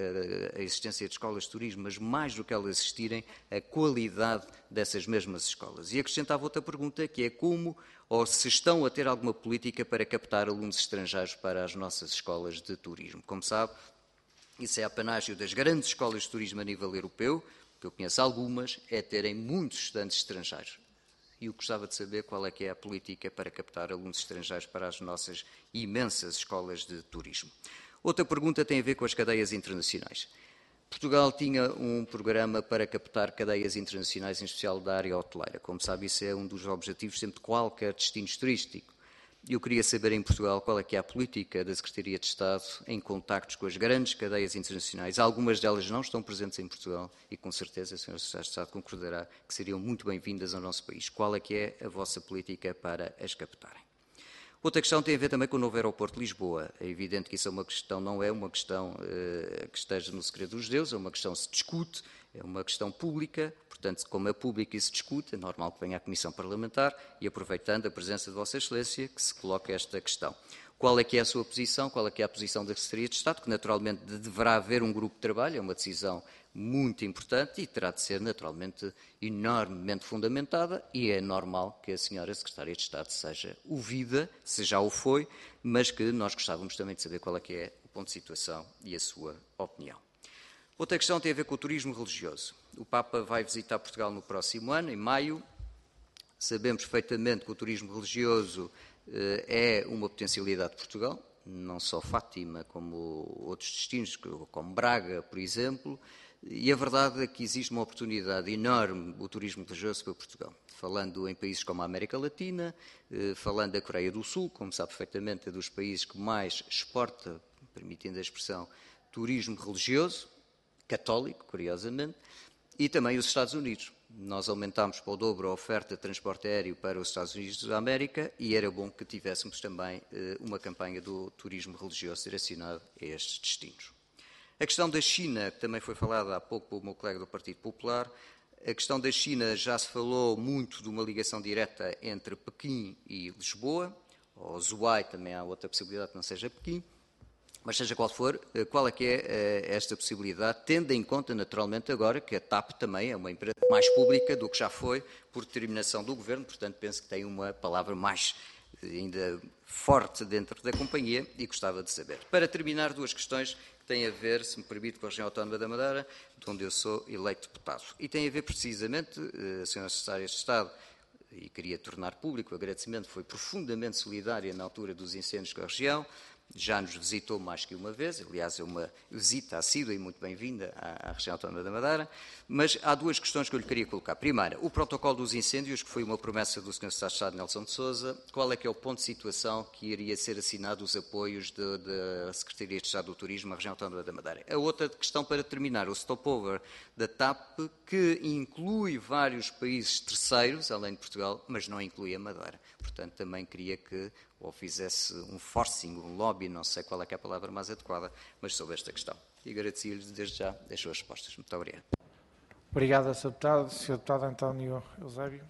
a existência de escolas de turismo, mas mais do que elas existirem, a qualidade dessas mesmas escolas. E acrescentava outra pergunta, que é como ou se estão a ter alguma política para captar alunos estrangeiros para as nossas escolas de turismo. Como sabe, isso é apanágio das grandes escolas de turismo a nível europeu, que eu conheço algumas, é terem muitos estudantes estrangeiros. E eu gostava de saber qual é que é a política para captar alunos estrangeiros para as nossas imensas escolas de turismo. Outra pergunta tem a ver com as cadeias internacionais. Portugal tinha um programa para captar cadeias internacionais, em especial da área hoteleira. Como sabe, isso é um dos objetivos sempre de qualquer destino turístico. Eu queria saber em Portugal qual é que é a política da Secretaria de Estado em contactos com as grandes cadeias internacionais. Algumas delas não estão presentes em Portugal e com certeza a Sra. Secretária de Estado concordará que seriam muito bem-vindas ao nosso país. Qual é que é a vossa política para as captarem? Outra questão tem a ver também com o novo aeroporto de Lisboa. É evidente que isso é uma questão, não é uma questão que esteja no segredo dos deuses, é uma questão que se discute, é uma questão pública, portanto, como é pública e se discute, é normal que venha à Comissão Parlamentar e, aproveitando a presença de Vossa Excelência, que se coloque esta questão. Qual é que é a sua posição? Qual é que é a posição da Secretaria de Estado? Que naturalmente deverá haver um grupo de trabalho, é uma decisão muito importante e terá de ser naturalmente enormemente fundamentada e é normal que a Sra. Secretária de Estado seja ouvida, se já o foi, mas que nós gostávamos também de saber qual é que é o ponto de situação e a sua opinião. Outra questão tem a ver com o turismo religioso. O Papa vai visitar Portugal no próximo ano, em maio. Sabemos perfeitamente que o turismo religioso é uma potencialidade de Portugal, não só Fátima, como outros destinos, como Braga, por exemplo, e a verdade é que existe uma oportunidade enorme do turismo religioso para Portugal. Falando em países como a América Latina, falando da Coreia do Sul, como sabe perfeitamente, é dos países que mais exporta, permitindo a expressão, turismo religioso, católico, curiosamente, e também os Estados Unidos. Nós aumentámos para o dobro a oferta de transporte aéreo para os Estados Unidos da América e era bom que tivéssemos também uma campanha do turismo religioso direcionada a estes destinos. A questão da China, que também foi falada há pouco pelo meu colega do Partido Popular, a questão da China já se falou muito de uma ligação direta entre Pequim e Lisboa, ou Zhuhai, também há outra possibilidade que não seja Pequim, mas seja qual for, qual é que é esta possibilidade, tendo em conta naturalmente agora que a TAP também é uma empresa mais pública do que já foi por determinação do Governo, portanto penso que tem uma palavra mais ainda forte dentro da companhia e gostava de saber. Para terminar, duas questões que têm a ver, se me permite, com a região autónoma da Madeira, de onde eu sou eleito deputado. E têm a ver precisamente, a Sra. Secretária de Estado, e queria tornar público o agradecimento, foi profundamente solidária na altura dos incêndios com a região, já nos visitou mais que uma vez, aliás é uma visita assídua e muito bem-vinda à região autónoma da Madeira, mas há duas questões que eu lhe queria colocar. Primeira, o protocolo dos incêndios, que foi uma promessa do Sr. Secretário de Estado Nelson de Sousa, qual é que é o ponto de situação que iria ser assinado os apoios da Secretaria de Estado do Turismo à região autónoma da Madeira? A outra questão para terminar, o stopover da TAP, que inclui vários países terceiros, além de Portugal, mas não inclui a Madeira. Portanto, também queria que ou fizesse um forcing, um lobby, não sei qual é que é a palavra mais adequada, mas sobre esta questão. E agradeço-lhes desde já as suas respostas. Muito obrigado. Obrigado, Sr. Deputado. Sr. Deputado António Eusébio.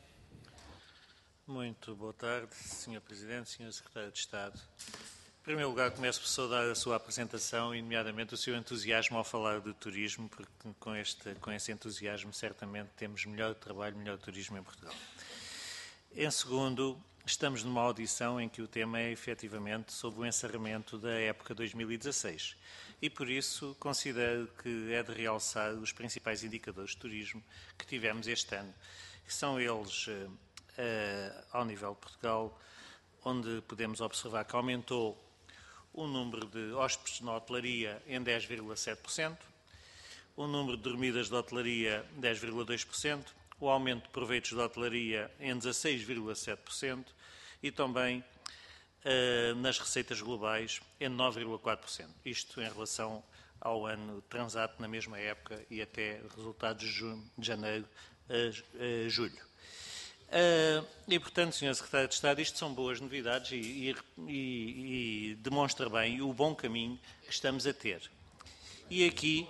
Muito boa tarde, Sr. Presidente, Sr. Secretário de Estado. Em primeiro lugar, começo por saudar a sua apresentação e, nomeadamente, o seu entusiasmo ao falar de turismo, porque com esse entusiasmo certamente temos melhor trabalho, melhor turismo em Portugal. Em segundo, estamos numa audição em que o tema é efetivamente sobre o encerramento da época 2016 e por isso considero que é de realçar os principais indicadores de turismo que tivemos este ano, que são eles, ao nível de Portugal, onde podemos observar que aumentou o número de hóspedes na hotelaria em 10,7%, o número de dormidas de hotelaria 10,2%, o aumento de proveitos de hotelaria em 16,7% e também nas receitas globais em 9,4%. Isto em relação ao ano transato na mesma época e até resultados de janeiro a julho. E, portanto, Sr. Secretário de Estado, isto são boas novidades e demonstra bem o bom caminho que estamos a ter. E aqui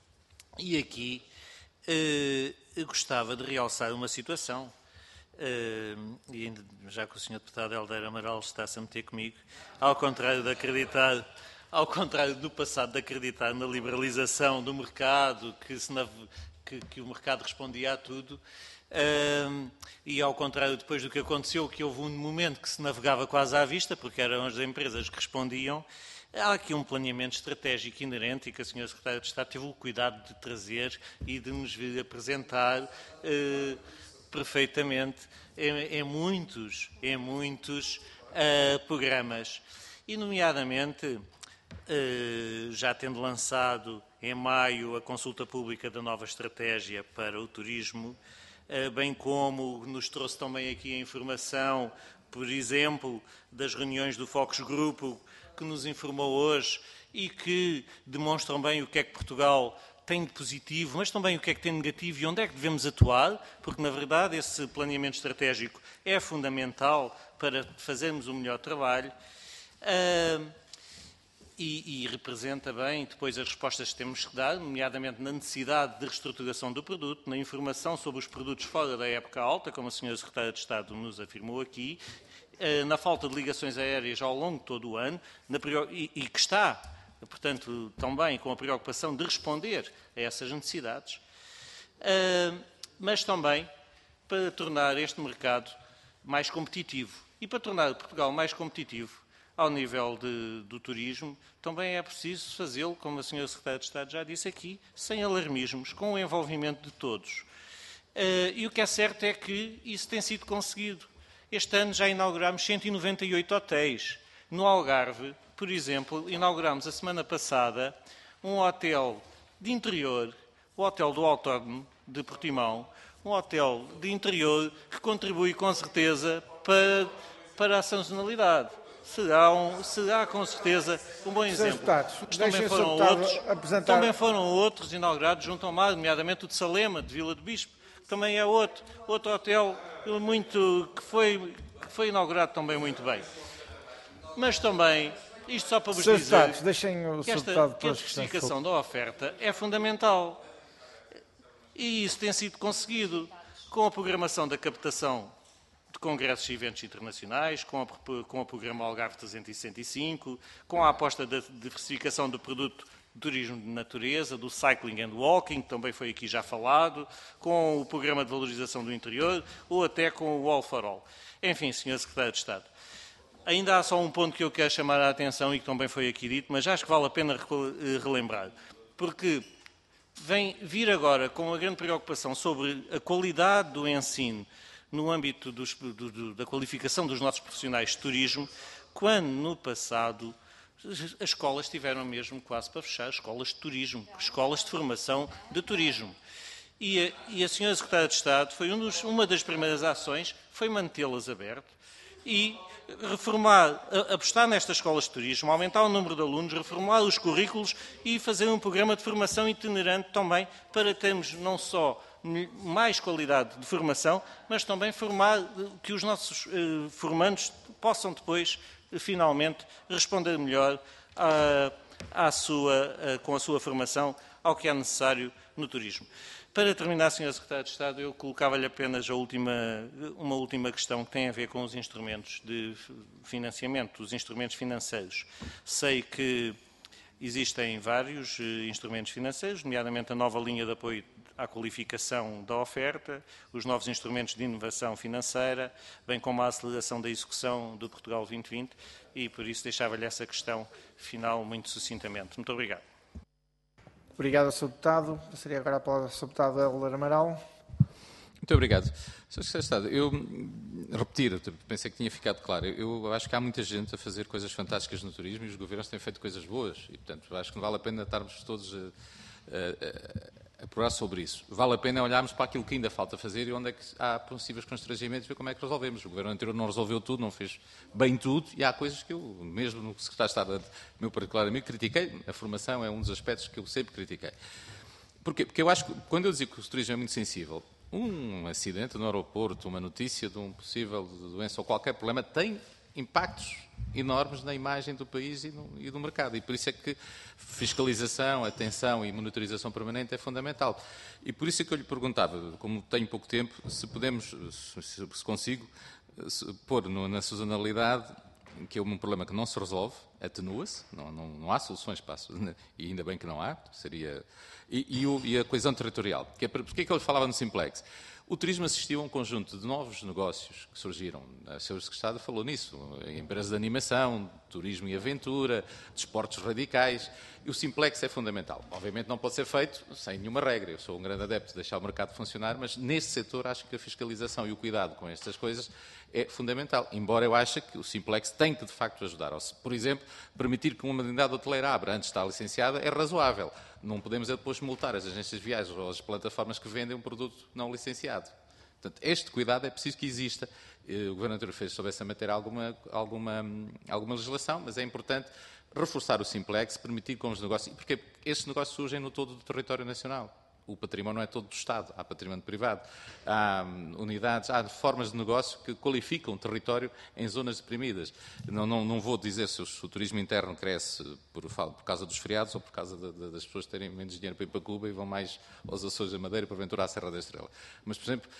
eu gostava de realçar uma situação, e já que o Sr. Deputado Helder Amaral está-se a meter comigo, ao contrário do passado de acreditar na liberalização do mercado, que o mercado respondia a tudo, e ao contrário depois do que aconteceu, que houve um momento que se navegava quase à vista, porque eram as empresas que respondiam, há aqui um planeamento estratégico inerente e que a Sra. Secretária de Estado teve o cuidado de trazer e de nos vir apresentar perfeitamente em muitos programas. E, nomeadamente, já tendo lançado em maio a consulta pública da nova estratégia para o turismo, bem como nos trouxe também aqui a informação, por exemplo, das reuniões do Focus Group, que nos informou hoje e que demonstram bem o que é que Portugal tem de positivo, mas também o que é que tem de negativo e onde é que devemos atuar, porque, na verdade, esse planeamento estratégico é fundamental para fazermos o melhor trabalho e representa bem depois as respostas que temos que dar, nomeadamente na necessidade de reestruturação do produto, na informação sobre os produtos fora da época alta, como a Sra. Secretária de Estado nos afirmou aqui, na falta de ligações aéreas ao longo de todo o ano e que está, portanto, também com a preocupação de responder a essas necessidades, mas também para tornar este mercado mais competitivo. E para tornar Portugal mais competitivo ao nível do turismo, também é preciso fazê-lo, como a Sra. Secretária de Estado já disse aqui, sem alarmismos, com o envolvimento de todos. E o que é certo é que isso tem sido conseguido. Este ano já inauguramos 198 hotéis. No Algarve, por exemplo, inauguramos a semana passada um hotel de interior, o Hotel do Autódromo de Portimão, um hotel de interior que contribui com certeza para a sazonalidade. Será com certeza um bom exemplo. Mas também foram outros inaugurados junto ao mar, nomeadamente o de Salema, de Vila do Bispo, que também é outro hotel que foi inaugurado também muito bem. Mas também, isto só para vos dizer que a diversificação da oferta é fundamental. E isso tem sido conseguido com a programação da captação de congressos e eventos internacionais, com o programa Algarve 365, com a aposta da diversificação do produto de turismo de natureza, do cycling and walking, que também foi aqui já falado, com o programa de valorização do interior, ou até com o All for All. Enfim, Sr. Secretário de Estado, ainda há só um ponto que eu quero chamar a atenção e que também foi aqui dito, mas acho que vale a pena relembrar, porque vem vir agora com uma grande preocupação sobre a qualidade do ensino no âmbito da qualificação dos nossos profissionais de turismo, quando no passado as escolas tiveram mesmo quase para fechar, escolas de turismo, escolas de formação de turismo. E a Sra. Secretária de Estado uma das primeiras ações foi mantê-las abertas e apostar nestas escolas de turismo, aumentar o número de alunos, reformular os currículos e fazer um programa de formação itinerante também para termos não só mais qualidade de formação, mas também que os nossos formandos possam depois, finalmente, responder melhor com a sua formação ao que é necessário no turismo. Para terminar, Sr. Secretário de Estado, eu colocava-lhe apenas uma última questão que tem a ver com os instrumentos de financiamento, os instrumentos financeiros. Sei que existem vários instrumentos financeiros, nomeadamente a nova linha de apoio à qualificação da oferta, os novos instrumentos de inovação financeira, bem como a aceleração da execução do Portugal 2020, e por isso deixava-lhe essa questão final muito sucintamente. Muito obrigado. Obrigado, Sr. Deputado. Passaria agora a palavra ao Sr. Deputado Héler Amaral. Muito obrigado. Sr. Secretário de Estado, eu pensei que tinha ficado claro. Eu acho que há muita gente a fazer coisas fantásticas no turismo e os governos têm feito coisas boas. E, portanto, acho que não vale a pena estarmos todos a procurar sobre isso. Vale a pena olharmos para aquilo que ainda falta fazer e onde é que há possíveis constrangimentos e ver como é que resolvemos. O governo anterior não resolveu tudo, não fez bem tudo e há coisas que eu, mesmo no Secretário de Estado, meu particular amigo, critiquei. A formação é um dos aspectos que eu sempre critiquei. Porquê? Porque eu acho que, quando eu digo que o turismo é muito sensível, um acidente no aeroporto, uma notícia de um possível doença ou qualquer problema tem impactos enormes na imagem do país e do mercado. E por isso é que fiscalização, atenção e monitorização permanente é fundamental. E por isso é que eu lhe perguntava, como tenho pouco tempo, se podemos, se consigo, pôr na sazonalidade, que é um problema que não se resolve, atenua-se, não há soluções para e ainda bem que não há, seria... E a coesão territorial. Porquê é que eu lhe falava no Simplex? O turismo assistiu a um conjunto de novos negócios que surgiram. A Sra. Secretária falou nisso. Empresas de animação, turismo e aventura, desportos radicais. E o Simplex é fundamental. Obviamente não pode ser feito sem nenhuma regra. Eu sou um grande adepto de deixar o mercado funcionar, mas neste setor acho que a fiscalização e o cuidado com estas coisas é fundamental. Embora eu ache que o Simplex tem que, de facto, ajudar. Por exemplo, permitir que uma unidade hoteleira abra antes de estar licenciada é razoável. Não podemos depois multar as agências de viagens ou as plataformas que vendem um produto não licenciado. Portanto, este cuidado é preciso que exista. O Governo anterior fez sobre essa matéria alguma legislação, mas é importante reforçar o Simplex, permitir com os negócios, porque estes negócios surgem no todo do território nacional. O património não é todo do Estado, há património privado, há unidades, há formas de negócio que qualificam o território em zonas deprimidas. Não vou dizer se o turismo interno cresce por causa dos feriados ou por causa das pessoas terem menos dinheiro para ir para Cuba e vão mais aos Açores da Madeira para aventurar a Serra da Estrela. Mas, por exemplo,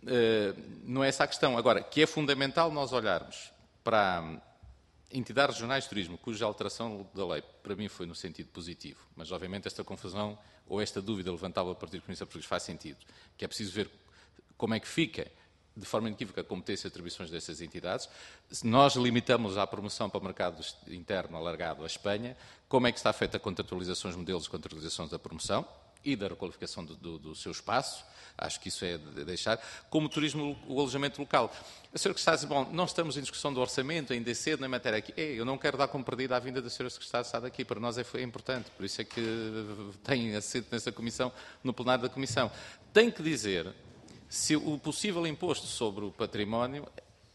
não é essa a questão. Agora, que é fundamental nós olharmos para entidades regionais de turismo, cuja alteração da lei, para mim, foi no sentido positivo. Mas, obviamente, esta confusão ou esta dúvida levantada pelo Partido Comunista Português faz sentido. Que é preciso ver como é que fica, de forma inequívoca, a competência e atribuições dessas entidades. Se nós limitamos a promoção para o mercado interno alargado à Espanha, como é que está feita a contratualização, modelos de contratualização da promoção e da requalificação do seu espaço. Acho que isso é de deixar. Como o turismo, o alojamento local. A senhora Secretária diz, bom, não estamos em discussão do orçamento, ainda é cedo, na matéria aqui. Eu não quero dar como perdida a vinda da senhora Secretária de Estado aqui. Para nós é importante. Por isso é que tem assento nessa comissão, no plenário da comissão. Tem que dizer se o possível imposto sobre o património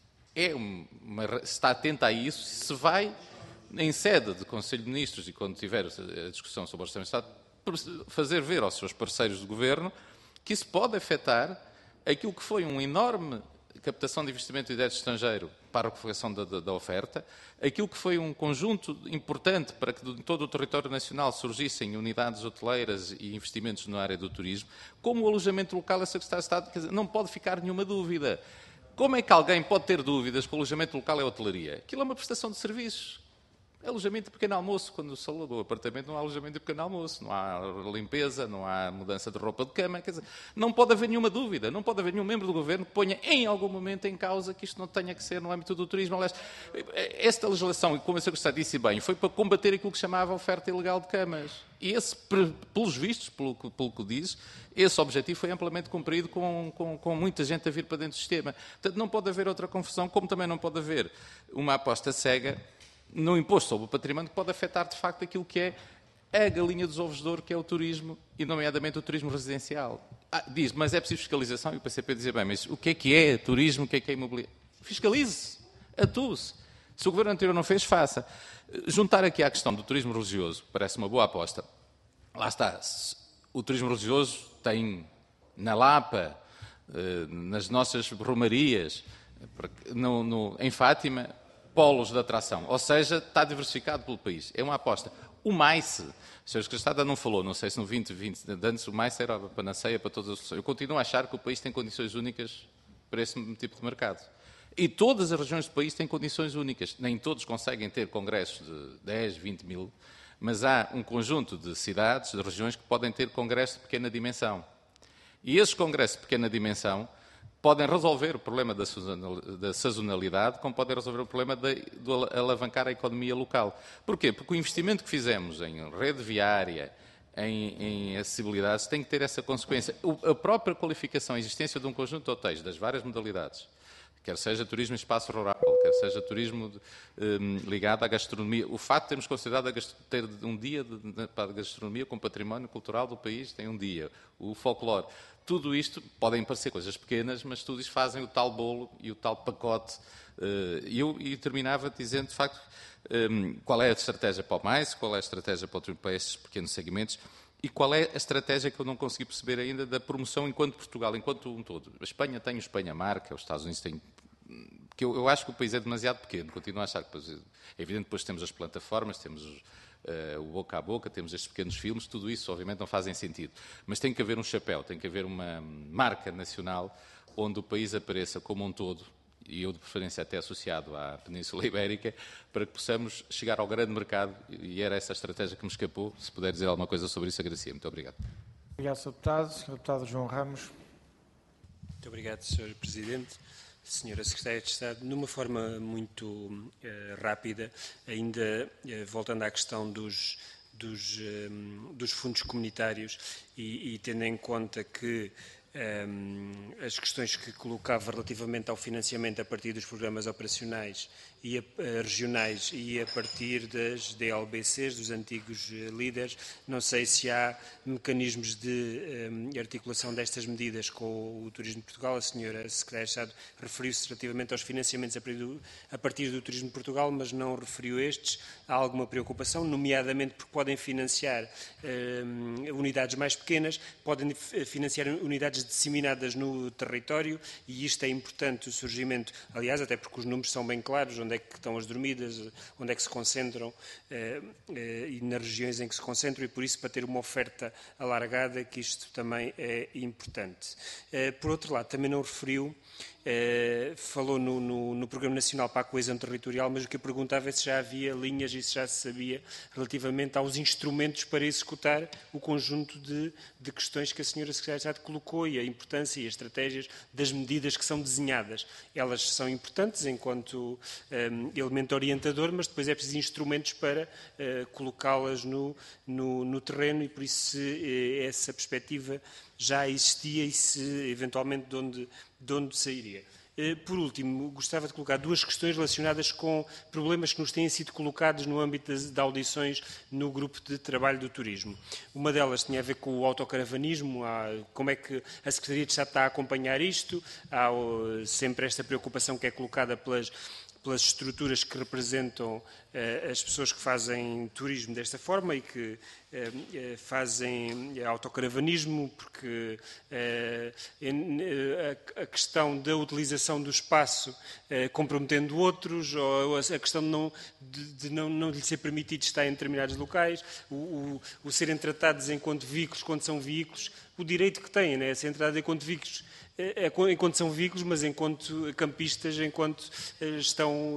está atento a isso, se vai, em sede de Conselho de Ministros e quando tiver a discussão sobre o orçamento de Estado, fazer ver aos seus parceiros de governo que isso pode afetar aquilo que foi uma enorme captação de investimento de direto estrangeiro para a requalificação da oferta, aquilo que foi um conjunto importante para que de todo o território nacional surgissem unidades hoteleiras e investimentos na área do turismo, como o alojamento local, a Secretária de Estado, quer dizer, não pode ficar nenhuma dúvida. Como é que alguém pode ter dúvidas que o alojamento local é hotelaria? Aquilo é uma prestação de serviços. Alojamento de pequeno almoço, quando se alugou o apartamento, não há alojamento de pequeno almoço, não há limpeza, não há mudança de roupa de cama, quer dizer, não pode haver nenhuma dúvida, não pode haver nenhum membro do governo que ponha em algum momento em causa que isto não tenha que ser no âmbito do turismo. Aliás, esta legislação, e como a Sra. Secretária disse bem, foi para combater aquilo que chamava a oferta ilegal de camas. E esse, pelos vistos, pelo que diz, esse objetivo foi amplamente cumprido com muita gente a vir para dentro do sistema. Portanto, não pode haver outra confusão, como também não pode haver uma aposta cega no imposto sobre o património que pode afetar, de facto, aquilo que é a galinha dos ovos de ouro, que é o turismo, e nomeadamente o turismo residencial. Diz, mas é preciso fiscalização, e o PCP dizia, bem, mas o que é turismo, o que é imobiliário? Fiscalize-se, atue-se. Se o governo anterior não fez, faça. Juntar aqui à questão do turismo religioso, parece uma boa aposta. Lá está, o turismo religioso tem na Lapa, nas nossas romarias, em Fátima, polos de atração, ou seja, está diversificado pelo país. É uma aposta. O MAICE, a Sra. Secretária não falou, não sei se no 2020, antes o MAICE era a panaceia para todas as pessoas. Eu continuo a achar que o país tem condições únicas para esse tipo de mercado. E todas as regiões do país têm condições únicas. Nem todos conseguem ter congressos de 10, 20 mil, mas há um conjunto de cidades, de regiões, que podem ter congressos de pequena dimensão. E esses congressos de pequena dimensão podem resolver o problema da sazonalidade, como podem resolver o problema de alavancar a economia local. Porquê? Porque o investimento que fizemos em rede viária, em acessibilidades, tem que ter essa consequência. A própria qualificação, a existência de um conjunto de hotéis das várias modalidades, quer seja turismo em espaço rural, quer seja turismo ligado à gastronomia. O facto de termos considerado ter um dia para a gastronomia como património cultural do país, tem um dia. O folclore. Tudo isto, podem parecer coisas pequenas, mas tudo isto fazem o tal bolo e o tal pacote. E terminava dizendo, de facto, qual é a estratégia para o mais, qual é a estratégia para estes pequenos segmentos e qual é a estratégia que eu não consegui perceber ainda da promoção enquanto Portugal, enquanto um todo. A Espanha tem o Espanha Marca, os Estados Unidos têm... Porque eu acho que o país é demasiado pequeno, continuo a achar que... É evidente que depois temos as plataformas, temos o boca a boca, temos estes pequenos filmes, tudo isso obviamente não fazem sentido. Mas tem que haver um chapéu, tem que haver uma marca nacional onde o país apareça como um todo, e eu de preferência até associado à Península Ibérica, para que possamos chegar ao grande mercado, e era essa a estratégia que me escapou. Se puder dizer alguma coisa sobre isso, agradecia. Muito obrigado. Obrigado, Sr. Deputado. Sr. Deputado João Ramos. Muito obrigado, Sr. Presidente. Senhora Secretária de Estado, numa forma muito rápida, ainda voltando à questão dos fundos comunitários e tendo em conta que as questões que colocava relativamente ao financiamento a partir dos programas operacionais e regionais e a partir das DLBCs, dos antigos líderes, não sei se há mecanismos de articulação destas medidas com o Turismo de Portugal. A senhora Secretária de Estado referiu-se relativamente aos financiamentos a partir do Turismo de Portugal, mas não referiu estes. Há alguma preocupação, nomeadamente porque podem financiar unidades mais pequenas, podem financiar unidades disseminadas no território, e isto é importante, o surgimento, aliás, até porque os números são bem claros, onde é que estão as dormidas, onde é que se concentram e nas regiões em que se concentram, e por isso para ter uma oferta alargada, que isto também é importante. Por outro lado, também não referiu, falou no Programa Nacional para a Coesão Territorial, mas o que eu perguntava é se já havia linhas e se já se sabia relativamente aos instrumentos para executar o conjunto de questões que a senhora Secretária de Estado colocou e a importância e as estratégias das medidas que são desenhadas. Elas são importantes enquanto elemento orientador, mas depois é preciso instrumentos para colocá-las no terreno, e por isso se essa perspectiva já existia e se eventualmente de onde sairia. Por último, gostava de colocar duas questões relacionadas com problemas que nos têm sido colocados no âmbito de audições no grupo de trabalho do turismo. Uma delas tinha a ver com o autocaravanismo, como é que a Secretaria de Estado está a acompanhar isto, há sempre esta preocupação que é colocada pelas estruturas que representam as pessoas que fazem turismo desta forma e que fazem autocaravanismo, porque a questão da utilização do espaço comprometendo outros, ou a questão de não lhe ser permitido estar em determinados locais, o serem tratados enquanto veículos, quando são veículos, o direito que têm, né, a serem tratados enquanto veículos, enquanto são veículos, mas enquanto campistas, enquanto estão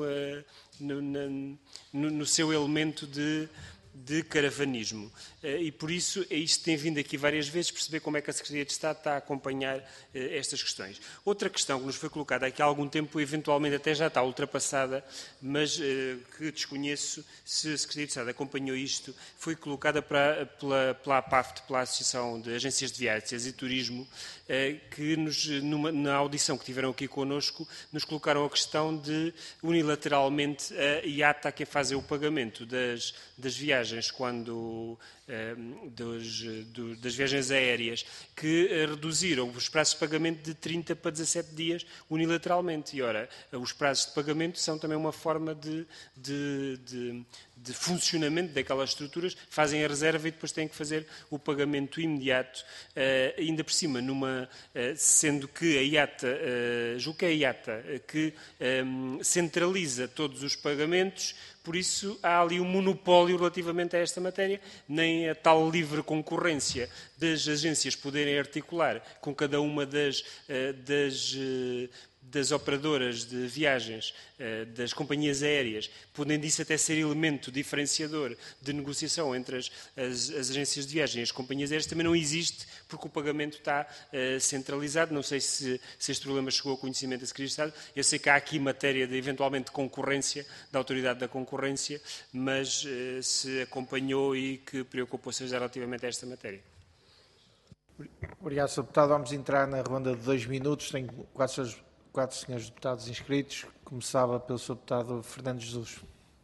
no seu elemento de caravanismo. E por isso, isto tem vindo aqui várias vezes, perceber como é que a Secretaria de Estado está a acompanhar estas questões. Outra questão que nos foi colocada aqui há algum tempo, eventualmente até já está ultrapassada, mas que desconheço se a Secretaria de Estado acompanhou isto, foi colocada pela APAFT, pela Associação de Agências de Viagens e Turismo, que na audição que tiveram aqui connosco, nos colocaram a questão de, unilateralmente, a IATA quem fazer o pagamento das viagens das viagens aéreas, que reduziram os prazos de pagamento de 30 para 17 dias unilateralmente. E, ora, os prazos de pagamento são também uma forma de funcionamento daquelas estruturas, fazem a reserva e depois têm que fazer o pagamento imediato, ainda por cima, sendo que a IATA, julgo que é a IATA, que centraliza todos os pagamentos. Por isso, há ali um monopólio relativamente a esta matéria, nem a tal livre concorrência das agências poderem articular com cada uma das das operadoras de viagens, das companhias aéreas, podendo isso até ser elemento diferenciador de negociação entre as agências de viagem e as companhias aéreas, também não existe, porque o pagamento está centralizado. Não sei se este problema chegou ao conhecimento da Secretaria de Estado. Eu sei que há aqui matéria de, eventualmente, concorrência, da Autoridade da Concorrência, mas se acompanhou e que preocupações há relativamente a esta matéria. Obrigado, Sr. Deputado. Vamos entrar na ronda de 2 minutos. Tenho quatro senhores deputados inscritos. Começava pelo Sr. Deputado Fernando Jesus.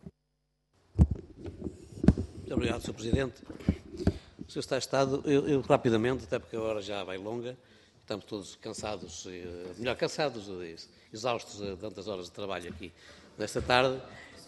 Muito obrigado, Sr. Presidente. Sr. Secretário de Estado, eu rapidamente, até porque a hora já vai longa, estamos todos cansados, cansados, exaustos de tantas horas de trabalho aqui nesta tarde.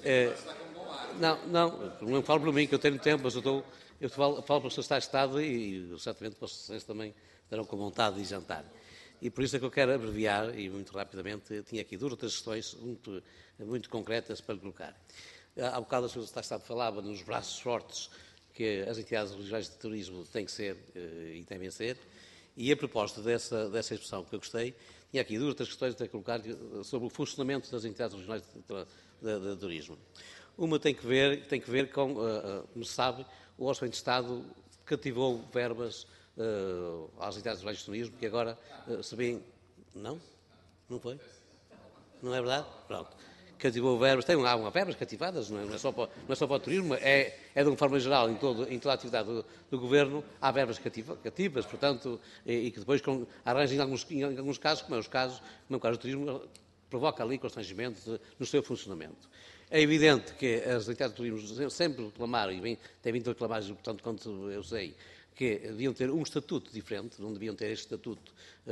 Não falo por mim, que eu tenho tempo, mas eu falo para o Sr. Secretário de Estado e certamente para os senhores também estarão com vontade de jantar. E por isso é que eu quero abreviar, e muito rapidamente, tinha aqui 2 ou 3 questões muito concretas para lhe colocar. Há bocado o Sr. Secretário de Estado falava nos braços fortes que as entidades regionais de turismo têm que ser e devem ser, e a propósito dessa expressão que eu gostei, tinha aqui 2 ou 3 questões a colocar sobre o funcionamento das entidades regionais de turismo. Uma tem que ver com, como se sabe, o Orçamento de Estado cativou verbas às entidades regionais de turismo, que agora se vêem... Não? Não foi? Não é verdade? Pronto. Cativou verbas, há verbas cativadas, não é só para o turismo, é de uma forma geral, em toda a atividade do Governo, há verbas cativas, portanto, e que depois arranjam em alguns casos, como é o caso do turismo, provoca ali constrangimento no seu funcionamento. É evidente que as entidades de turismo sempre reclamaram, e têm vindo a reclamar, portanto, quanto eu sei, que deviam ter um estatuto diferente, não deviam ter este estatuto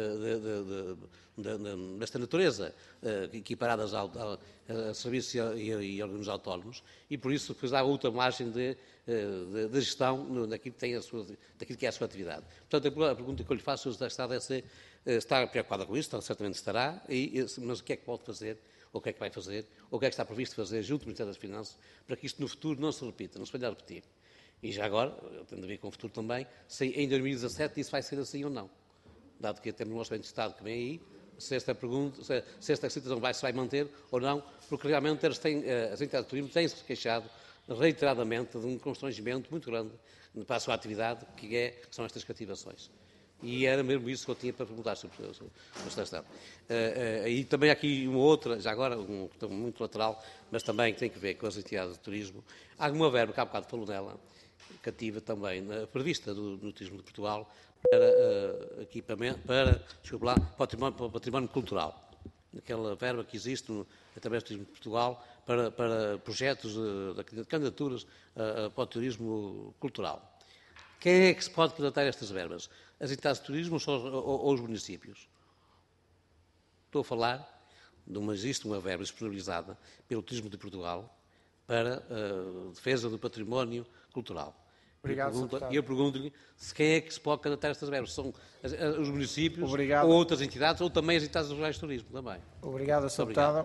desta natureza, equiparadas a serviços e órgãos autónomos, e por isso depois há outra margem de gestão daquilo que é a sua atividade. Portanto, a pergunta que eu lhe faço, o Sr. Secretário de Estado, é se está preocupada com isso, certamente estará, mas o que é que pode fazer, ou o que é que vai fazer, ou o que é que está previsto fazer junto do Ministério das Finanças, para que isto no futuro não se repita, não se venha a repetir. E já agora, tendo a ver com o futuro também, se em 2017 isso vai ser assim ou não. Dado que temos um Orçamento de Estado que vem aí, se esta situação se vai manter ou não, porque realmente as entidades de turismo têm-se queixado reiteradamente de um constrangimento muito grande para a sua atividade, que são estas cativações. E era mesmo isso que eu tinha para perguntar sobre o Sr. Estado. E também aqui uma outra, já agora, uma questão muito lateral, mas também tem que ver com as entidades de turismo. Há alguma verba, que há bocado falou nela, cativa também, prevista no Turismo de Portugal, para equipamento, para o património cultural. Aquela verba que existe através do Turismo de Portugal para projetos de candidaturas para o turismo cultural. Quem é que se pode candidatar a estas verbas? As entidades de turismo ou os municípios? Estou a falar existe uma verba disponibilizada pelo Turismo de Portugal para a defesa do património cultural. Obrigado, e eu pergunto-lhe se quem é que se pode candidatar a estas verbas. São os municípios ou outras entidades, ou também as entidades regionais de turismo também. Obrigado, Sr. Deputado.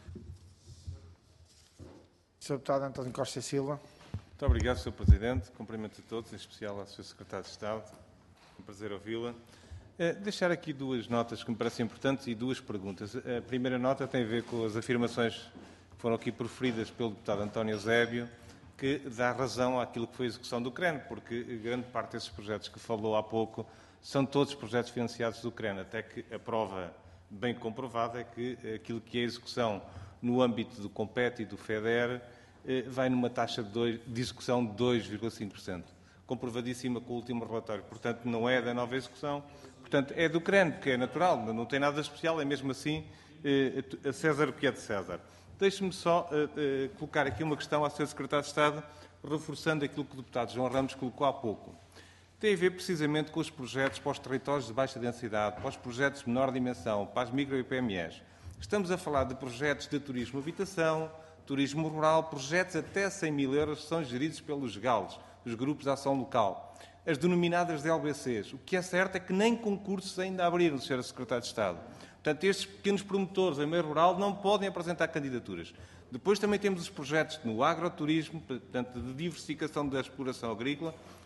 Sr. Deputado António Costa e Silva. Muito obrigado, Sr. Presidente. Cumprimento a todos, em especial ao Sr. Secretário de Estado. Um prazer ouvi-la. Deixar aqui 2 notas que me parecem importantes e 2 perguntas. A primeira nota tem a ver com as afirmações que foram aqui proferidas pelo deputado António Eusébio, que dá razão àquilo que foi a execução do CREN, porque grande parte desses projetos que falou há pouco são todos projetos financiados do CREN, até que a prova bem comprovada é que aquilo que é a execução no âmbito do COMPET e do FEDER vai numa taxa de execução de 2,5%, comprovadíssima com o último relatório. Portanto, não é da nova execução, portanto, é do CREN, que é natural, não tem nada especial, é mesmo assim a César o que é de César. Deixe-me só colocar aqui uma questão ao Sr. Secretário de Estado, reforçando aquilo que o deputado João Ramos colocou há pouco. Tem a ver precisamente com os projetos para os territórios de baixa densidade, para os projetos de menor dimensão, para as micro e PMEs. Estamos a falar de projetos de turismo-habitação, turismo rural, projetos até 100 mil euros que são geridos pelos GALs, os Grupos de Ação Local, as denominadas DLBCs. O que é certo é que nem concursos ainda abriram, Sr. Secretário de Estado. Portanto, estes pequenos promotores em meio rural não podem apresentar candidaturas. Depois também temos os projetos no agroturismo, portanto, de diversificação da exploração agrícola,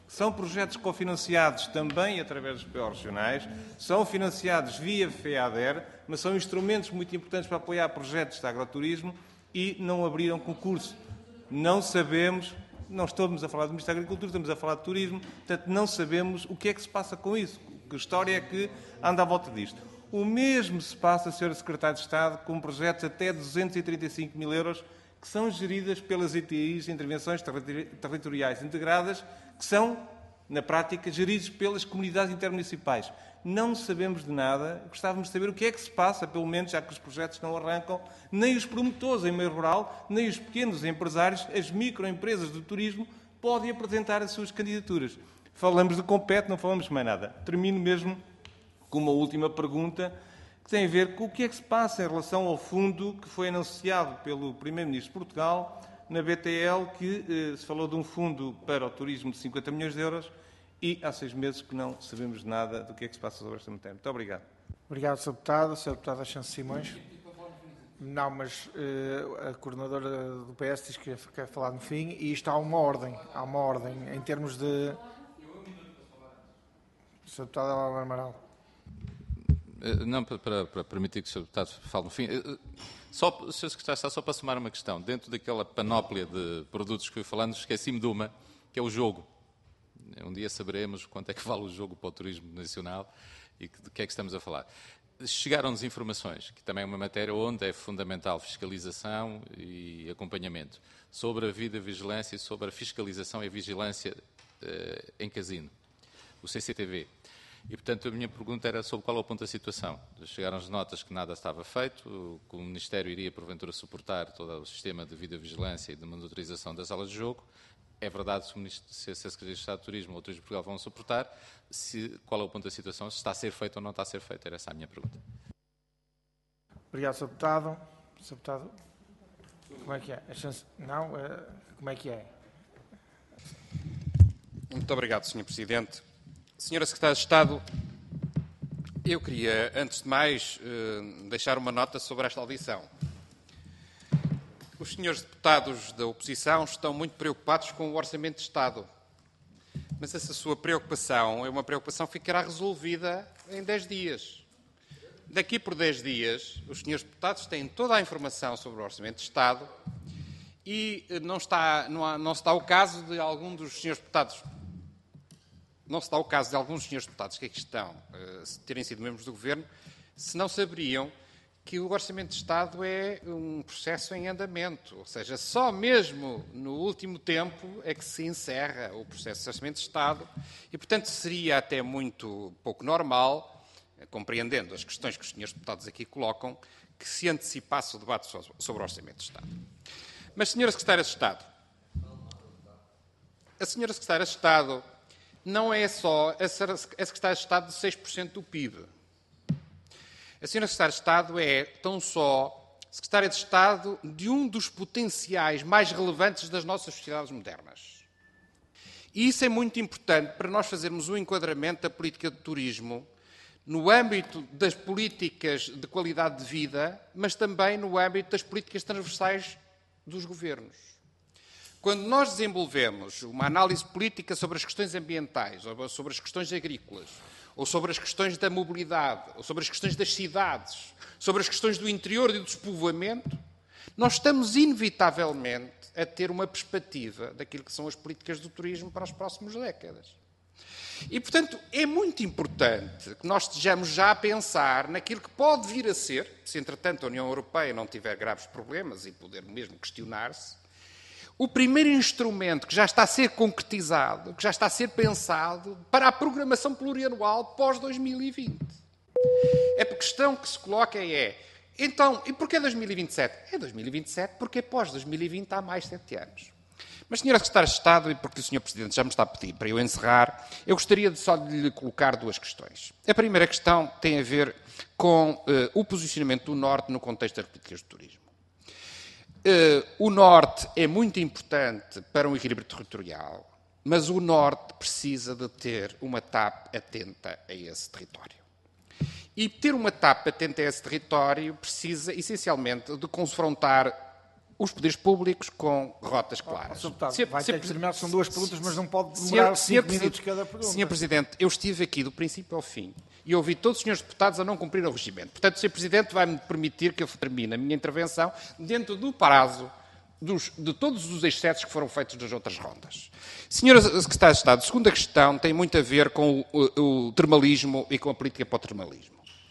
São projetos cofinanciados também através dos PO regionais, são financiados via FEADER, mas são instrumentos muito importantes para apoiar projetos de agroturismo e não abriram concurso. Não sabemos, não estamos a falar do Ministério da Agricultura, estamos a falar de turismo, portanto não sabemos o que é que se passa com isso, que história é que anda à volta disto. O mesmo se passa, Sra. Secretária de Estado, com projetos até 235 mil euros que são geridas pelas ITIs, Intervenções Territoriais Integradas, que são, na prática, geridos pelas comunidades intermunicipais. Não sabemos de nada, gostávamos de saber o que é que se passa, pelo menos, já que os projetos não arrancam, nem os promotores em meio rural, nem os pequenos empresários, as microempresas do turismo, podem apresentar as suas candidaturas. Falamos de Compete, não falamos mais nada. Termino mesmo com uma última pergunta, que tem a ver com o que é que se passa em relação ao fundo que foi anunciado pelo Primeiro-Ministro de Portugal na BTL, que se falou de um fundo para o turismo de 50 milhões de euros e há 6 meses que não sabemos nada do que é que se passa sobre esta matéria. Muito obrigado. Obrigado, Sr. Deputado. Sr. Deputado Ascenso Simões. Não, mas a coordenadora do PS diz que quer falar no fim e isto há uma ordem em termos de... Sr. Deputado Álvaro Amaral. Não, para permitir que o Sr. Deputado fale no fim. Sr. Secretário de Estado, só para somar uma questão. Dentro daquela panóplia de produtos que fui falando, esqueci-me de uma, que é o jogo. Um dia saberemos quanto é que vale o jogo para o turismo nacional e de que é que estamos a falar. Chegaram-nos informações, que também é uma matéria onde é fundamental fiscalização e acompanhamento, sobre a videovigilância e sobre a fiscalização e a vigilância em casino, o CCTV. E, portanto, a minha pergunta era sobre qual é o ponto da situação. Chegaram-nos notas que nada estava feito, que o Ministério iria, porventura, suportar todo o sistema de videovigilância e de monitorização das salas de jogo. É verdade se a Secretaria de Estado de Turismo ou o Turismo de Portugal vão suportar. Qual é o ponto da situação? Se está a ser feito ou não está a ser feito? Era essa a minha pergunta. Obrigado, Sr. Deputado. Sr. Deputado, como é que é? Não? Como é que é? Muito obrigado, Sr. Presidente. Senhora Secretária de Estado, eu queria, antes de mais, deixar uma nota sobre esta audição. Os senhores deputados da oposição estão muito preocupados com o Orçamento de Estado. Mas essa sua preocupação é uma preocupação que ficará resolvida em 10 dias. Daqui por 10 dias, os senhores deputados têm toda a informação sobre o Orçamento de Estado e não se dá o caso de algum dos senhores deputados... Não se dá o caso de alguns senhores deputados que aqui estão, terem sido membros do Governo, se não saberiam que o Orçamento de Estado é um processo em andamento. Ou seja, só mesmo no último tempo é que se encerra o processo de Orçamento de Estado e, portanto, seria até muito pouco normal, compreendendo as questões que os senhores deputados aqui colocam, que se antecipasse o debate sobre o Orçamento de Estado. Mas, Senhora Secretária de Estado, a Senhora Secretária de Estado não é só a Secretária de Estado de 6% do PIB. A Senhora Secretária de Estado é, tão só, Secretária de Estado de um dos potenciais mais relevantes das nossas sociedades modernas. E isso é muito importante para nós fazermos um enquadramento da política de turismo no âmbito das políticas de qualidade de vida, mas também no âmbito das políticas transversais dos governos. Quando nós desenvolvemos uma análise política sobre as questões ambientais, ou sobre as questões agrícolas, ou sobre as questões da mobilidade, ou sobre as questões das cidades, sobre as questões do interior e do despovoamento, nós estamos inevitavelmente a ter uma perspectiva daquilo que são as políticas do turismo para as próximas décadas. E, portanto, é muito importante que nós estejamos já a pensar naquilo que pode vir a ser, se entretanto a União Europeia não tiver graves problemas e poder mesmo questionar-se, o primeiro instrumento que já está a ser concretizado, que já está a ser pensado para a programação plurianual pós-2020. A questão que se coloca é, então, e porquê 2027? É 2027 porque pós-2020 há mais 7 anos. Mas, Senhora Secretária de Estado, e porque o Sr. Presidente já me está a pedir para eu encerrar, eu gostaria de só de lhe colocar 2 questões. A primeira questão tem a ver com o posicionamento do Norte no contexto das políticas de turismo. O Norte é muito importante para um equilíbrio territorial, mas o Norte precisa de ter uma TAP atenta a esse território. E ter uma TAP atenta a esse território precisa, essencialmente, de confrontar os poderes públicos com rotas claras. Vai ter que terminar, são 2 perguntas, mas não pode demorar 5 minutos cada pergunta. Senhor Presidente, eu estive aqui do princípio ao fim e ouvi todos os senhores deputados a não cumprir o regimento. Portanto, o Sr. Presidente vai-me permitir que eu termine a minha intervenção dentro do prazo de todos os excessos que foram feitos nas outras rondas. Senhora Secretária de Estado, a segunda questão tem muito a ver com o termalismo e com a política para o termalismo.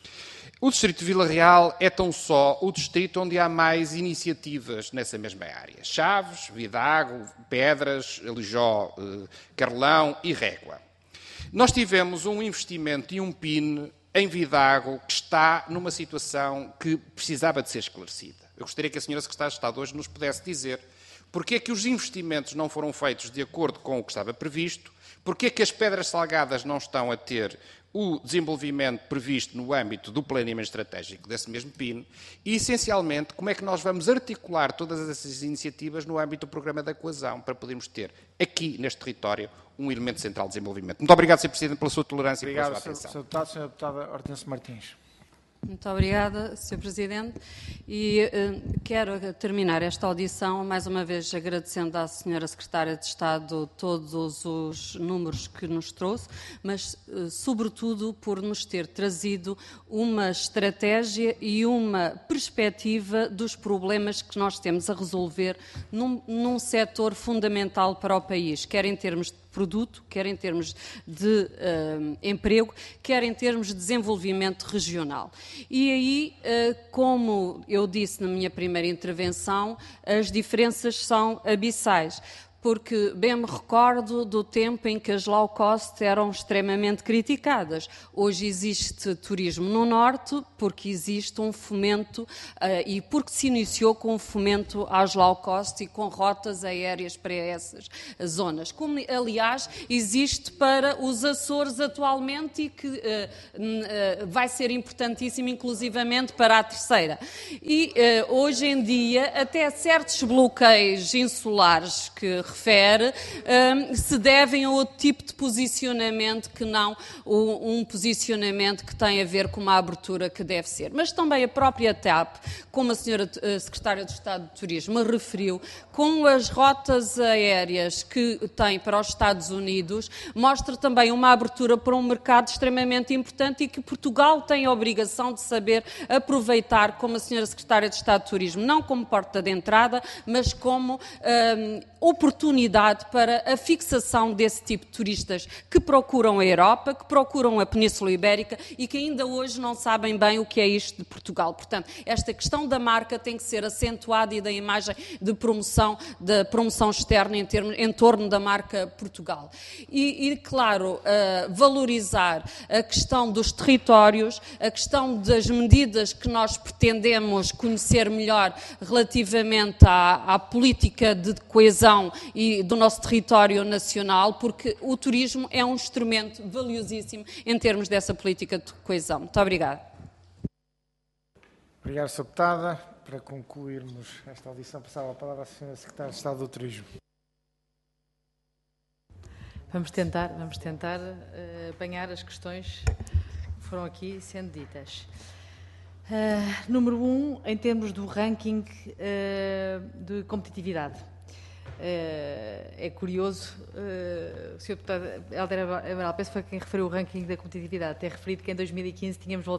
O distrito de Vila Real é tão só o distrito onde há mais iniciativas nessa mesma área. Chaves, Vidago, Pedras, Alijó, Carlão e Régua. Nós tivemos um investimento e um PIN em Vidago que está numa situação que precisava de ser esclarecida. Eu gostaria que a senhora Secretária de Estado hoje nos pudesse dizer porque é que os investimentos não foram feitos de acordo com o que estava previsto, porque é que as Pedras Salgadas não estão a ter o desenvolvimento previsto no âmbito do planeamento estratégico desse mesmo PIN e, essencialmente, como é que nós vamos articular todas essas iniciativas no âmbito do Programa da Coesão para podermos ter aqui, neste território, um elemento central de desenvolvimento. Muito obrigado, Sr. Presidente, pela sua tolerância e pela sua atenção. Obrigado, Sr. Deputado. Sra. Deputada Hortência Martins. Muito obrigada, Sr. Presidente. E quero terminar esta audição, mais uma vez agradecendo à Sra. Secretária de Estado todos os números que nos trouxe, mas, sobretudo, por nos ter trazido uma estratégia e uma perspectiva dos problemas que nós temos a resolver num setor fundamental para o país, quer em termos de produto, quer em termos de emprego, quer em termos de desenvolvimento regional. E aí, como eu disse na minha primeira intervenção, as diferenças são abissais. Porque bem me recordo do tempo em que as low cost eram extremamente criticadas. Hoje existe turismo no Norte porque existe um fomento e porque se iniciou com um fomento às low cost e com rotas aéreas para essas zonas. Como, aliás, existe para os Açores atualmente e que vai ser importantíssimo, inclusivamente, para a terceira. E hoje em dia, até certos bloqueios insulares que refere, se devem a outro tipo de posicionamento que não um posicionamento que tem a ver com uma abertura que deve ser. Mas também a própria TAP, como a senhora Secretária de Estado de Turismo referiu, com as rotas aéreas que tem para os Estados Unidos, mostra também uma abertura para um mercado extremamente importante e que Portugal tem a obrigação de saber aproveitar, como a senhora Secretária de Estado de Turismo, não como porta de entrada, mas como oportunidade para a fixação desse tipo de turistas que procuram a Europa, que procuram a Península Ibérica e que ainda hoje não sabem bem o que é isto de Portugal. Portanto, esta questão da marca tem que ser acentuada e da imagem de promoção, da promoção externa em torno da marca Portugal. E claro, valorizar a questão dos territórios, a questão das medidas que nós pretendemos conhecer melhor relativamente à política de coesão e do nosso território nacional, porque o turismo é um instrumento valiosíssimo em termos dessa política de coesão. Muito obrigada. Obrigado, Sra. Deputada. Para concluirmos esta audição, passava a palavra à Sra. Secretária de Estado do Turismo. Vamos tentar apanhar as questões que foram aqui sendo ditas. Número 1, em termos do ranking de competitividade. É curioso, o Sr. Deputado Helder Amaral, penso que foi quem referiu o ranking da competitividade, ter referido que em 2015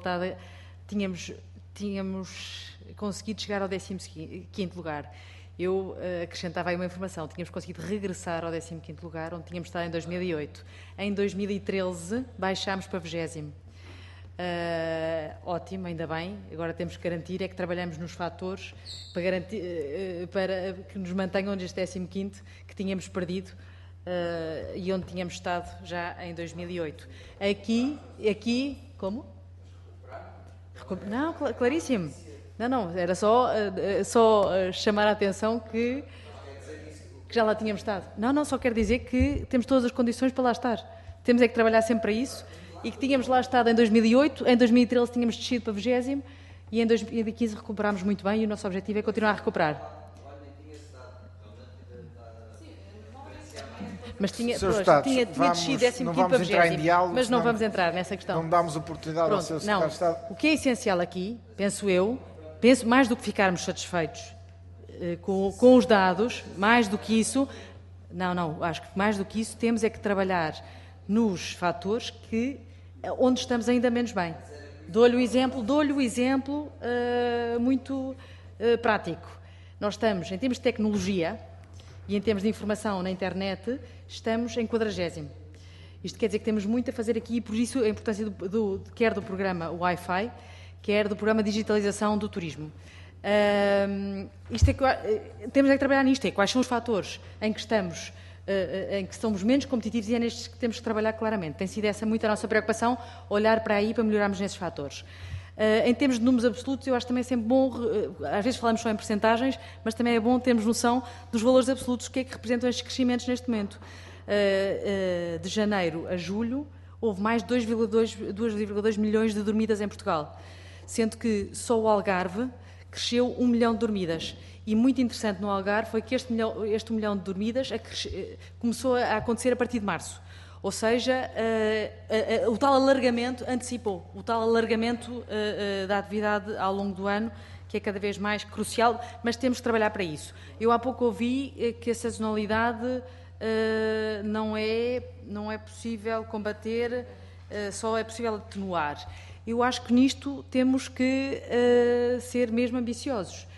tínhamos conseguido chegar ao 15º lugar. Eu acrescentava aí uma informação, tínhamos conseguido regressar ao 15º lugar, onde tínhamos estado em 2008. Em 2013 baixámos para 20º. Ótimo, ainda bem. Agora temos que garantir é que trabalhamos nos fatores para, garantir, para que nos mantenham neste 15º que tínhamos perdido e onde tínhamos estado já em 2008. Aqui como? Não, claríssimo. Não, era só chamar a atenção que já lá tínhamos estado. Não, só quero dizer que temos todas as condições para lá estar. Temos é que trabalhar sempre para isso. E que tínhamos lá estado em 2008, em 2013 tínhamos descido para 20º e em 2015 recuperámos muito bem e o nosso objetivo é continuar a recuperar. Mas tinha descido 15º para 20º, mas não vamos entrar nessa questão. Não damos oportunidade ao Sr. Secretário de Estado. O que é essencial aqui, penso mais do que ficarmos satisfeitos com os dados, mais do que isso, acho que mais do que isso temos é que trabalhar nos fatores onde estamos ainda menos bem. Dou-lhe o exemplo muito prático. Nós estamos, em termos de tecnologia e em termos de informação na internet, estamos em 40º. Isto quer dizer que temos muito a fazer aqui, e por isso a importância quer do programa Wi-Fi, quer do programa de digitalização do turismo. Temos que trabalhar nisto, quais são os fatores em que estamos, em que somos menos competitivos, e é nestes que temos que trabalhar claramente. Tem sido essa muito a nossa preocupação, olhar para aí para melhorarmos nesses fatores. Em termos de números absolutos, eu acho também sempre bom, às vezes falamos só em percentagens, mas também é bom termos noção dos valores absolutos, o que é que representam estes crescimentos neste momento. De janeiro a julho, houve mais de 2,2 milhões de dormidas em Portugal, sendo que só o Algarve cresceu 1 milhão de dormidas. E muito interessante no Algarve foi que este 1 milhão de dormidas começou a acontecer a partir de março. Ou seja, o tal alargamento antecipou, o tal alargamento da atividade ao longo do ano, que é cada vez mais crucial, mas temos que trabalhar para isso. Eu há pouco ouvi que a sazonalidade não é possível combater, só é possível atenuar. Eu acho que nisto temos que ser mesmo ambiciosos,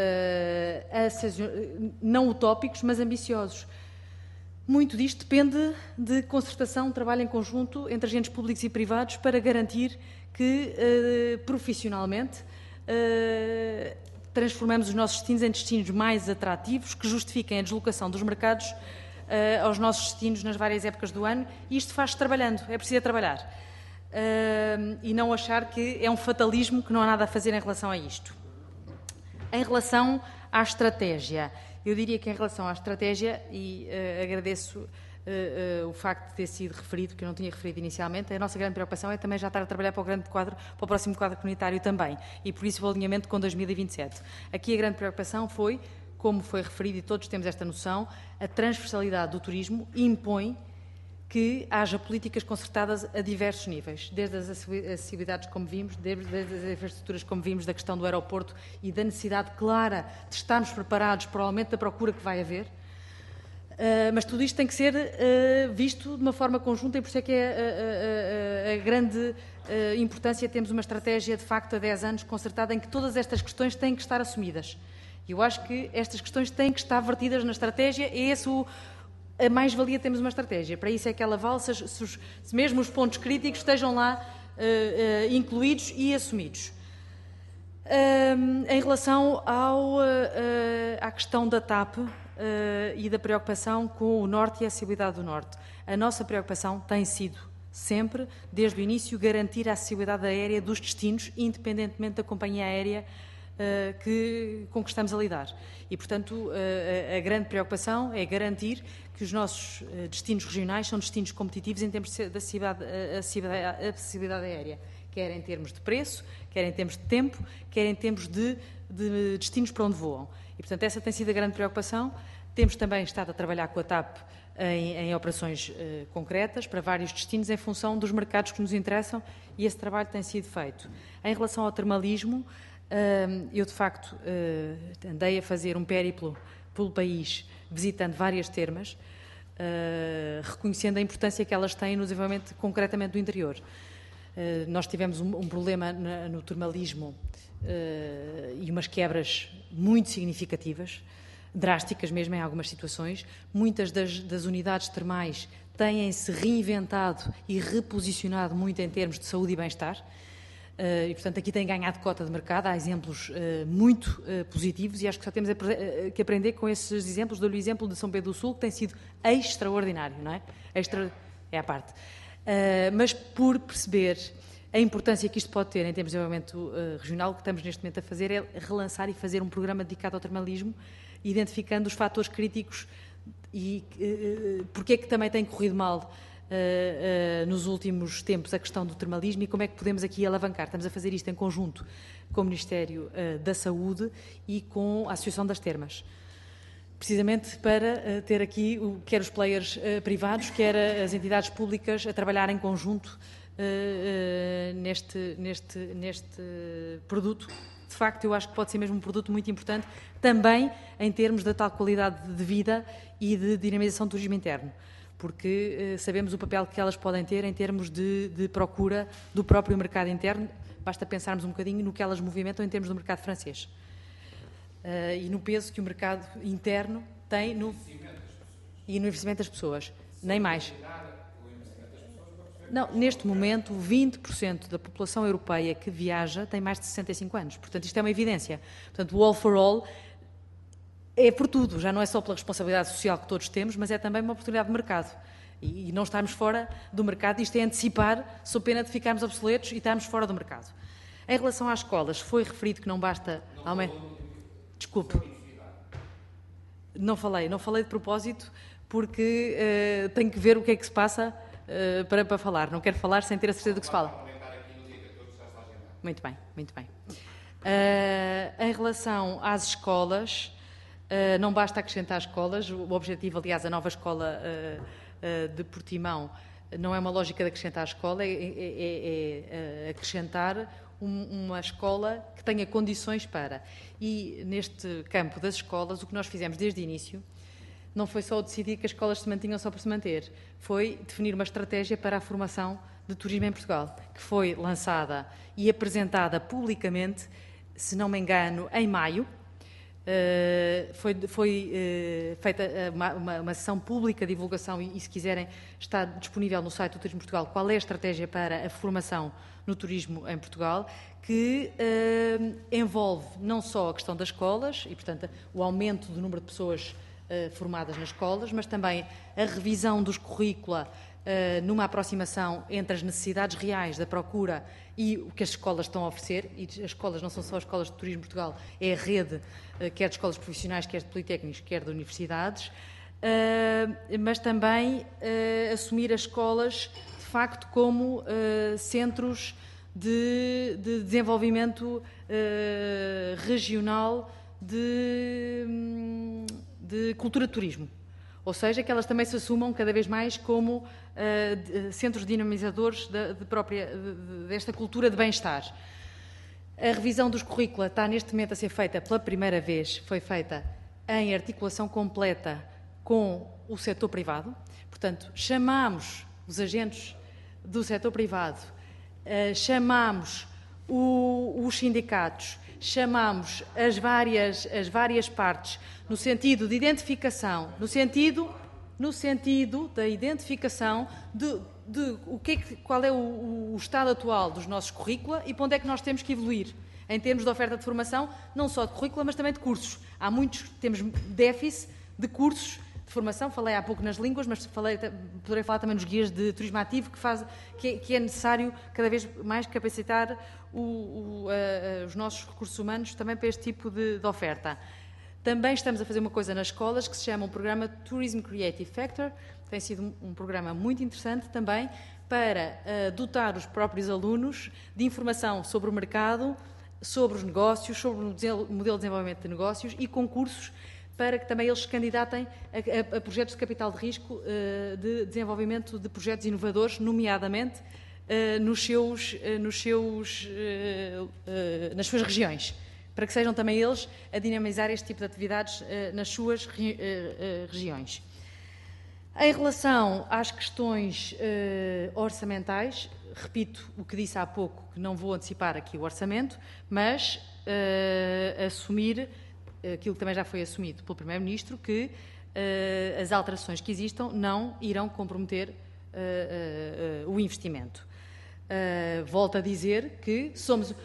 não utópicos, mas ambiciosos. Muito disto depende de concertação, trabalho em conjunto entre agentes públicos e privados para garantir que, profissionalmente, transformamos os nossos destinos em destinos mais atrativos, que justifiquem a deslocação dos mercados aos nossos destinos nas várias épocas do ano, e isto faz-se trabalhando, é preciso trabalhar. E não achar que é um fatalismo, que não há nada a fazer em relação a isto. Em relação à estratégia, eu diria que em relação à estratégia, e agradeço o facto de ter sido referido, que eu não tinha referido inicialmente, a nossa grande preocupação é também já estar a trabalhar para o próximo quadro comunitário também, e por isso o alinhamento com 2027. Aqui a grande preocupação foi, como foi referido, e todos temos esta noção, a transversalidade do turismo impõe que haja políticas concertadas a diversos níveis, desde as acessibilidades, como vimos, desde as infraestruturas, como vimos, da questão do aeroporto e da necessidade clara de estarmos preparados para o aumento da procura que vai haver. Mas tudo isto tem que ser visto de uma forma conjunta, e por isso é que é a grande importância de termos uma estratégia, de facto, a 10 anos concertada, em que todas estas questões têm que estar assumidas. E eu acho que estas questões têm que estar vertidas na estratégia, e esse a mais-valia de termos uma estratégia. Para isso é que ela vale, se mesmo os pontos críticos estejam lá incluídos e assumidos. Em relação à questão da TAP e da preocupação com o Norte e a acessibilidade do Norte, a nossa preocupação tem sido sempre, desde o início, garantir a acessibilidade aérea dos destinos, independentemente da companhia aérea com que estamos a lidar. E, portanto, a grande preocupação é garantir que os nossos destinos regionais são destinos competitivos em termos de acessibilidade aérea, quer em termos de preço, quer em termos de tempo, quer em termos de destinos para onde voam. E, portanto, essa tem sido a grande preocupação. Temos também estado a trabalhar com a TAP em operações concretas para vários destinos em função dos mercados que nos interessam, e esse trabalho tem sido feito. Em relação ao termalismo, eu, de facto, andei a fazer um périplo pelo país, visitando várias termas, reconhecendo a importância que elas têm no desenvolvimento concretamente do interior. Nós tivemos um problema no termalismo e umas quebras muito significativas, drásticas mesmo em algumas situações. Muitas das unidades termais têm-se reinventado e reposicionado muito em termos de saúde e bem-estar. E, portanto, aqui tem ganhado cota de mercado. Há exemplos muito positivos, e acho que só temos que aprender com esses exemplos. Dou-lhe o exemplo de São Pedro do Sul, que tem sido extraordinário, não é? É à parte. Mas por perceber a importância que isto pode ter em termos de desenvolvimento regional, o que estamos neste momento a fazer é relançar e fazer um programa dedicado ao termalismo, identificando os fatores críticos e porque é que também tem corrido mal nos últimos tempos a questão do termalismo, e como é que podemos aqui alavancar. Estamos a fazer isto em conjunto com o Ministério da Saúde e com a Associação das Termas, precisamente para ter aqui quer os players privados, quer as entidades públicas a trabalhar em conjunto neste produto de facto, eu acho que pode ser mesmo um produto muito importante, também em termos da tal qualidade de vida e de dinamização do turismo interno, porque sabemos o papel que elas podem ter em termos de procura do próprio mercado interno, basta pensarmos um bocadinho no que elas movimentam em termos do mercado francês e no peso que o mercado interno tem no investimento das pessoas, nem mais. Não, neste momento, 20% da população europeia que viaja tem mais de 65 anos. Portanto, isto é uma evidência. Portanto, o All for All é por tudo. Já não é só pela responsabilidade social que todos temos, mas é também uma oportunidade de mercado. E não estarmos fora do mercado, isto é antecipar, sob pena de ficarmos obsoletos e estarmos fora do mercado. Em relação às escolas, foi referido que não basta... Desculpe. Não falei de propósito, porque tenho que ver o que é que se passa... para falar. Não quero falar sem ter a certeza do que se fala. Muito bem, muito bem. Em relação às escolas, não basta acrescentar escolas. O objetivo, aliás, a nova escola de Portimão não é uma lógica de acrescentar a escola, é acrescentar uma escola que tenha condições para. E neste campo das escolas, o que nós fizemos desde o início não foi só decidir que as escolas se mantinham só por se manter, foi definir uma estratégia para a formação de turismo em Portugal, que foi lançada e apresentada publicamente, se não me engano, em maio. Foi feita uma sessão pública de divulgação e, se quiserem, está disponível no site do Turismo Portugal qual é a estratégia para a formação no turismo em Portugal, que envolve não só a questão das escolas e, portanto, o aumento do número de pessoas formadas nas escolas, mas também a revisão dos currícula numa aproximação entre as necessidades reais da procura e o que as escolas estão a oferecer. E as escolas não são só as escolas de turismo de Portugal, é a rede, quer de escolas profissionais, quer de politécnicos, quer de universidades, mas também assumir as escolas, de facto, como centros de desenvolvimento regional de cultura de turismo, ou seja, que elas também se assumam cada vez mais como centros dinamizadores desta cultura de bem-estar. A revisão dos currícula está neste momento a ser feita pela primeira vez, foi feita em articulação completa com o setor privado, portanto, chamamos os agentes do setor privado, chamamos os sindicatos, chamamos as várias partes no sentido de identificação, no sentido da identificação de qual é o estado atual dos nossos currícula e para onde é que nós temos que evoluir em termos de oferta de formação, não só de currícula, mas também de cursos. Temos déficit de cursos de formação, falei há pouco nas línguas, mas poderei falar também nos guias de turismo ativo, que é necessário cada vez mais capacitar os nossos recursos humanos também para este tipo de oferta. Também estamos a fazer uma coisa nas escolas que se chama o programa Tourism Creative Factor, tem sido um programa muito interessante também para dotar os próprios alunos de informação sobre o mercado, sobre os negócios, sobre o modelo de desenvolvimento de negócios e concursos para que também eles se candidatem a projetos de capital de risco de desenvolvimento de projetos inovadores, nomeadamente nas suas regiões, para que sejam também eles a dinamizar este tipo de atividades nas suas regiões. Em relação às questões orçamentais, repito o que disse há pouco, que não vou antecipar aqui o orçamento, mas assumir aquilo que também já foi assumido pelo Primeiro-Ministro, que as alterações que existam não irão comprometer o investimento. Volto a dizer que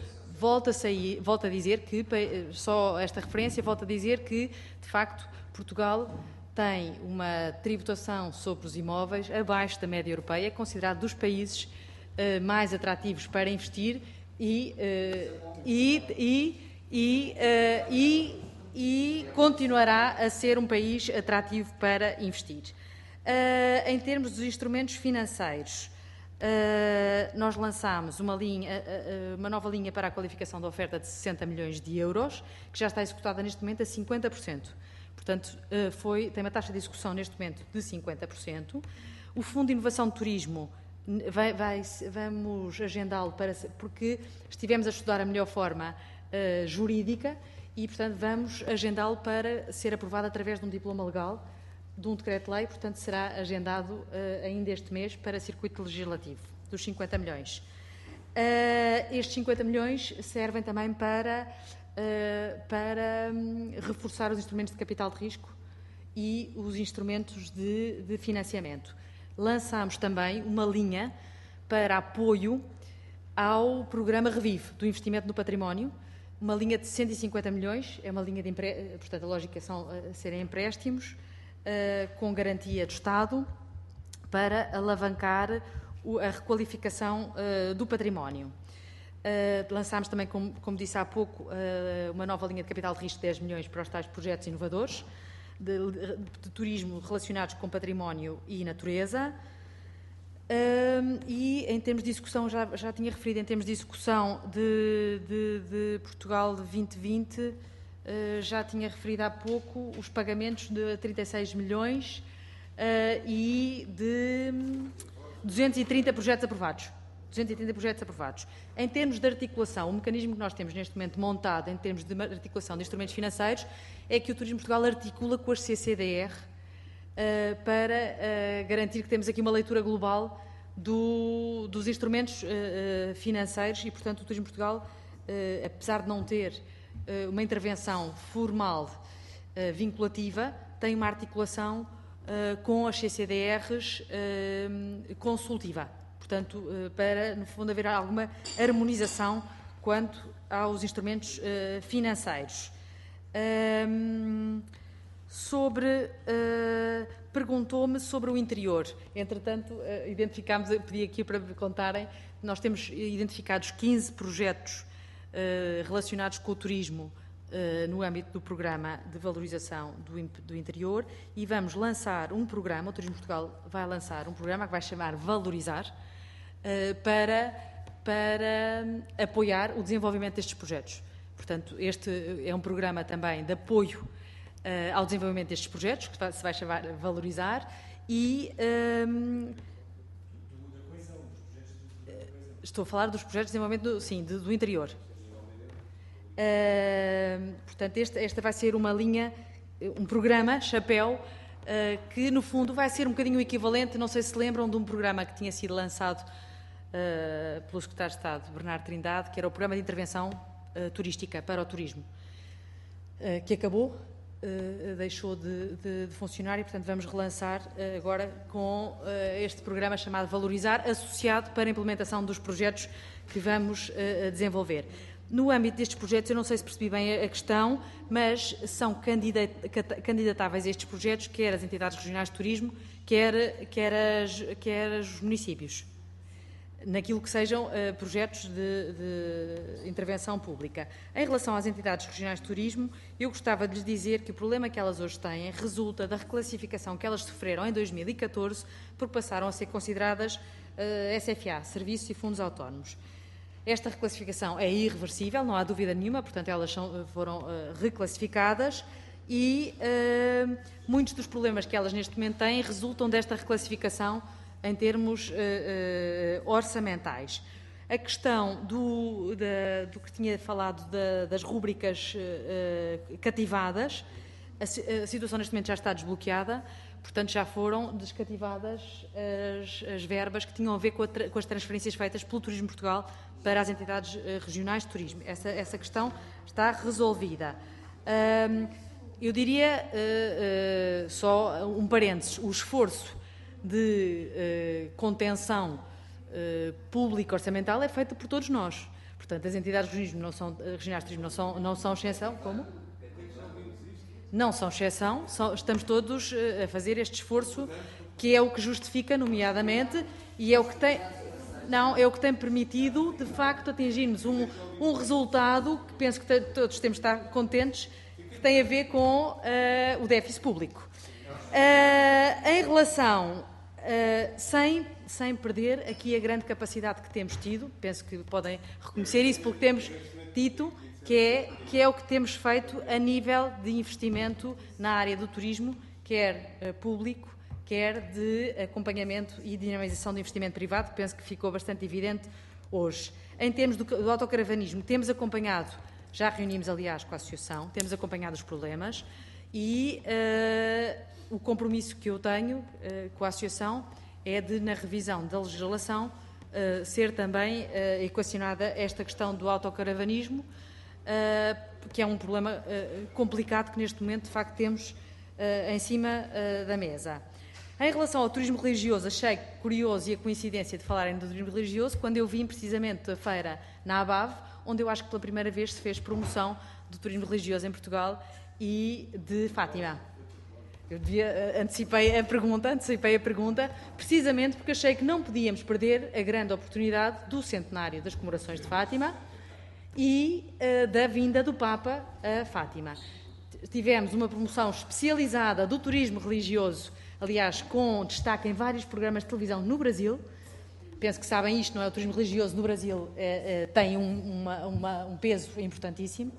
só esta referência, volto a dizer que, de facto, Portugal tem uma tributação sobre os imóveis abaixo da média europeia, é considerado dos países mais atrativos para investir e continuará a ser um país atrativo para investir. Em termos dos instrumentos financeiros, nós lançámos uma nova linha para a qualificação da oferta de 60 milhões de euros, que já está executada neste momento a 50%. Portanto, tem uma taxa de execução neste momento de 50%. O Fundo de Inovação de Turismo vamos agendá-lo porque estivemos a estudar a melhor forma jurídica e, portanto, vamos agendá-lo para ser aprovado através de um diploma legal, de um decreto-lei, portanto, será agendado ainda este mês para circuito legislativo, dos 50 milhões. Estes 50 milhões servem também para reforçar os instrumentos de capital de risco e os instrumentos de financiamento. Lançámos também uma linha para apoio ao programa Revive, do investimento no património, uma linha de 150 milhões, é uma linha de portanto, a lógica são serem empréstimos, com garantia do Estado, para alavancar a requalificação do património. Lançámos também, como disse há pouco, uma nova linha de capital de risco de 10 milhões para os tais projetos inovadores, de turismo relacionados com património e natureza. E em termos de execução, já tinha referido, em termos de execução de Portugal de 2020, já tinha referido há pouco os pagamentos de 36 milhões e de 230 projetos aprovados. 230 projetos aprovados. Em termos de articulação, o mecanismo que nós temos neste momento montado em termos de articulação de instrumentos financeiros é que o Turismo de Portugal articula com as CCDR para garantir que temos aqui uma leitura global dos instrumentos financeiros e, portanto, o Turismo de Portugal, apesar de não ter uma intervenção formal vinculativa, tem uma articulação com as CCDRs consultiva. Portanto, para, no fundo, haver alguma harmonização quanto aos instrumentos financeiros. Perguntou-me sobre o interior. Entretanto, identificámos, pedi aqui para me contarem, nós temos identificados 15 projetos relacionados com o turismo no âmbito do programa de valorização do interior e vamos lançar um programa, o Turismo de Portugal vai lançar um programa que vai chamar Valorizar, para apoiar o desenvolvimento destes projetos. Portanto, este é um programa também de apoio ao desenvolvimento destes projetos, que se vai chamar Valorizar, e estou a falar dos projetos de desenvolvimento do interior. Portanto, esta vai ser uma linha, um programa, chapéu, que no fundo vai ser um bocadinho equivalente, não sei se lembram de um programa que tinha sido lançado pelo Secretário de Estado, Bernardo Trindade, que era o Programa de Intervenção Turística para o Turismo, que acabou, deixou de funcionar e, portanto, vamos relançar agora com este programa chamado Valorizar, associado para a implementação dos projetos que vamos desenvolver. No âmbito destes projetos, eu não sei se percebi bem a questão, mas são candidatáveis a estes projetos, quer as entidades regionais de turismo, quer os municípios, naquilo que sejam projetos de intervenção pública. Em relação às entidades regionais de turismo, eu gostava de lhes dizer que o problema que elas hoje têm resulta da reclassificação que elas sofreram em 2014, porque passaram a ser consideradas SFA, Serviços e Fundos Autónomos. Esta reclassificação é irreversível, não há dúvida nenhuma, portanto elas foram reclassificadas e muitos dos problemas que elas neste momento têm resultam desta reclassificação em termos orçamentais. A questão do que tinha falado das rúbricas cativadas, a situação neste momento já está desbloqueada, portanto já foram descativadas as verbas que tinham a ver com as transferências feitas pelo Turismo de Portugal para as entidades regionais de turismo. Essa questão está resolvida. Eu diria, só um parênteses, o esforço de contenção pública orçamental é feito por todos nós. Portanto, as entidades regionais de turismo não são exceção. Como? Não são exceção, estamos todos a fazer este esforço, que é o que justifica, nomeadamente, e é o que tem permitido, de facto, atingirmos um resultado que penso que todos temos de estar contentes, que tem a ver com o déficit público. Em relação, sem perder aqui a grande capacidade que temos tido, penso que podem reconhecer isso, porque temos dito que é o que temos feito a nível de investimento na área do turismo, quer público, quer de acompanhamento e dinamização do investimento privado, que penso que ficou bastante evidente hoje. Em termos do autocaravanismo, temos acompanhado já reunimos, aliás, com a Associação, temos acompanhado os problemas e o compromisso que eu tenho com a Associação é de, na revisão da legislação, ser também equacionada esta questão do autocaravanismo, que é um problema complicado que neste momento, de facto, temos em cima da mesa. Em relação ao turismo religioso, achei curioso e a coincidência de falarem do turismo religioso quando eu vim precisamente da feira na ABAV, onde eu acho que pela primeira vez se fez promoção do turismo religioso em Portugal e de Fátima. Eu antecipei a pergunta, precisamente porque achei que não podíamos perder a grande oportunidade do centenário das comemorações de Fátima e da vinda do Papa a Fátima. Tivemos uma promoção especializada do turismo religioso, aliás, com destaque em vários programas de televisão no Brasil. Penso que sabem isto, não é? O turismo religioso no Brasil tem um peso importantíssimo.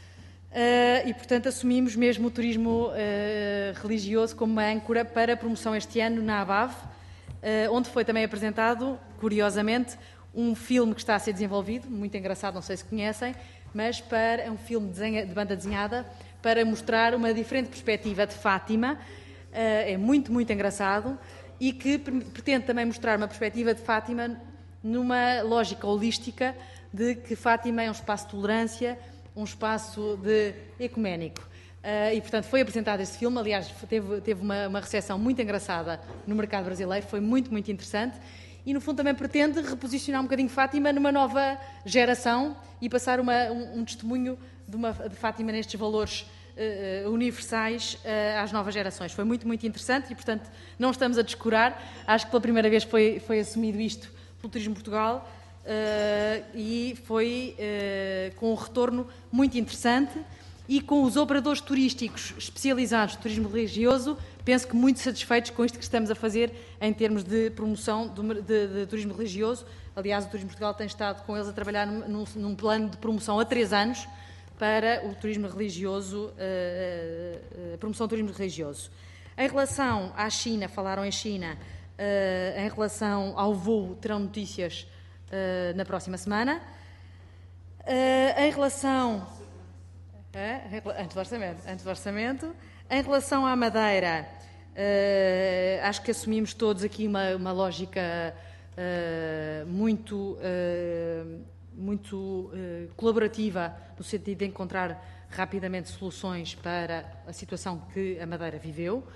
E, portanto, assumimos mesmo o turismo religioso como uma âncora para a promoção este ano na ABAV, onde foi também apresentado, curiosamente, um filme que está a ser desenvolvido, muito engraçado, não sei se conhecem, mas é um filme de banda desenhada para mostrar uma diferente perspectiva de Fátima. É muito, muito engraçado e que pretende também mostrar uma perspectiva de Fátima numa lógica holística de que Fátima é um espaço de tolerância, um espaço ecuménico. E, portanto, foi apresentado este filme, aliás, teve uma recepção muito engraçada no mercado brasileiro, foi muito, muito interessante e, no fundo, também pretende reposicionar um bocadinho Fátima numa nova geração e passar um testemunho de Fátima nestes valores universais às novas gerações. Foi muito, muito interessante e, portanto, não estamos a descurar. Acho que pela primeira vez foi assumido isto pelo Turismo Portugal e foi com um retorno muito interessante e com os operadores turísticos especializados de turismo religioso, penso que muito satisfeitos com isto que estamos a fazer em termos de promoção de turismo religioso. Aliás, o Turismo Portugal tem estado com eles a trabalhar num plano de promoção há 3 anos para o turismo religioso, a promoção do turismo religioso. Em relação à China, falaram em China, em relação ao voo, terão notícias na próxima semana. Em relação... Antes do orçamento. Em relação à Madeira, acho que assumimos todos aqui uma lógica muito colaborativa, no sentido de encontrar rapidamente soluções para a situação que a Madeira viveu.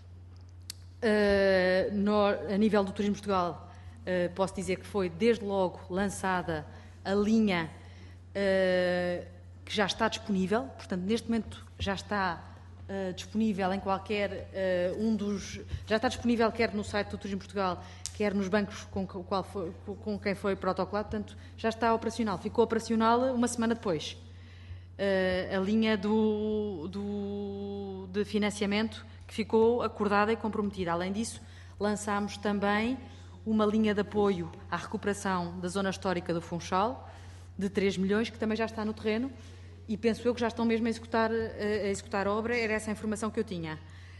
A nível do Turismo Portugal, posso dizer que foi desde logo lançada a linha que já está disponível, portanto, neste momento já está disponível em qualquer já está disponível quer no site do Turismo Portugal, quer nos bancos com quem foi protocolado, portanto, já está operacional. Ficou operacional uma semana depois. A linha de financiamento que ficou acordada e comprometida. Além disso, lançámos também uma linha de apoio à recuperação da zona histórica do Funchal, de 3 milhões, que também já está no terreno, e penso eu que já estão mesmo a executar a obra, era essa a informação que eu tinha.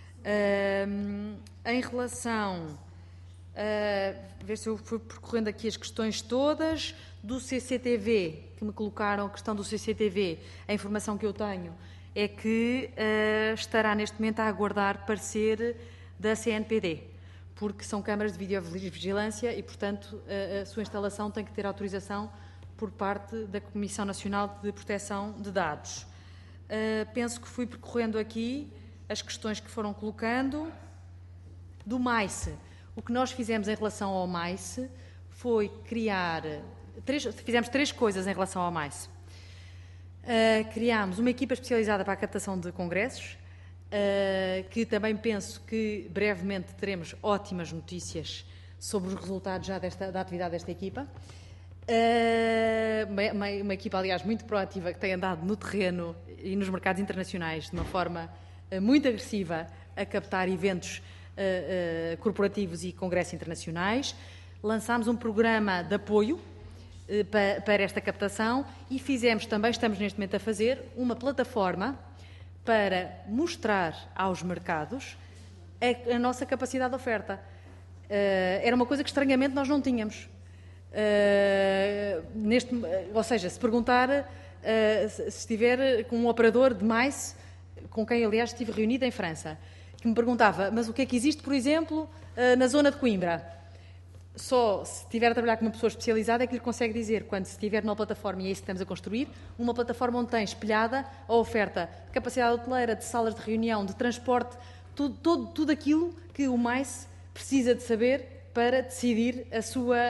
Em relação... ver se eu fui percorrendo aqui as questões todas do CCTV, que me colocaram a questão do CCTV, a informação que eu tenho é que estará neste momento a aguardar parecer da CNPD, porque são câmaras de videovigilância e, portanto, a sua instalação tem que ter autorização por parte da Comissão Nacional de Proteção de Dados. Penso que fui percorrendo aqui as questões que foram colocando. Do MAICE, o que nós fizemos em relação ao MAICE foi fizemos 3 coisas em relação ao MAICE. Criámos uma equipa especializada para a captação de congressos, que também penso que brevemente teremos ótimas notícias sobre os resultados já da atividade desta equipa. Uma equipa, aliás, muito proativa, que tem andado no terreno e nos mercados internacionais de uma forma muito agressiva a captar eventos corporativos e congressos internacionais. Lançámos um programa de apoio para esta captação e fizemos também, estamos neste momento a fazer, uma plataforma para mostrar aos mercados a nossa capacidade de oferta. Era uma coisa que estranhamente nós não tínhamos. Ou seja, se perguntar se estiver com um operador de mais, com quem, aliás, estive reunida em França, que me perguntava, mas o que é que existe, por exemplo, na zona de Coimbra? Só se estiver a trabalhar com uma pessoa especializada é que lhe consegue dizer, quando se estiver numa plataforma, e é isso que estamos a construir, uma plataforma onde tem espelhada a oferta de capacidade hoteleira, de salas de reunião, de transporte, tudo aquilo que o MICE precisa de saber para decidir as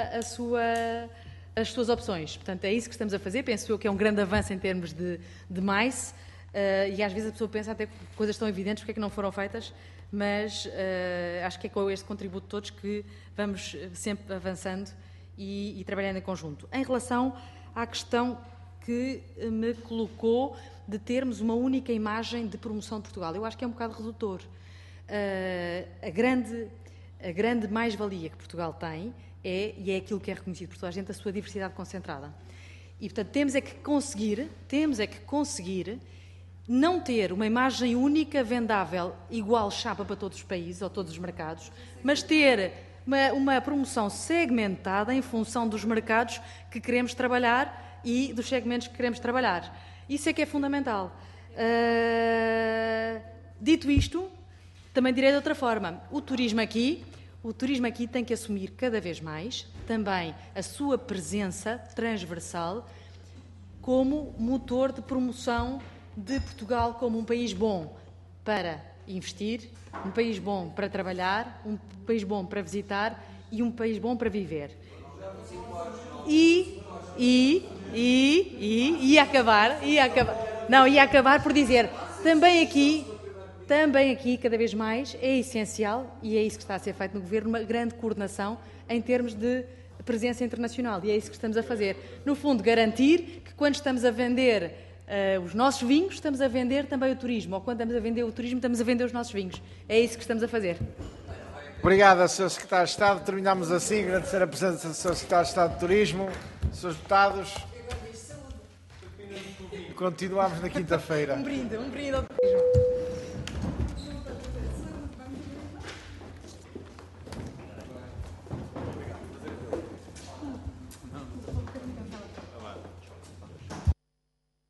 suas opções. Portanto, é isso que estamos a fazer. Penso eu que é um grande avanço em termos de MICE, e às vezes a pessoa pensa até que coisas tão evidentes, porque é que não foram feitas, mas acho que é com este contributo de todos que vamos sempre avançando e trabalhando em conjunto. Em relação à questão que me colocou de termos uma única imagem de promoção de Portugal, eu acho que é um bocado redutor. A grande mais-valia que Portugal tem e é aquilo que é reconhecido por toda a gente, a sua diversidade concentrada. E, portanto, temos é que conseguir não ter uma imagem única, vendável, igual chapa para todos os países ou todos os mercados, mas ter uma promoção segmentada em função dos mercados que queremos trabalhar e dos segmentos que queremos trabalhar. Isso é que é fundamental. Dito isto, também direi de outra forma, o turismo aqui tem que assumir cada vez mais também a sua presença transversal como motor de promoção de Portugal como um país bom para investir, um país bom para trabalhar, um país bom para visitar e um país bom para viver. E acabar por dizer, também aqui, cada vez mais, é essencial, e é isso que está a ser feito no Governo, uma grande coordenação em termos de presença internacional. E é isso que estamos a fazer. No fundo, garantir que quando estamos a vender os nossos vinhos, estamos a vender também o turismo. Ou quando estamos a vender o turismo, estamos a vender os nossos vinhos. É isso que estamos a fazer. Obrigado, Sr. Secretário de Estado. Terminamos assim. Agradecer a presença do Sr. Secretário de Estado de Turismo, Srs. Deputados. Continuamos na quinta-feira. Um brinde ao turismo.